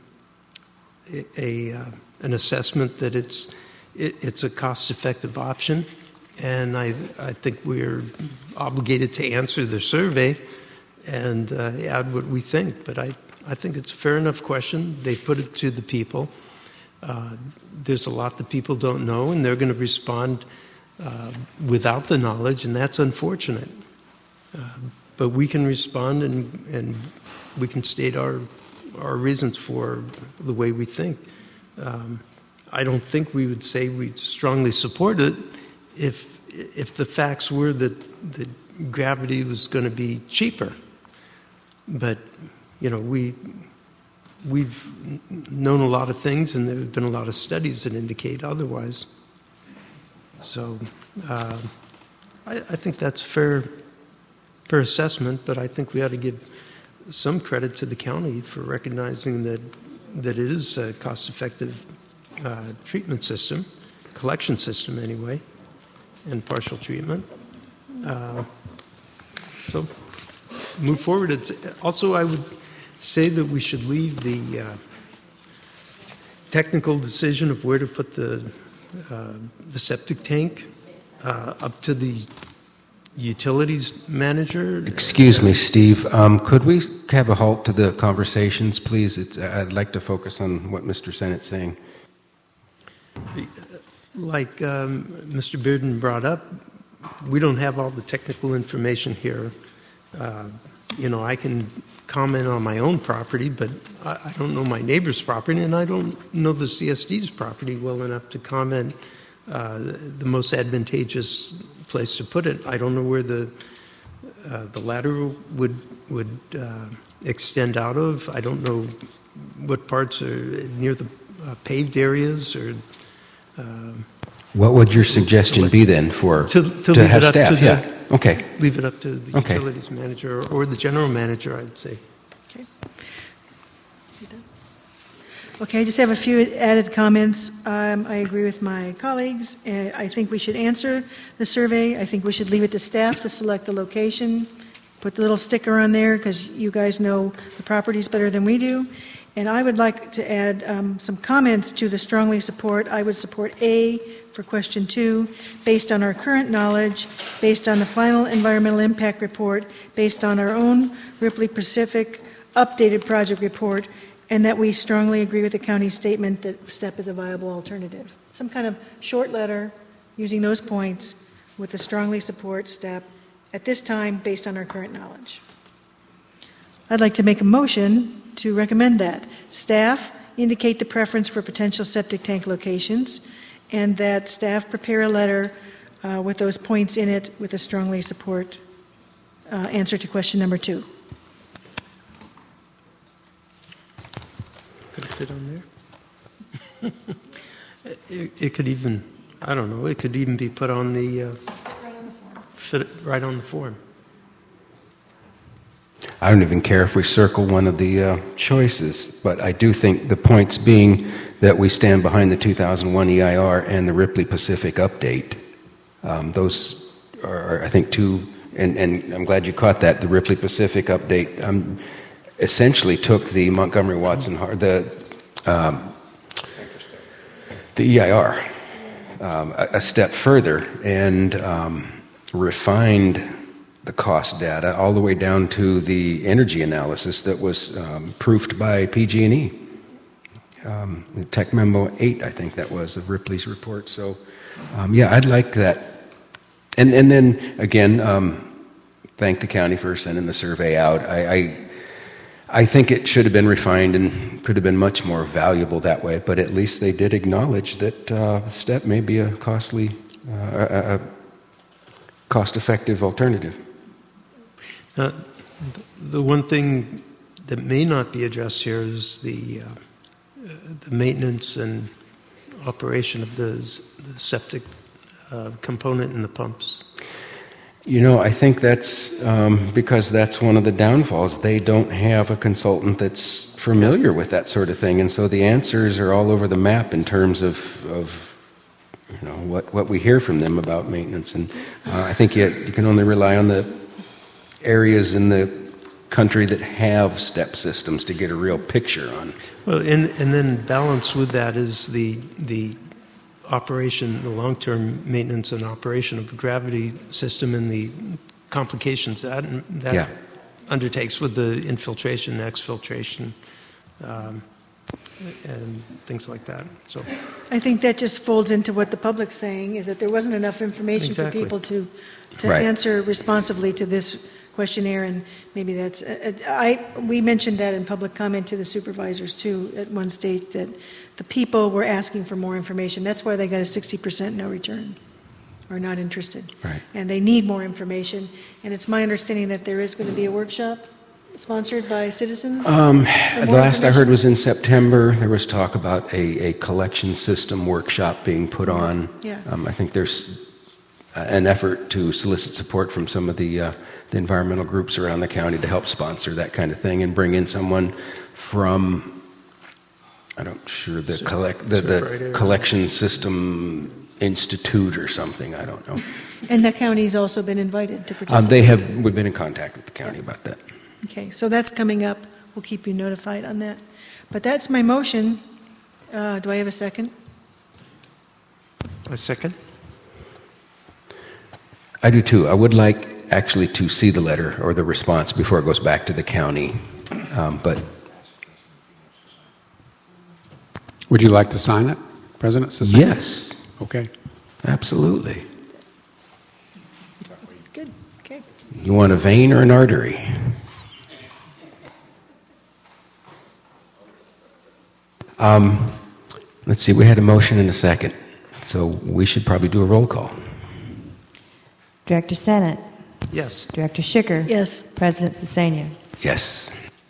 an assessment that it's a cost-effective option, and I think we're obligated to answer the survey and add what we think. But I think it's a fair enough question. They put it to the people. There's a lot that people don't know, and they're going to respond without the knowledge, and that's unfortunate. But we can respond, and we can state our reasons for the way we think. I don't think we would say we strongly support it if the facts were that gravity was going to be cheaper. But we've known a lot of things, and there have been a lot of studies that indicate otherwise. So I think that's fair assessment, but I think we ought to give some credit to the county for recognizing that it is a cost-effective treatment system, collection system anyway, and partial treatment. So move forward. Also, I would say that we should leave the technical decision of where to put the septic tank up to the utilities manager. Excuse me, Steve. Could we have a halt to the conversations, please? I'd like to focus on what Mr. Sennett's saying. Like Mr. Bearden brought up, we don't have all the technical information here. I can comment on my own property, but I don't know my neighbor's property, and I don't know the CSD's property well enough to comment the most advantageous place to put it. I don't know where the lateral would extend out of. I don't know what parts are near the paved areas or. What would your suggestion be then for to have staff? Okay. Leave it up to the utilities manager or the general manager, I'd say. Okay. Okay, I just have a few added comments. I agree with my colleagues. I think we should answer the survey. I think we should leave it to staff to select the location, put the little sticker on there because you guys know the properties better than we do. And I would like to add some comments to the strongly support. I would support A for question 2, based on our current knowledge, based on the final environmental impact report, based on our own Ripley Pacific updated project report, and that we strongly agree with the county's statement that STEP is a viable alternative. Some kind of short letter using those points with a strongly support STEP at this time based on our current knowledge. I'd like to make a motion to recommend that. Staff indicate the preference for potential septic tank locations, and that staff prepare a letter with those points in it with a strongly support answer to question number 2. Could it fit on there? It could even, I don't know, it could even be put on the, fit right on the form. I don't even care if we circle one of the choices, but I do think the points being that we stand behind the 2001 EIR and the Ripley Pacific update. Those are, I think, two, and I'm glad you caught that. The Ripley Pacific update essentially took the Montgomery Watson, the the EIR a step further and refined the cost data all the way down to the energy analysis that was proofed by PG&E. Tech Memo 8, I think that was, of Ripley's report. So, yeah, I'd like that. And then, again, thank the county for sending the survey out. I think it should have been refined and could have been much more valuable that way, but at least they did acknowledge that STEP may be a costly, cost-effective alternative. The one thing that may not be addressed here is the maintenance and operation of the septic component in the pumps. You know, I think that's because that's one of the downfalls. They don't have a consultant that's familiar with that sort of thing, and so the answers are all over the map in terms of you know what we hear from them about maintenance. And I think you can only rely on the areas in the country that have STEP systems to get a real picture on. Well, and then balanced with that is the operation, the long-term maintenance and operation of the gravity system and the complications that undertakes with the infiltration, exfiltration, and things like that. So, I think that just folds into what the public's saying, is that there wasn't enough information for people to answer responsively to this questionnaire, and maybe that's we mentioned that in public comment to the supervisors too at one stage, that the people were asking for more information. That's why they got a 60% no return, or not interested. Right. And they need more information. And it's my understanding that there is going to be a workshop sponsored by citizens. The last I heard was in September. There was talk about a collection system workshop being put on. Yeah. I think there's an effort to solicit support from some of the environmental groups around the county to help sponsor that kind of thing and bring in someone from, the Collection System Institute or something. I don't know. And the county's also been invited to participate. We've been in contact with the county about that. Okay, so that's coming up. We'll keep you notified on that. But that's my motion. Do I have a second? A second? I do too. I would like actually to see the letter or the response before it goes back to the county. But would you like to sign it, President Cicero? Yes. Okay. Absolutely. Good. Okay. You want a vein or an artery? Let's see. We had a motion and a second, so we should probably do a roll call. Director Sennett? Yes. Director Schicker? Yes. President Cicenia? Yes.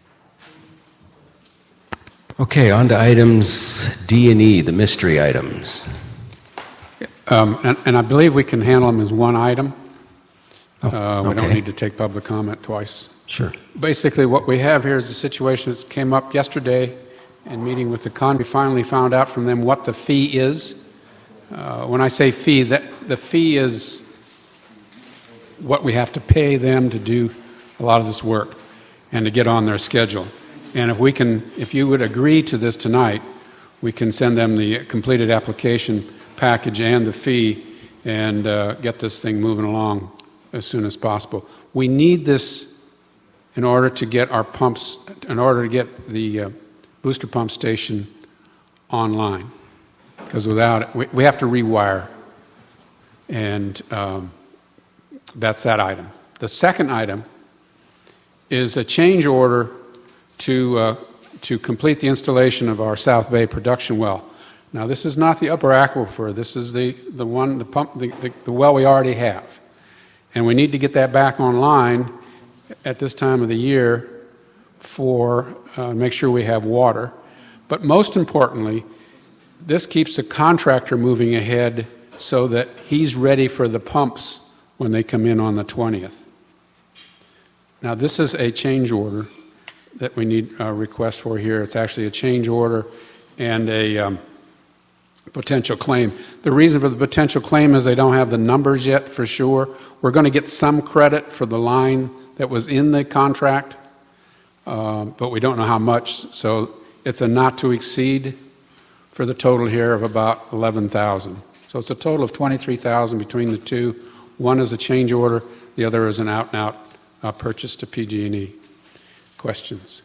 Okay, on to items D and E, the mystery items. And I believe we can handle them as one item. We okay. don't need to take public comment twice. Sure. Basically, what we have here is a situation that came up yesterday in meeting with the con. We finally found out from them what the fee is. When I say fee, the fee is what we have to pay them to do a lot of this work and to get on their schedule. And if you would agree to this tonight, we can send them the completed application package and the fee and get this thing moving along as soon as possible. We need this in order to get our pumps, in order to get the booster pump station online. Because without it, we have to rewire. And that's that item. The second item is a change order to complete the installation of our South Bay production well. Now, this is not the upper aquifer. This is the well we already have. And we need to get that back online at this time of the year for make sure we have water. But most importantly, this keeps the contractor moving ahead so that he's ready for the pumps when they come in on the 20th. Now, this is a change order that we need a request for here. It's actually a change order and a potential claim. The reason for the potential claim is they don't have the numbers yet for sure. We're going to get some credit for the line that was in the contract, but we don't know how much. So it's a not to exceed for the total here of about 11,000. So it's a total of 23,000 between the two. One is a change order, the other is an out-and-out purchase to PG&E. Questions?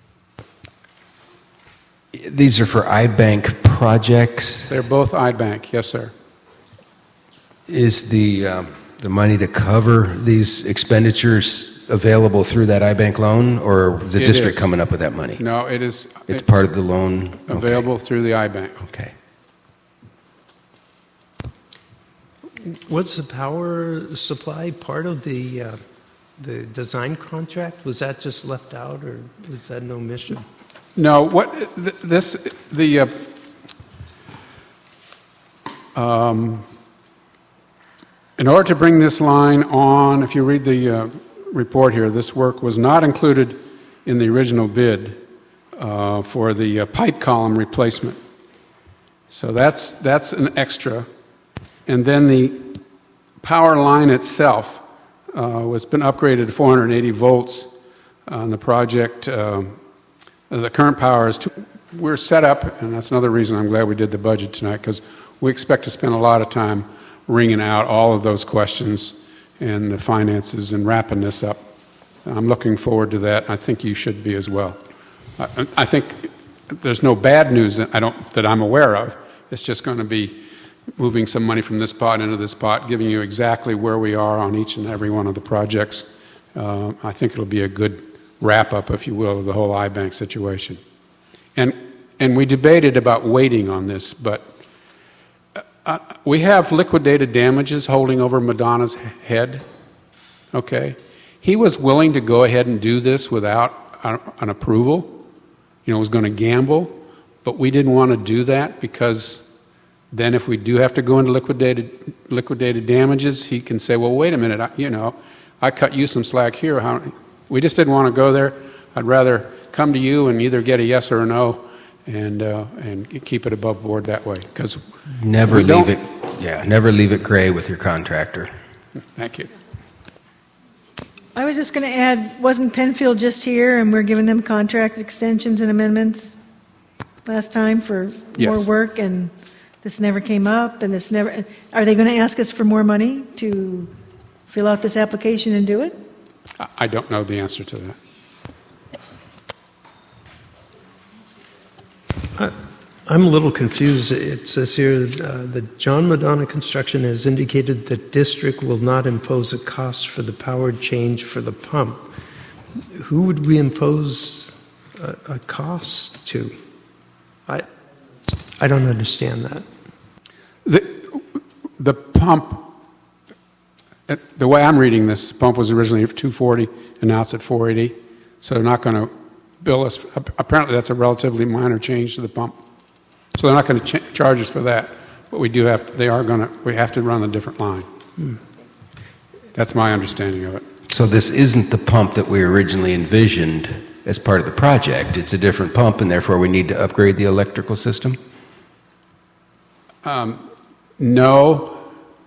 These are for iBank projects? They're both iBank, yes, sir. Is the money to cover these expenditures available through that iBank loan, or is the district coming up with that money? No, it is. It's part of the loan? Available through the iBank. Okay. Was the power supply part of the design contract? Was that just left out, or was that an omission? No, in order to bring this line on, if you read the report here, this work was not included in the original bid for the pipe column replacement. So that's an extra. And then the power line itself has been upgraded to 480 volts on the project. The current power is we're set up, and that's another reason I'm glad we did the budget tonight, because we expect to spend a lot of time wringing out all of those questions and the finances and wrapping this up. I'm looking forward to that. I think you should be as well. I think there's no bad news that I'm aware of. It's just going to be moving some money from this pot into this pot, giving you exactly where we are on each and every one of the projects. I think it'll be a good wrap-up, if you will, of the whole iBank situation. And we debated about waiting on this, but we have liquidated damages holding over Madonna's head, okay? He was willing to go ahead and do this without an approval. Was going to gamble, but we didn't want to do that because then if we do have to go into liquidated damages, he can say, well, wait a minute, I cut you some slack here. We just didn't want to go there. I'd rather come to you and either get a yes or a no and keep it above board that way. Because never leave it gray with your contractor. Thank you. I was just going to add, wasn't Penfield just here and we're giving them contract extensions and amendments last time for more work, and this never came up, and are they going to ask us for more money to fill out this application and do it? I don't know the answer to that. I'm a little confused. It says here that John Madonna Construction has indicated that district will not impose a cost for the power change for the pump. Who would we impose a cost to? I don't understand that. The pump, the way I'm reading this, the pump was originally 240 and now it's at 480. So they're not going to bill us. Apparently that's a relatively minor change to the pump. So they're not going to charge us for that, but we have to run a different line. That's my understanding of it. So this isn't the pump that we originally envisioned as part of the project. It's a different pump, and therefore we need to upgrade the electrical system? No.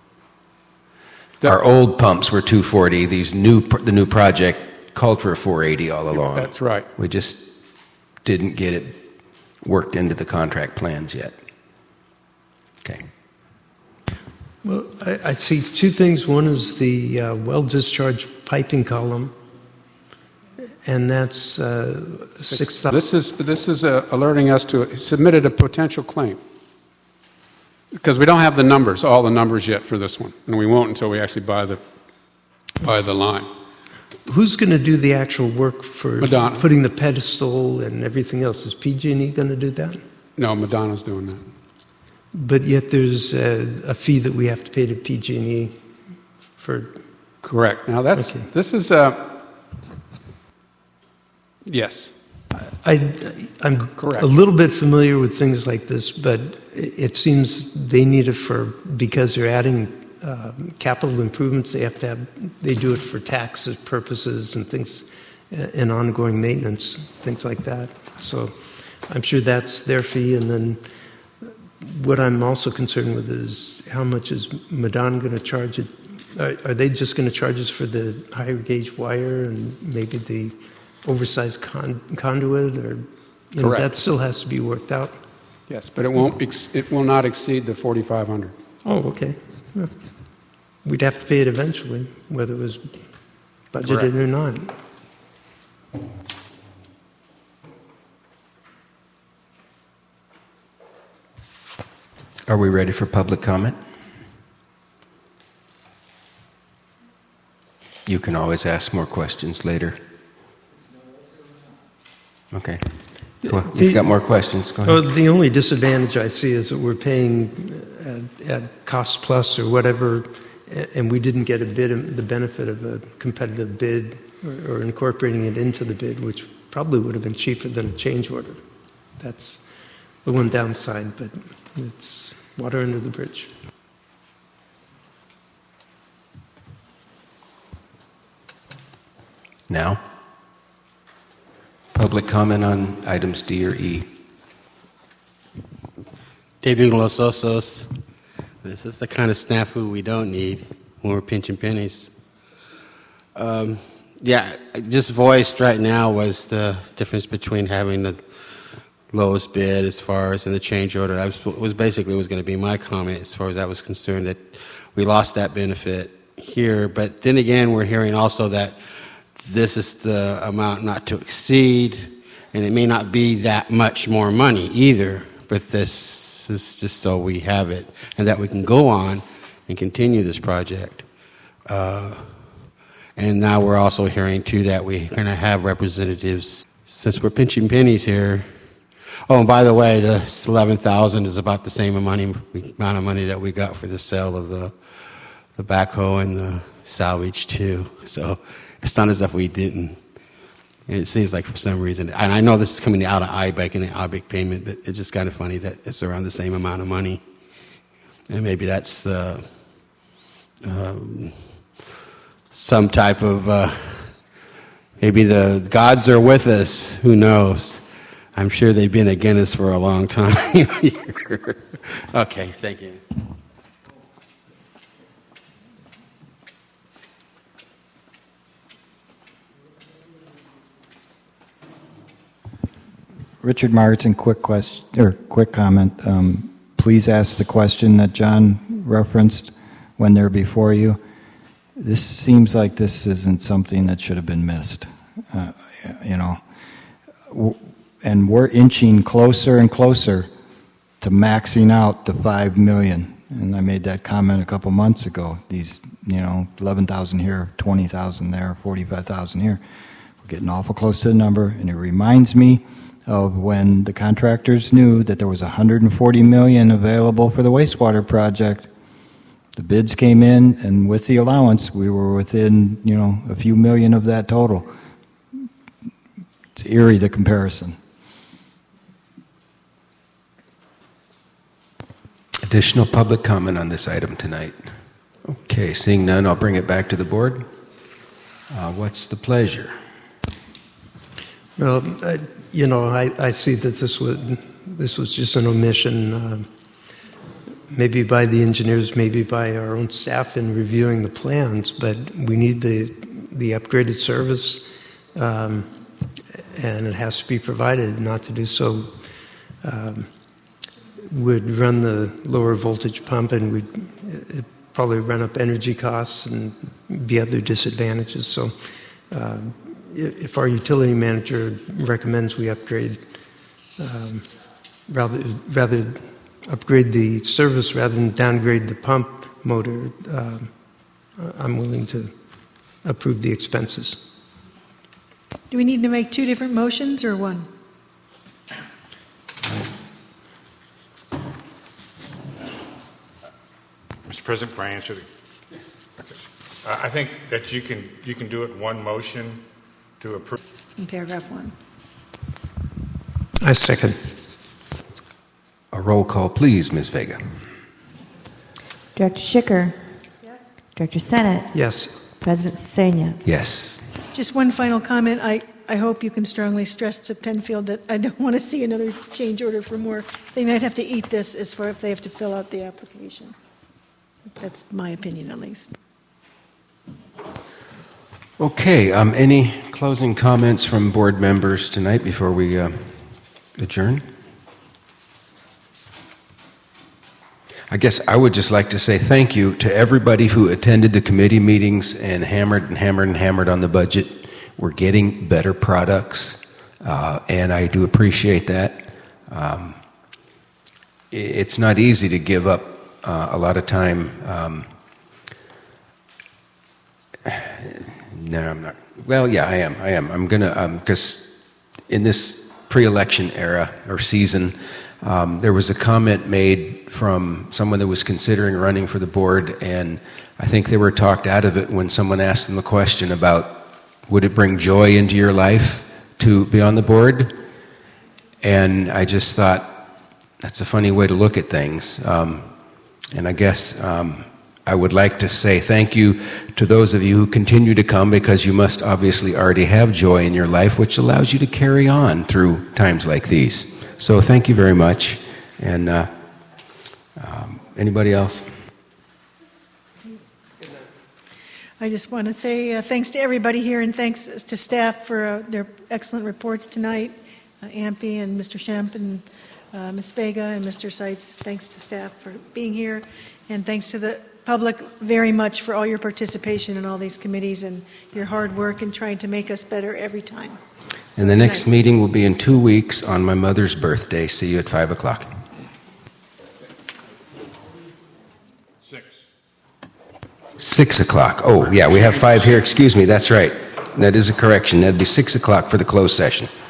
Our old pumps were 240. The new project called for a 480 all along. That's right. We just didn't get it worked into the contract plans yet. Okay. Well, I see two things. One is the well-discharged piping column, and that's 6,000. This is alerting us to submitted a potential claim because we don't have all the numbers yet for this one, and we won't until we actually buy the line. Who's going to do the actual work for Madonna. Putting the pedestal and everything else? Is PG&E going to do that? No, Madonna's doing that. But yet there's a fee that we have to pay to PG&E for... Correct. Now this is yes. I'm correct. A little bit familiar with things like this, but it seems they need it because they're adding capital improvements. They do it for tax purposes and things, and ongoing maintenance, things like that. So I'm sure that's their fee. And then what I'm also concerned with is how much is Madonna going to charge it? Are they just going to charge us for the higher gauge wire and maybe the oversized conduit, or Correct. That still has to be worked out. Yes, but it will not exceed the 4,500. Oh, okay. Yeah. We'd have to pay it eventually, whether it was budgeted or not. Are we ready for public comment? You can always ask more questions later. Okay. You've got more questions. Go ahead. Oh, the only disadvantage I see is that we're paying at cost plus or whatever, and we didn't get the benefit of a competitive bid or incorporating it into the bid, which probably would have been cheaper than a change order. That's the one downside, but it's water under the bridge. Now, public comment on items D or E. David Los Osos. This is the kind of snafu we don't need when we're pinching pennies. Just voiced right now was the difference between having the lowest bid as far as in the change order. That was going to be my comment as far as I was concerned, that we lost that benefit here. But then again, we're hearing also that this is the amount not to exceed, and it may not be that much more money either, but this is just so we have it and that we can go on and continue this project. And now we're also hearing, too, that we're going to have representatives, since we're pinching pennies here. Oh, and by the way, the $11,000 is about the same amount of money that we got for the sale of the backhoe and the salvage, too. So it's not as if we didn't. It seems like for some reason, and I know this is coming out of IBEC and the IBEC payment, but it's just kind of funny that it's around the same amount of money. And maybe that's some type of, maybe the gods are with us. Who knows? I'm sure they've been against us for a long time. Okay, thank you. Richard Martin, quick comment. Please ask the question that John referenced when they're before you. This seems like this isn't something that should have been missed, and we're inching closer and closer to maxing out the $5 million. And I made that comment a couple months ago. These, 11,000 here, 20,000 there, 45,000 here. We're getting awful close to the number, and it reminds me of when the contractors knew that there was $140 million available for the wastewater project. The bids came in, and with the allowance, we were within, a few million of that total. It's eerie, the comparison. Additional public comment on this item tonight? Okay, seeing none, I'll bring it back to the board. What's the pleasure? Well, I see that this was just an omission, maybe by the engineers, maybe by our own staff in reviewing the plans, but we need the upgraded service, and it has to be provided. Not to do so would run the lower voltage pump, and would probably run up energy costs and be other disadvantages. So if our utility manager recommends we upgrade, rather upgrade the service rather than downgrade the pump motor, I'm willing to approve the expenses. Do we need to make two different motions or one? Mr. President, can I answer the? Yes. Okay. I think that you can do it one motion to approve. In paragraph 1. I second. A roll call, please, Ms. Vega. Director Schicker. Yes. Director Sennett. Yes. President Sesenia. Yes. Just one final comment. I hope you can strongly stress to Penfield that I don't want to see another change order for more. They might have to eat this as far if they have to fill out the application. That's my opinion, at least. Okay, any closing comments from board members tonight before we Adjourn? I guess I would just like to say thank you to everybody who attended the committee meetings and hammered on the budget. We're getting better products, and I do appreciate that. It's not easy to give up a lot of time. No, I'm not. Well, yeah, I am. I'm going to, because in this pre-election era or season, there was a comment made from someone that was considering running for the board, and I think they were talked out of it when someone asked them a question about, would it bring joy into your life to be on the board? And I just thought, that's a funny way to look at things. And I guess I would like to say thank you to those of you who continue to come, because you must obviously already have joy in your life, which allows you to carry on through times like these. So thank you very much. And anybody else? I just want to say thanks to everybody here, and thanks to staff for their excellent reports tonight. Ampey and Mr. Shemp and Ms. Vega and Mr. Seitz. Thanks to staff for being here, and thanks to the public very much for all your participation in all these committees and your hard work in trying to make us better every time. So and the next meeting will be in 2 weeks on my mother's birthday. See you at 5 o'clock. 6 o'clock. Oh, yeah, we have 5 here. Excuse me, that's right. That is a correction. That'd be 6 o'clock for the closed session.